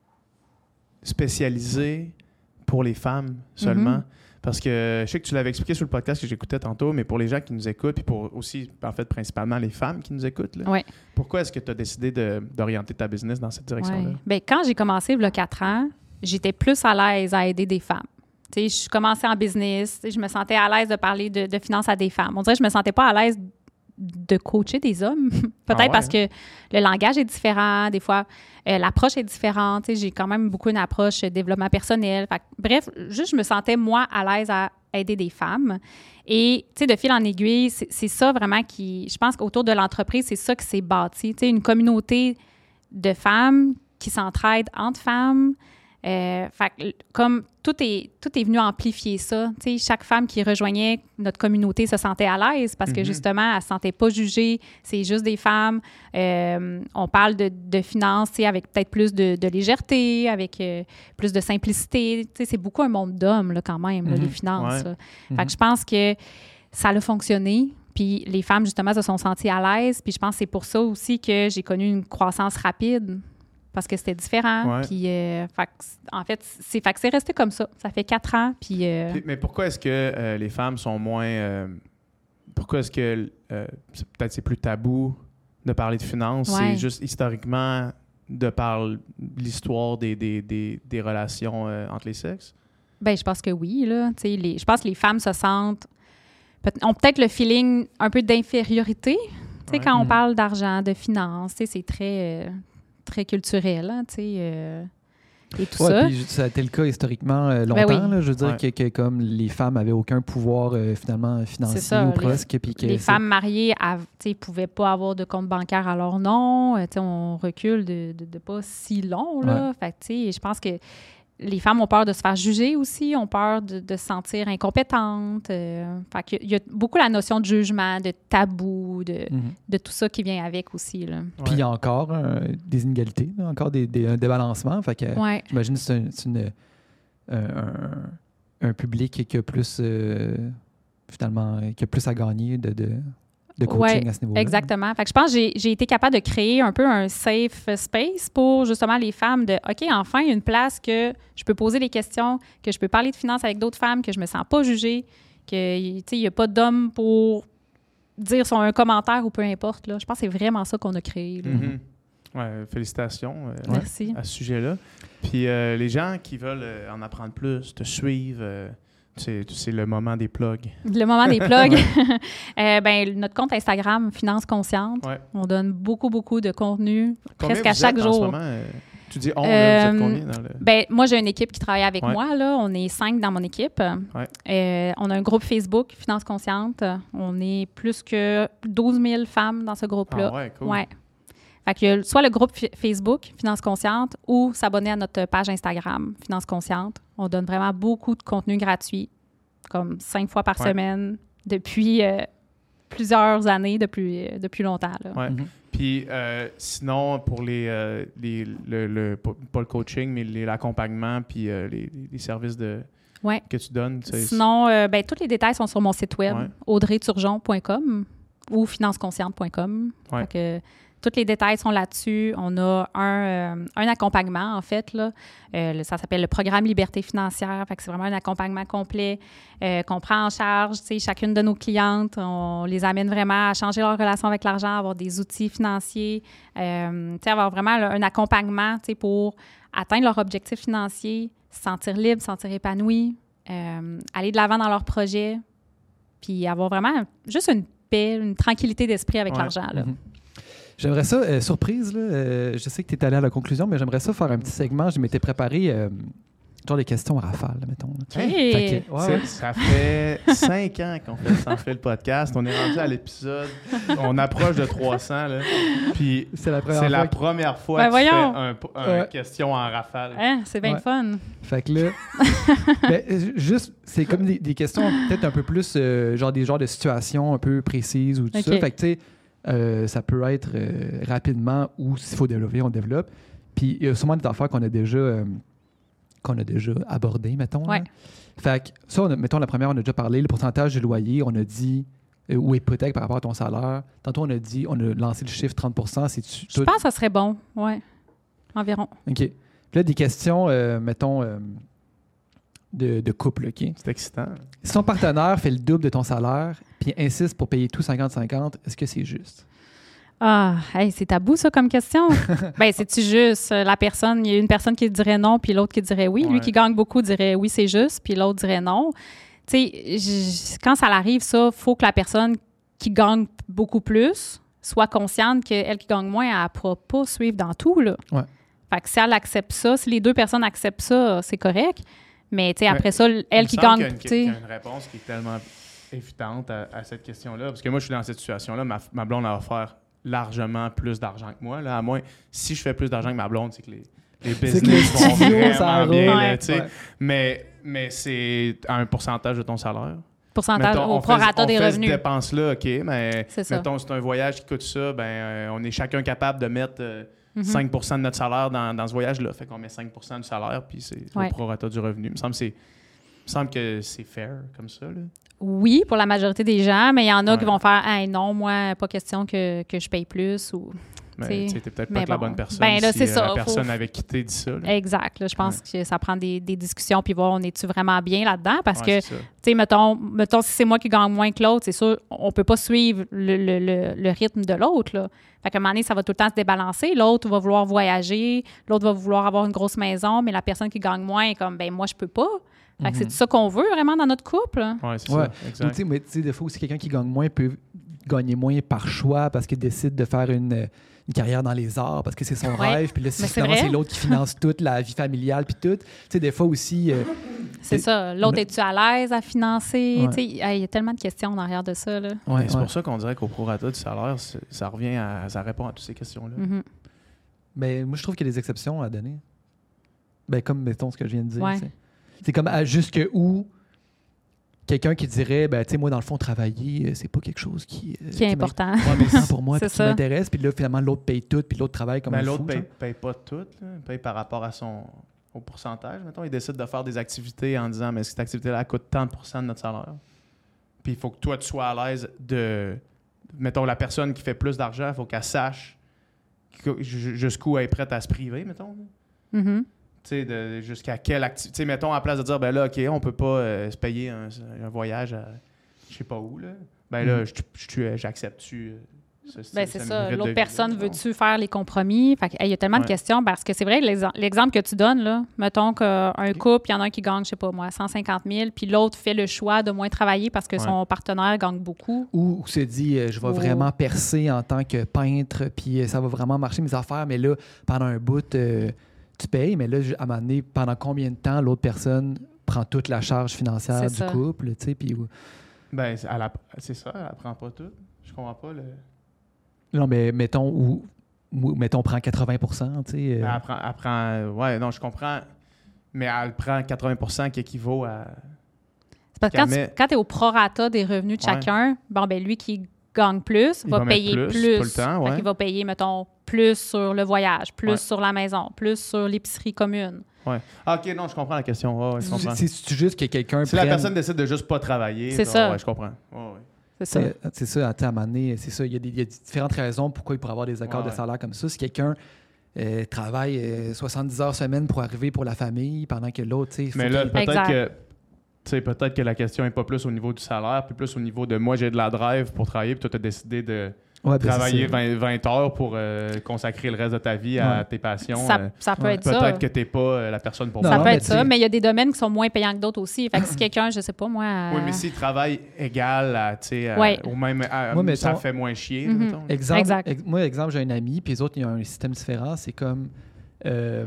spécialiser pour les femmes seulement? Mhm. Parce que je sais que tu l'avais expliqué sur le podcast que j'écoutais tantôt, mais pour les gens qui nous écoutent, puis pour aussi, en fait, principalement les femmes qui nous écoutent, là, Ouais. pourquoi est-ce que tu as décidé de- d'orienter ta business dans cette direction-là? Ouais. Ben, quand j'ai commencé, il y a quatre ans, j'étais plus à l'aise à aider des femmes. Tu sais, je commençais en business, tu sais, je me sentais à l'aise de parler de, de finances à des femmes. On dirait que je me sentais pas à l'aise de coacher des hommes. Peut-être Ah ouais? parce que le langage est différent, des fois, euh, l'approche est différente. Tu sais, j'ai quand même beaucoup une approche euh, développement personnel. Fait que, bref, juste je me sentais, moi, à l'aise à aider des femmes. Et, tu sais, de fil en aiguille, c'est c'est ça vraiment qui... Je pense qu'autour de l'entreprise, c'est ça qui s'est bâti. Tu sais, une communauté de femmes qui s'entraident entre femmes. Euh, fait que, comme tout est, tout est venu amplifier ça. Tu sais, chaque femme qui rejoignait notre communauté se sentait à l'aise parce que Mhm. justement, elle ne se sentait pas jugée. C'est juste des femmes. Euh, on parle de, de finances tu sais, avec peut-être plus de, de légèreté, avec euh, plus de simplicité. Tu sais, c'est beaucoup un monde d'hommes là, quand même, là, Mhm. les finances. Ouais. là. Mhm. Fait que je pense que ça a fonctionné. Puis les femmes, justement, se sont senties à l'aise. Puis je pense que c'est pour ça aussi que j'ai connu une croissance rapide parce que c'était différent. Ouais. Puis, euh, fait que, en fait, c'est, fait que c'est resté comme ça. Ça fait quatre ans. Puis, euh, Puis- mais pourquoi est-ce que euh, les femmes sont moins... euh, pourquoi est-ce que euh, c'est- peut-être c'est plus tabou de parler de finances? Ouais. C'est juste historiquement de par l'histoire des, des, des, des relations euh, entre les sexes? ben, je pense que oui. Là, Tu sais, les, je pense que les femmes se sentent... peut- ont peut-être le feeling un peu d'infériorité. Tu sais, Ouais. quand on Mhm. parle d'argent, de finances, tu sais, c'est très... euh, très culturel, hein, tu sais, euh, et tout ouais, ça. Puis ça a été le cas historiquement euh, longtemps. Ben oui. là, je veux dire Ouais. que, que comme les femmes avaient aucun pouvoir euh, finalement financier C'est ça, ou les- presque. Puis que Les ça- femmes mariées ne pouvaient pas avoir de compte bancaire à leur nom. Euh, tu sais, on recule de, de, de pas si long. Là. Fait que, tu sais, je pense que les femmes ont peur de se faire juger aussi, ont peur de, de se sentir incompétentes. Euh, fait qu'il y a- il y a beaucoup la notion de jugement, de tabou, de, Mhm. de tout ça qui vient avec aussi. Là. Puis il y a encore euh, des inégalités, là, encore des, des, un débalancement. Fait que Ouais. j'imagine que c'est, un, c'est une, euh, un, un public qui a plus euh, finalement qui a plus à gagner de, de, de coaching Ouais, à ce niveau-là. Exactement. Fait que je pense que j'ai, j'ai été capable de créer un peu un safe space pour justement les femmes de OK, enfin, il y a une place que je peux poser les questions, que je peux parler de finances avec d'autres femmes, que je me sens pas jugée, que tu sais, il n'y a pas d'homme pour dire son un commentaire ou peu importe. Là. Je pense que c'est vraiment ça qu'on a créé. Là. Mhm. Ouais, félicitations euh, Merci. à ce sujet-là. Puis euh, les gens qui veulent euh, en apprendre plus, te suivre, euh, c'est, c'est le moment des plugs. Le moment des plugs. euh, ben, notre compte Instagram, Finances Conscientes, Ouais. on donne beaucoup, beaucoup de contenu, Combien presque à vous chaque êtes en ce jour. moment, euh, tu dis on, là, vous êtes Euh, combien dans le... Ben, moi, j'ai une équipe qui travaille avec Ouais. moi. Là. On est cinq dans mon équipe. Ouais. Euh, on a un groupe Facebook, Finances Conscientes. On est plus que douze mille femmes dans ce groupe-là. Ah ouais, cool. Ouais. Fait qu'il y a soit le groupe F- Facebook, Finances Conscientes, ou s'abonner à notre page Instagram, Finances Conscientes. On donne vraiment beaucoup de contenu gratuit, comme cinq fois par Ouais. semaine, depuis euh, plusieurs années, depuis, euh, depuis longtemps. Là. Ouais. Mhm. Puis euh, sinon, pour les, euh, les le, le- pas pas le coaching, mais les- l'accompagnement, puis euh, les, les services de, Ouais. que tu donnes. c'est- Sinon, euh, ben, tous les détails sont sur mon site web, Ouais. audrey turgeon point com ou financeconsciente point com. Ouais. Fait que, tous les détails sont là-dessus. On a un, euh, un accompagnement, en fait. Là. Euh, le- ça s'appelle le programme Liberté financière. Fait que c'est vraiment un accompagnement complet euh, qu'on prend en charge. Tu sais, chacune de nos clientes, on les amène vraiment à changer leur relation avec l'argent, avoir des outils financiers, euh, tu sais, avoir vraiment là, un accompagnement tu sais, pour atteindre leur objectif financier, se sentir libre, se sentir épanoui, euh, aller de l'avant dans leurs projets, puis avoir vraiment juste une paix, une tranquillité d'esprit avec Ouais. l'argent. Là. Mhm. J'aimerais ça, euh, surprise, là, euh, je sais que tu es allé à la conclusion, mais j'aimerais ça faire un petit segment. Je m'étais préparé, euh, genre des questions à rafale, là, mettons. là. OK. Fait que, ouais, C'est- ouais. Ça fait cinq ans qu'on fait, s'en fait le podcast. On est rendu à l'épisode. On approche de trois cents. Là. Puis C'est la première c'est la fois. que- première fois Ben que tu fais voyons. un, un Ouais. question en rafale. Hein, c'est bien Ouais. le fun. Fait que là, ben, euh, juste, c'est comme des, des questions peut-être un peu plus, euh, genre des genres de situations un peu précises ou tout Ok. ça. Fait que, tu sais, euh, ça peut être euh, rapidement ou s'il faut développer, on développe. Puis il y a sûrement des affaires qu'on a déjà, euh, qu'on a déjà abordées, mettons. là. Ouais. Fait que ça, on a- mettons, la première, on a déjà parlé, le pourcentage du loyer, on a dit, euh, ou hypothèque par rapport à ton salaire. Tantôt, on a dit, on a lancé le chiffre trente pour cent. C'est-tu Je tout- pense que ça serait bon, ouais. Environ. OK. Puis là, des questions, euh, mettons, euh, de, de couple, OK? C'est excitant. Si ton partenaire fait le double de ton salaire puis insiste pour payer tout cinquante cinquante, est-ce que c'est juste? Ah, hey, c'est tabou, ça, comme question. Ben, c'est-tu juste euh, la personne, il y a une personne qui dirait non, puis l'autre qui dirait oui. Ouais. Lui qui gagne beaucoup dirait oui, c'est juste, puis l'autre dirait non. Tu sais, j- quand ça arrive, ça, il faut que la personne qui gagne beaucoup plus soit consciente qu'elle qui gagne moins, elle ne pourra pas suivre dans tout, là. Ouais. Fait que si elle accepte ça, si les deux personnes acceptent ça, c'est correct. Mais, tu sais, après Mais ça, Il elle me qui semble gagne, qu'il y a une- tu qu'il y sais. a une réponse qui est tellement évidente à, à cette question-là. Parce que moi, je suis dans cette situation-là. Ma, ma blonde, elle va faire largement plus d'argent que moi. Là. À moins, si je fais plus d'argent que ma blonde, c'est que les, les C'est que business les vont studios, ça vraiment roule. bien. là, Ouais. tu sais. Ouais. Mais, mais c'est à un pourcentage de ton salaire. Pourcentage Mettons, au on fait- prorata on des fait revenus. cette dépense-là, OK, mais C'est ça. mettons, c'est un voyage qui coûte ça, ben, euh, on est chacun capable de mettre euh, Mhm. cinq pour cent de notre salaire dans, dans ce voyage-là. Fait qu'on met cinq pour cent du salaire, puis c'est Ouais. au prorata du revenu. Il me semble que c'est, il me semble que c'est fair comme ça. Là. Oui, pour la majorité des gens, mais il y en a Ouais. qui vont faire hey, non, moi, pas question que, que je paye plus. Ou... Mais T'sais, tu sais, t'es peut-être mais pas la bon. bonne personne Ben là, si c'est euh, ça, la faut- personne avec qui t'es dit ça. Là. Exact. Là, je pense que ça prend des, des discussions puis voir on est-tu vraiment bien là-dedans parce Ouais, que, c'est ça. tu sais, mettons, mettons, si c'est moi qui gagne moins que l'autre, c'est sûr, on peut pas suivre le, le, le, le rythme de l'autre. Là. Fait qu'à un moment donné, ça va tout le temps se débalancer. L'autre va vouloir voyager, l'autre va vouloir avoir une grosse maison, mais la personne qui gagne moins est comme, ben moi, je peux pas. Fait que Mhm. c'est ça qu'on veut vraiment dans notre couple. Ouais, c'est Ouais. ça. Ou, Exact. tu sais, mais tu sais, des fois aussi, quelqu'un qui gagne moins peut gagner moins par choix parce qu'il décide de faire une, une carrière dans les arts parce que c'est son Ouais. rêve. Puis là, si Mais c'est finalement, vrai. c'est l'autre qui finance toute la vie familiale puis tout. Tu sais, des fois aussi... euh, C'est ça. L'autre, Mais- es-tu à l'aise à financer? Ouais. Tu sais, Il y a tellement de questions derrière de ça. Là. ouais, C'est ouais. pour ça qu'on dirait qu'au prorata du salaire, c'est- ça revient à, ça répond à toutes ces questions-là. Mhm. Mais moi, je trouve qu'il y a des exceptions à donner. Ben, comme, mettons, ce que je viens de dire. Ouais. tu sais. C'est comme à jusque où quelqu'un qui dirait, ben, tu sais, moi, dans le fond, travailler, euh, c'est pas quelque chose qui... euh, Qui est m'int- important. Ouais, mais c'est pour moi, C'est puis qui ça. m'intéresse. Puis là, finalement, l'autre paye tout, puis l'autre travaille comme Mais un l'autre fou. paye, genre. paye pas tout, là. Il paye par rapport à son au pourcentage. Mettons, il décide de faire des activités en disant mais cette activité-là coûte tant de pourcents de notre salaire. Puis il faut que toi, tu sois à l'aise de. Mettons, la personne qui fait plus d'argent, il faut qu'elle sache que- ju- jusqu'où elle est prête à se priver, mettons. Mhm. Tu sais, de- jusqu'à quelle activité. Tu sais, mettons, à la place de dire, ben là, OK, on peut pas euh, se payer un, un voyage à je sais pas où, là. Ben là, Mm. je- je- j'accepte-tu. euh, ce style, Ben, c'est ce ça. mérite de L'autre vie, personne, mettons. veux-tu faire les compromis? Fait que, hey, il y a tellement de Ouais. questions parce que c'est vrai, l'exem- l'exemple que tu donnes, là, mettons qu'un couple, il y en a un qui gagne, je sais pas moi, cent cinquante mille, puis l'autre fait le choix de moins travailler parce que Ouais. son partenaire gagne beaucoup. Ou, ou se dit, euh, je vais Oh. vraiment percer en tant que peintre, puis euh, ça va vraiment marcher mes affaires, mais là, pendant un bout, euh, tu payes, mais là, je- à un moment donné, pendant combien de temps l'autre personne prend toute la charge financière C'est du ça. couple, tu sais, puis... Ben, c'est- elle app- c'est ça, elle apprend pas tout. Je comprends pas. Le... Non, mais mettons, ou, ou mettons, prend quatre-vingts pour cent, tu sais. euh, Elle apprend, elle prend- euh, ouais, non, je comprends. Mais elle prend quatre-vingts pour cent qui équivaut à. C'est parce que quand Qu'elle met- tu quand es au prorata des revenus de Ouais. chacun, bon, ben lui qui gagne plus Il va, va mettre payer plus plus. tout le temps, Fait ouais. qu'il va payer, mettons, plus sur le voyage, plus Ouais. sur la maison, plus sur l'épicerie commune. Ah, ok, non, je comprends la question. Ouais, ouais, je comprends. c'est c'est juste que quelqu'un Si la prenne- personne décide de juste pas travailler, C'est là, ça. ouais, je comprends. Ouais, ouais. C'est ça. C'est c'est ça, à un moment donné, c'est ça. Il y, a des, il y a différentes raisons pourquoi il pourrait avoir des accords Ouais, de ouais. salaire comme ça. Si quelqu'un euh, travaille euh, soixante-dix heures semaine pour arriver pour la famille, pendant que l'autre, tu sais, il faut Mais là, qu'il- peut-être Exact. que. Tu sais, peut-être que la question n'est pas plus au niveau du salaire, puis plus au niveau de moi, j'ai de la drive pour travailler, puis toi, tu as décidé de Ouais, ben, travailler c'est ça. vingt, vingt heures pour euh, consacrer le reste de ta vie à Ouais. tes passions. Ça, euh, ça peut ouais. être ça. peut-être que tu n'es pas euh, la personne pour Non, Ça moi. peut mais être tu ça, sais- mais il y a des domaines qui sont moins payants que d'autres aussi. Fait que si quelqu'un, je sais pas moi. euh, Oui, mais s'il travaille égal à, tu sais, à- Ouais. au même, à- Moi, ça mettons- fait moins chier. Mhm. mettons. Exemple, Exact. ex- moi, exemple, j'ai un ami, puis les autres, il y a un système différent. C'est comme euh,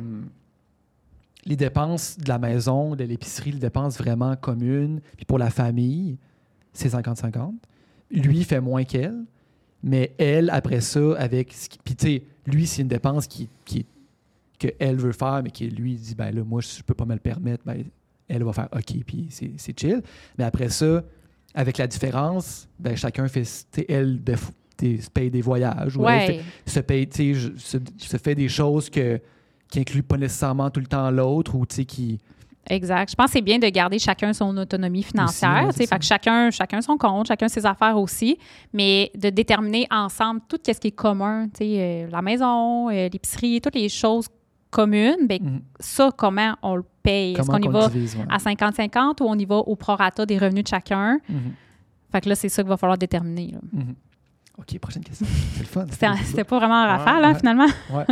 les dépenses de la maison, de l'épicerie, les dépenses vraiment communes, puis pour la famille, c'est cinquante cinquante. Lui, il fait moins qu'elle, mais elle, après ça, avec... ce qui- Puis, tu sais, lui, c'est une dépense qui, qui, qu'elle veut faire, mais qui lui dit, ben là, moi, je peux pas me le permettre. Ben, elle va faire OK, puis c'est, c'est chill. Mais après ça, avec la différence, ben, chacun fait... tu sais, elle, de, t'sais, se paye des voyages, ou elle fait- Ouais. se paye, tu sais, je- se, se fait des choses que, qui incluent pas nécessairement tout le temps l'autre, ou tu sais, qui... Exact. Je pense que c'est bien de garder chacun son autonomie financière. Aussi, ouais, tu sais, c'est fait que chacun, chacun son compte, chacun ses affaires aussi, mais de déterminer ensemble tout ce qui est commun, tu sais, euh, la maison, euh, l'épicerie, toutes les choses communes, ben, Mhm. ça, comment on le paye? Est-ce Comment qu'on y qu'on va le divise, ouais. à cinquante cinquante ou on y va au prorata des revenus de chacun? Mhm. Fait que là, c'est ça qu'il va falloir déterminer. là. Mhm. OK, prochaine question. C'est le fun. C'était, c'était pas vraiment en Ouais, rafale, hein, ouais. finalement. Ouais.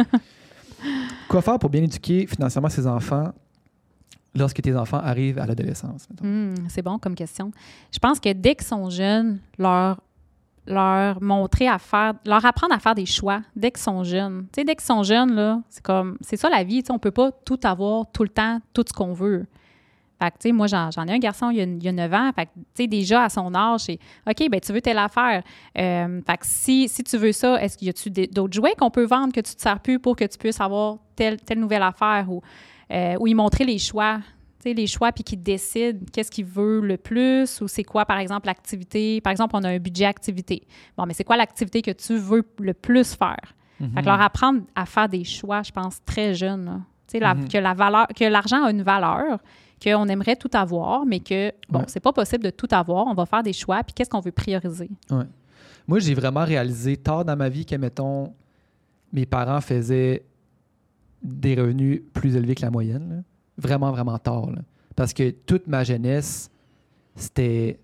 Quoi faire pour bien éduquer financièrement ses enfants lorsque tes enfants arrivent à l'adolescence? mettons? Hmm, c'est bon comme question. Je pense que dès qu'ils sont jeunes, leur, leur montrer à faire, leur apprendre à faire des choix dès qu'ils sont jeunes. Tu sais, dès qu'ils sont jeunes, là, c'est comme, c'est ça la vie. Tu sais, on peut pas tout avoir tout le temps, tout ce qu'on veut. Fait que, tu sais, moi, j'en, j'en ai un garçon, il y a, il y a neuf ans. Fait que, tu sais, déjà, à son âge, c'est OK, ben tu veux telle affaire. Euh, fait que si, si tu veux ça, est-ce qu'il y a-tu des- d'autres jouets qu'on peut vendre que tu te sers plus pour que tu puisses avoir telle, telle nouvelle affaire ou, euh, ou y montrer les choix. Tu sais, les choix, puis qu'il décide qu'est-ce qu'il veut le plus ou c'est quoi, par exemple, l'activité. Par exemple, on a un budget activité. Bon, mais c'est quoi l'activité que tu veux le plus faire? Mhm. Fait que leur apprendre à faire des choix, je pense, très jeune. là. Tu sais, la- Mhm. que, la valeur, que l'argent a une valeur, qu'on aimerait tout avoir, mais que, bon, Ouais. c'est pas possible de tout avoir. On va faire des choix, puis qu'est-ce qu'on veut prioriser? Moi, j'ai vraiment réalisé tard dans ma vie que, mettons, mes parents faisaient des revenus plus élevés que la moyenne. là. Vraiment, vraiment tard. là. Parce que toute ma jeunesse, c'était...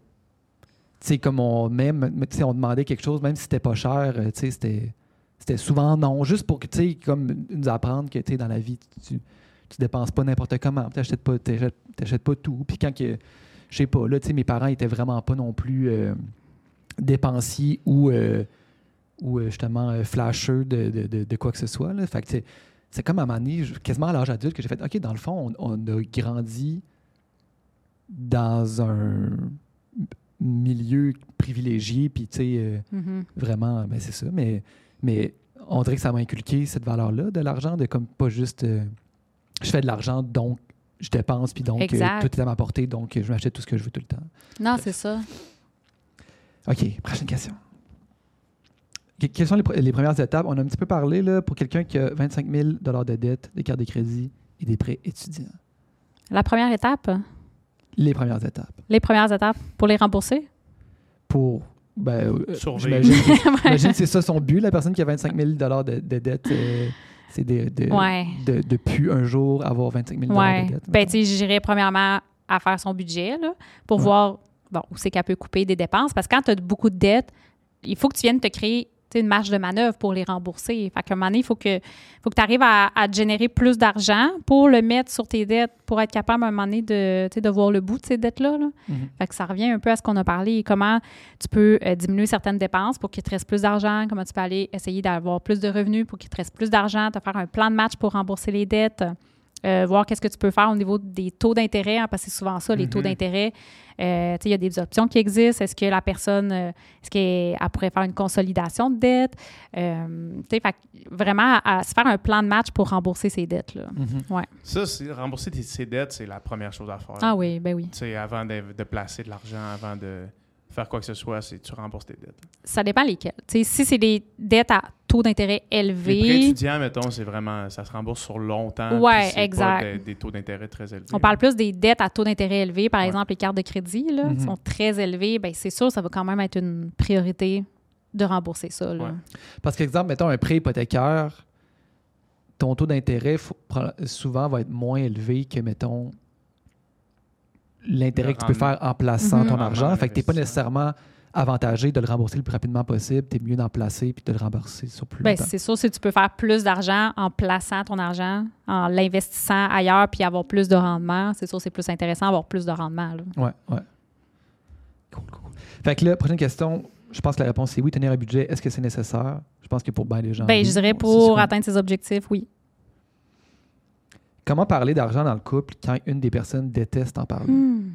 Tu sais, comme on... Même, tu sais, on demandait quelque chose, même si c'était pas cher, euh, tu sais, c'était... C'était souvent non, juste pour que, tu sais, comme nous apprendre que, tu sais, dans la vie, tu, tu dépenses pas n'importe comment. Tu n'achètes pas, t'achètes- t'achètes pas tout. Puis quand que... Je sais pas, là, tu sais, mes parents étaient vraiment pas non plus... euh, dépensiers ou euh, ou euh, justement euh, flasheux de, de, de, de quoi que ce soit. Là. Fait que c'est, c'est comme à un moment donné, quasiment à l'âge adulte, que j'ai fait, OK, dans le fond, on, on a grandi dans un milieu privilégié, puis tu sais, euh, Mm-hmm. vraiment, ben c'est ça. Mais, mais on dirait que ça m'a inculqué cette valeur-là de l'argent, de comme pas juste, euh, je fais de l'argent, donc je dépense, puis donc euh, tout est à ma portée, donc euh, je m'achète tout ce que je veux tout le temps. Non, c'est ça. OK, prochaine question. Que- Quelles sont les, pr- les premières étapes? On a un petit peu parlé là, pour quelqu'un qui a vingt-cinq mille dollars de dette, des cartes de crédit et des prêts étudiants. La première étape, Les premières étapes. les premières étapes pour les rembourser. Pour. Ben, euh, Survivre. j'imagine, que- j'imagine que c'est ça son but, la personne qui a vingt-cinq mille dollars de, de dette. euh, c'est de, de, Ouais. de, de plus un jour avoir vingt-cinq mille dollars Oui. de dette. Ben, mettons. tu sais, j'irais premièrement à faire son budget là, pour Ouais. voir bon, où c'est qu'elle peut couper des dépenses. Parce que quand tu as beaucoup de dettes, il faut que tu viennes te créer tu sais, une marge de manœuvre pour les rembourser. Fait qu'à un moment donné, il faut que, faut que tu arrives à, à générer plus d'argent pour le mettre sur tes dettes, pour être capable à un moment donné de, tu sais, de voir le bout de ces dettes-là. Là. Mhm. Fait que ça revient un peu à ce qu'on a parlé. Comment tu peux euh, diminuer certaines dépenses pour qu'il te reste plus d'argent. Comment tu peux aller essayer d'avoir plus de revenus pour qu'il te reste plus d'argent. Te faire un plan de match pour rembourser les dettes. Euh, voir qu'est-ce que tu peux faire au niveau des taux d'intérêt, hein, parce que c'est souvent ça, les Mhm. taux d'intérêt. Euh, tu sais, il y a des options qui existent. Est-ce que la personne, euh, est-ce qu'elle elle pourrait faire une consolidation de dette? Euh, tu sais, fait que vraiment, à, à se faire un plan de match pour rembourser ses dettes-là. Mhm. Ça, c'est, rembourser tes, ses dettes, c'est la première chose à faire. Ah oui, ben oui. Tu sais, avant de, de placer de l'argent, avant de faire quoi que ce soit, c'est tu rembourses tes dettes. Ça dépend lesquelles. Tu sais, si c'est des dettes à taux d'intérêt Les prêts élevés, étudiants, mettons, c'est vraiment, ça se rembourse sur longtemps. Ouais, puis c'est exact. Pas des, des taux d'intérêt très élevés. on parle plus des dettes à taux d'intérêt élevé. Par Ouais. exemple, les cartes de crédit là, Mhm. sont très élevées. Bien, c'est sûr, ça va quand même être une priorité de rembourser ça. Là. Ouais. Parce qu'exemple, mettons un prêt hypothécaire, ton taux d'intérêt faut- pro- souvent va être moins élevé que, mettons, l'intérêt Le que tu peux rendement. faire en plaçant Mhm. ton Rendement argent. Fait que tu n'es pas d'investissement. nécessairement avantagé de le rembourser le plus rapidement possible. Tu es mieux d'en placer puis de le rembourser sur plus Ben, longtemps. c'est sûr, si tu peux faire plus d'argent en plaçant ton argent, en l'investissant ailleurs puis avoir plus de rendement, c'est sûr, c'est plus intéressant d'avoir plus de rendement. Là. Ouais, ouais. Cool, cool, cool. Fait que là, prochaine question, je pense que la réponse c'est oui, tenir un budget, est-ce que c'est nécessaire? Je pense que pour bien les gens. Ben, oui. je dirais C'est pour sûr. atteindre ses objectifs, oui. Comment parler d'argent dans le couple quand une des personnes déteste en parler? Hmm.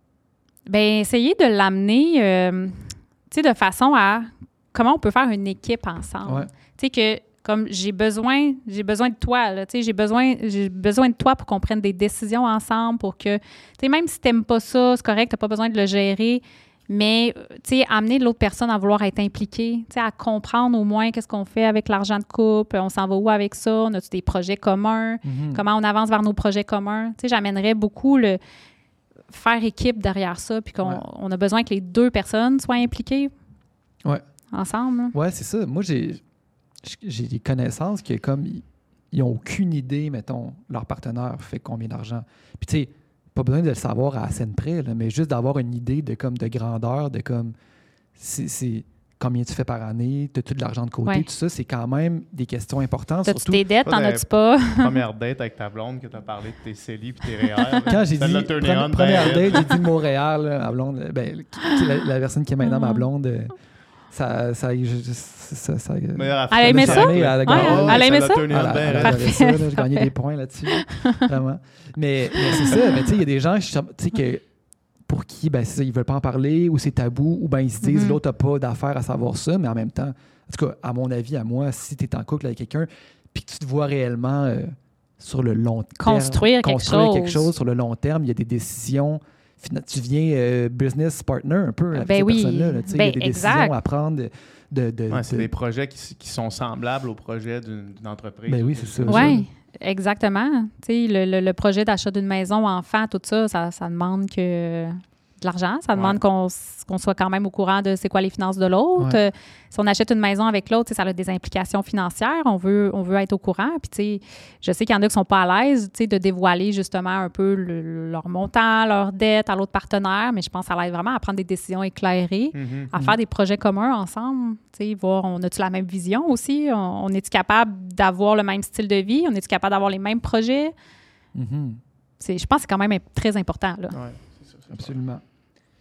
Ben, essayer de l'amener, euh, tu sais, de façon à comment on peut faire une équipe ensemble. Ouais. Tu sais que comme j'ai besoin, j'ai besoin de toi, là, tu sais, j'ai besoin, j'ai besoin de toi pour qu'on prenne des décisions ensemble, pour que, tu sais, même si t'aimes pas ça, c'est correct, t'as pas besoin de le gérer, mais, tu sais, amener l'autre personne à vouloir être impliquée, tu sais, à comprendre au moins qu'est-ce qu'on fait avec l'argent de couple, on s'en va où avec ça, on a-tu des projets communs, Mhm. comment on avance vers nos projets communs. Tu sais, j'amènerais beaucoup le faire équipe derrière ça, puis qu'on Ouais. on a besoin que les deux personnes soient impliquées Ouais. ensemble. là. Ouais, c'est ça. Moi, j'ai j'ai des connaissances qui, comme, ils- ils n'ont aucune idée, mettons, leur partenaire fait combien d'argent. Puis, tu sais, pas besoin de le savoir à la scène près, là, mais juste d'avoir une idée de, comme, de grandeur, de comme, c'est c'est combien tu fais par année, tu as tout de l'argent de côté, Ouais. tout ça, c'est quand même des questions importantes. T'as-tu Surtout tes dettes, Pas t'en de- as-tu pas? Première date avec ta blonde que tu as parlé de tes C E L I et tes R E E R. quand j'ai Ça dit l'a turné premi- on, première ben, date, j'ai dit Montréal, là, ma blonde, euh, ben, qui- qui est la, la personne qui est maintenant ma blonde, euh, ça, ça, je- je- ça, ça, meilleure Elle a affaire. aimé ça? ça? Elle a Ouais, gagné. elle a aimé l'a ça? turné on, Elle a- ben, elle raide. adorait ça, là, j'ai gagné Parfait. des points là-dessus, vraiment. Mais, mais c'est ça, mais tu sais, il y a des gens tu sais, que, pour qui ben, c'est ça, ils veulent pas en parler ou c'est tabou ou ben ils se disent Mhm. l'autre n'a pas d'affaire à savoir ça, mais en même temps, en tout cas, à mon avis, à moi, si tu es en couple avec quelqu'un puis que tu te vois réellement euh, sur le long terme, Construire quelque construire quelque chose. chose sur le long terme, il y a des décisions. fina- Tu deviens euh, business partner un peu avec Ben ces oui. personnes-là. là, tu sais, il y Ben, a des exact. décisions à prendre. De, de, de- Ouais, c'est de- des projets qui, qui sont semblables aux projets d'une, d'une entreprise. Ben oui, c'est ça. Oui, exactement. Tu sais, le, le- le projet d'achat d'une maison, enfant, tout ça, ça, ça demande que de l'argent. Ça demande Ouais. qu'on, s- qu'on soit quand même au courant de c'est quoi les finances de l'autre. Ouais. Euh, si on achète une maison avec l'autre, tu sais, ça a des implications financières. On veut, on veut être au courant. Puis, tu sais, je sais qu'il y en a qui sont pas à l'aise, tu sais, de dévoiler justement un peu le- leur montant, leur dette à l'autre partenaire. Mais je pense que ça l'aide vraiment à prendre des décisions éclairées, Mhm. à faire des projets communs ensemble. Tu sais, voir, on a-tu la même vision aussi? On, on est-tu capable d'avoir le même style de vie? On est-tu capable d'avoir les mêmes projets? Mhm. C'est, je pense que c'est quand même très important. Là. Ouais, c'est ça, c'est Absolument.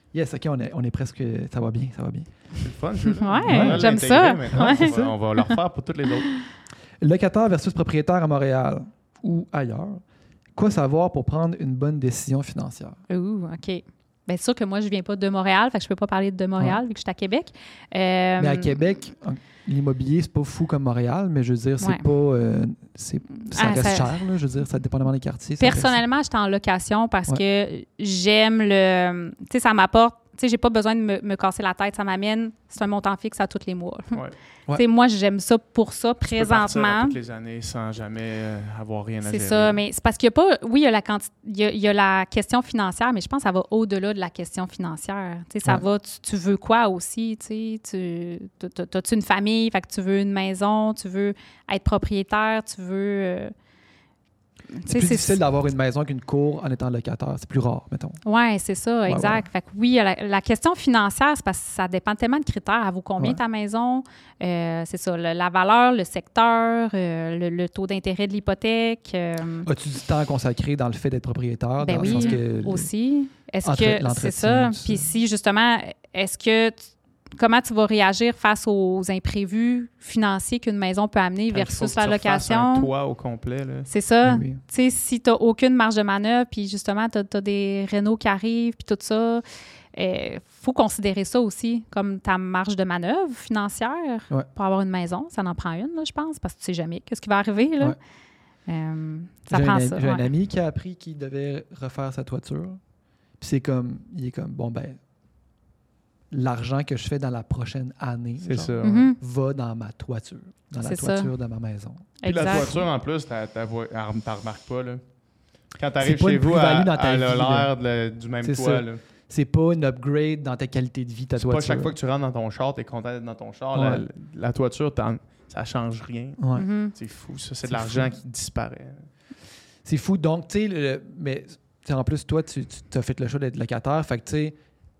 Yes, OK, on est, on est presque... Ça va bien, ça va bien. C'est le fun, je Ouais, j'aime ça. Ouais. Ouais. On, va, on va le refaire pour toutes les autres. Locataire versus propriétaire à Montréal ou ailleurs. Quoi savoir pour prendre une bonne décision financière? Ouh, OK. Bien, c'est sûr que moi, je viens pas de Montréal, fait que je peux pas parler de Montréal ouais. vu que je suis à Québec. Euh, mais à Québec, l'immobilier, c'est pas fou comme Montréal, mais je veux dire, c'est ouais. pas... Euh, c'est, ça ah, reste ça... cher, là, je veux dire, ça dépendamment des quartiers. Personnellement, j'étais en location parce ouais. que j'aime le... Tu sais, ça m'apporte... Tu sais, j'ai pas besoin de me, me casser la tête. Ça m'amène... C'est un montant fixe à tous les mois. Ouais. Ouais. Tu sais, moi, j'aime ça pour ça, tu présentement. Tu peux partir à toutes les années sans jamais euh, avoir rien à c'est gérer. C'est ça, mais c'est parce qu'il y a pas... Oui, il y a la quanti... il, y a, il y a la question financière, mais je pense que ça va au-delà de la question financière. Tu sais, ça ouais. va... Tu, tu veux quoi aussi, tu sais? Tu, t'as-tu une famille? Fait que tu veux une maison? Tu veux être propriétaire? Tu veux... Euh, c'est plus c'est difficile d'avoir une maison qu'une cour en étant locataire. C'est plus rare, mettons. Oui, c'est ça, ouais, exact. Ouais. Fait que oui, la, la question financière, c'est parce que ça dépend tellement de critères. Elle vaut combien ouais. ta maison? Euh, c'est ça, le, la valeur, le secteur, euh, le, le taux d'intérêt de l'hypothèque. Euh... As-tu du temps consacré dans le fait d'être propriétaire? Ben dans oui, le sens que aussi. Est-ce entre, que c'est ça? Puis si, justement, est-ce que... Tu, comment tu vas réagir face aux imprévus financiers qu'une maison peut amener Quand versus la location? Un toit au complet. Là. C'est ça. Oui. Tu sais, si tu n'as aucune marge de manœuvre, puis justement, tu as des rénaux qui arrivent, puis tout ça, il euh, faut considérer ça aussi comme ta marge de manœuvre financière ouais. pour avoir une maison. Ça en prend une, là, je pense, parce que tu sais jamais qu'est-ce qui va arriver. Là. Ouais. Euh, ça j'ai prend un, ça. J'ai ouais. un ami qui a appris qu'il devait refaire sa toiture. Puis c'est comme, il est comme, bon, ben, l'argent que je fais dans la prochaine année c'est genre, ça, mm-hmm. va dans ma toiture, dans la c'est toiture ça. de ma maison. Puis exact. la toiture, en plus, tu ne remarques pas. Là. Quand tu arrives chez vous, elle a l'air de, du même c'est toit. Là. C'est pas une upgrade dans ta qualité de vie, ta c'est toiture. C'est pas chaque fois que tu rentres dans ton char, tu es content d'être dans ton char. Ouais. La, la toiture, ça change rien. Ouais. Mm-hmm. C'est fou, ça. C'est, c'est de l'argent fou. Qui disparaît. C'est fou. Donc, tu sais, mais en plus, toi, tu, tu as fait le choix d'être locataire. Fait que, tu sais,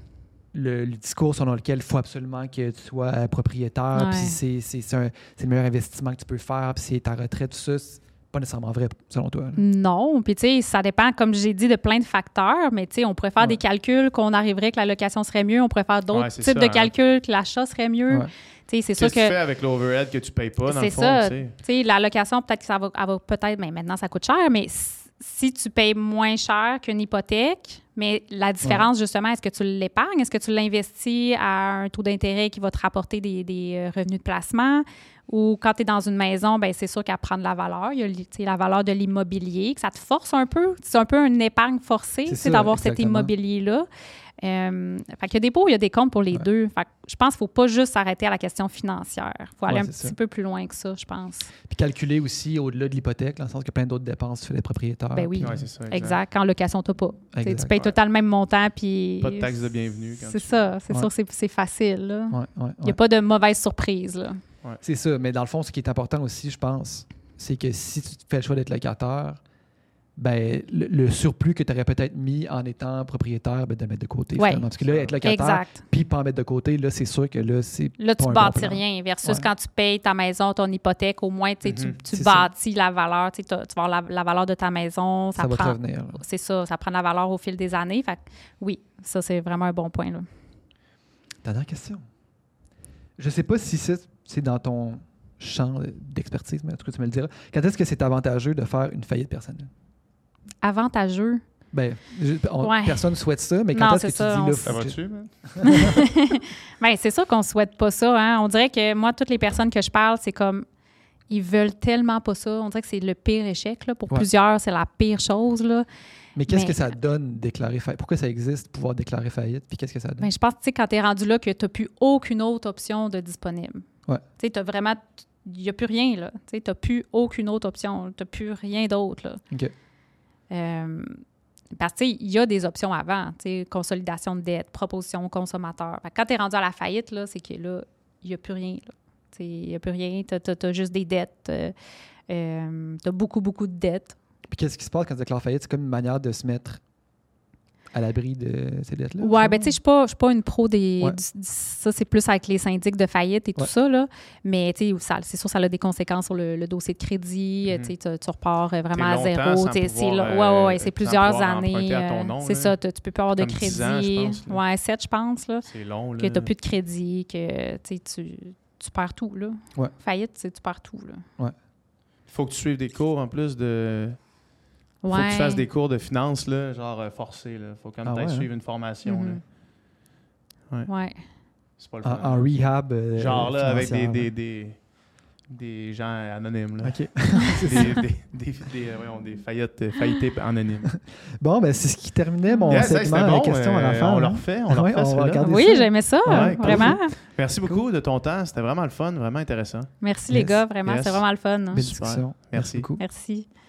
Le, le discours selon lequel il faut absolument que tu sois propriétaire, ouais. puis c'est, c'est, c'est, un, c'est le meilleur investissement que tu peux faire, puis c'est ta retraite, tout ça, c'est pas nécessairement vrai, selon toi. Là. Non, puis tu sais, ça dépend, comme j'ai dit, de plein de facteurs, mais tu sais, on pourrait faire ouais. des calculs qu'on arriverait que la location serait mieux, on pourrait faire d'autres ouais, types ça, de hein. calculs que l'achat serait mieux. Ouais. Tu sais, c'est sûr que... Qu'est-ce que tu fais avec l'overhead que tu payes pas, dans c'est le fond? Ça. Tu sais, la location, peut-être que ça va, elle va peut-être, mais maintenant, ça coûte cher, mais si tu payes moins cher qu'une hypothèque, mais la différence, ouais. justement, est-ce que tu l'épargnes? Est-ce que tu l'investis à un taux d'intérêt qui va te rapporter des, des revenus de placement? Ou quand tu es dans une maison, ben c'est sûr qu'elle prend de la valeur. Il y a la valeur de l'immobilier, que ça te force un peu. C'est un peu une épargne forcée, c'est d'avoir exactement. Cet immobilier-là. Euh, fait qu'il y a des pots, il y a des comptes pour les ouais. deux. Fait que je pense qu'il ne faut pas juste s'arrêter à la question financière. Il faut aller ouais, un petit ça. Peu plus loin que ça, je pense. Puis calculer aussi au-delà de l'hypothèque, dans le sens qu'il y a plein d'autres dépenses, tu fais des propriétaires. Ben oui, ouais, c'est ça, exact. exact. Quand en location, tu n'as pas. Exact. Tu payes tout le temps le même montant. Puis pas de taxe de bienvenue. C'est ça, c'est ouais. sûr, c'est, c'est facile. Là. Ouais, ouais, il n'y a pas de mauvaise surprise. Là. Ouais. C'est ça, mais dans le fond, ce qui est important aussi, je pense, c'est que si tu fais le choix d'être locataire, ben, le, le surplus que tu aurais peut-être mis en étant propriétaire, ben, de le mettre de côté. Ouais. Parce que là, être locataire, puis pas en mettre de côté, là, c'est sûr que là, c'est Là, tu ne bâtis bon rien. Versus ouais. quand tu payes ta maison, ton hypothèque, au moins, mm-hmm. tu, tu bâtis ça. La valeur. Tu vas avoir la, la valeur de ta maison. Ça, ça prend, va te revenir. Là. C'est ça. Ça prend de la valeur au fil des années. Fait que, oui, ça, c'est vraiment un bon point. Là. Dernière question. Je sais pas si c'est, c'est dans ton champ d'expertise, mais en tout cas, tu me le diras. Quand est-ce que c'est avantageux de faire une faillite personnelle? Avantageux? Ben, on, ouais. personne ne souhaite ça, mais quand non, est-ce que ça, tu dis... Là, ça va-tu? Ben, c'est sûr qu'on ne souhaite pas ça. Hein? On dirait que moi, toutes les personnes que je parle, c'est comme... Ils veulent tellement pas ça. On dirait que c'est le pire échec. Là. Pour ouais. plusieurs, c'est la pire chose. Là. Mais qu'est-ce mais, que ça donne, déclarer faillite? Pourquoi ça existe, pouvoir déclarer faillite? Puis qu'est-ce que ça donne? Ben, je pense que quand tu es rendu là, que tu n'as plus aucune autre option de disponible. Ouais. Tu as vraiment... Il n'y a plus rien, là. Tu n'as plus aucune autre option. Tu n'as plus rien d'autre, là. OK. Euh, parce que, il y a des options avant. Consolidation de dette, proposition au consommateur. Fait que quand tu es rendu à la faillite, là, c'est que là, il n'y a plus rien, là. Il n'y a plus rien. Tu as juste des dettes. Euh, euh, tu as beaucoup, beaucoup de dettes. Puis qu'est-ce qui se passe quand tu déclares faillite? C'est comme une manière de se mettre à l'abri de ces dettes-là? Oui, ça? ben tu sais, je suis pas, je suis pas une pro des... Ouais. du- du- ça, c'est plus avec les syndics de faillite et tout Ouais. ça, là. Mais tu sais, ça- c'est sûr, ça a des conséquences sur le, le dossier de crédit. Mhm. Tu sais, tu tu repars euh, vraiment T'es à longtemps zéro. sans Tu sais, c'est pouvoir, là- euh, ouais, ouais, ouais, c'est sans plusieurs pouvoir années. emprunter à ton euh, nom, c'est là. ça, tu tu peux plus avoir de Comme dix ans, crédit. je pense, là. Ouais, sept, je pense, là. C'est long, là. Que tu n'as plus de crédit, que tu sais, tu tu perds tout, là. Ouais. Faillite, c'est tu perds tout, là. Il faut que tu suives des cours en plus de... Il faut Ouais. que tu fasses des cours de finance, là, genre euh, forcés. Il faut quand même Ah t'ailles ouais, hein? suivre une formation. Mhm. là. Ouais. C'est pas le En, fun. en rehab. euh, Genre là, avec des, financière, des, là. des, des gens anonymes. Là. OK. des, des, des, des, euh, voyons, des faillites, euh, faillités anonymes. Bon, ben c'est ce qui terminait mon Yes, hey, segment c'était la bon, question à la euh, fin. on le hein. refait, on le Ouais, refait on va celui-là. regarder Oui, ça. j'aimais ça, Ouais, vraiment. Merci beaucoup de ton temps. C'était vraiment le fun, vraiment intéressant. Merci, les Yes. gars, vraiment, Yes. c'est vraiment le fun. Belle Super. discussion. Merci. beaucoup. Merci.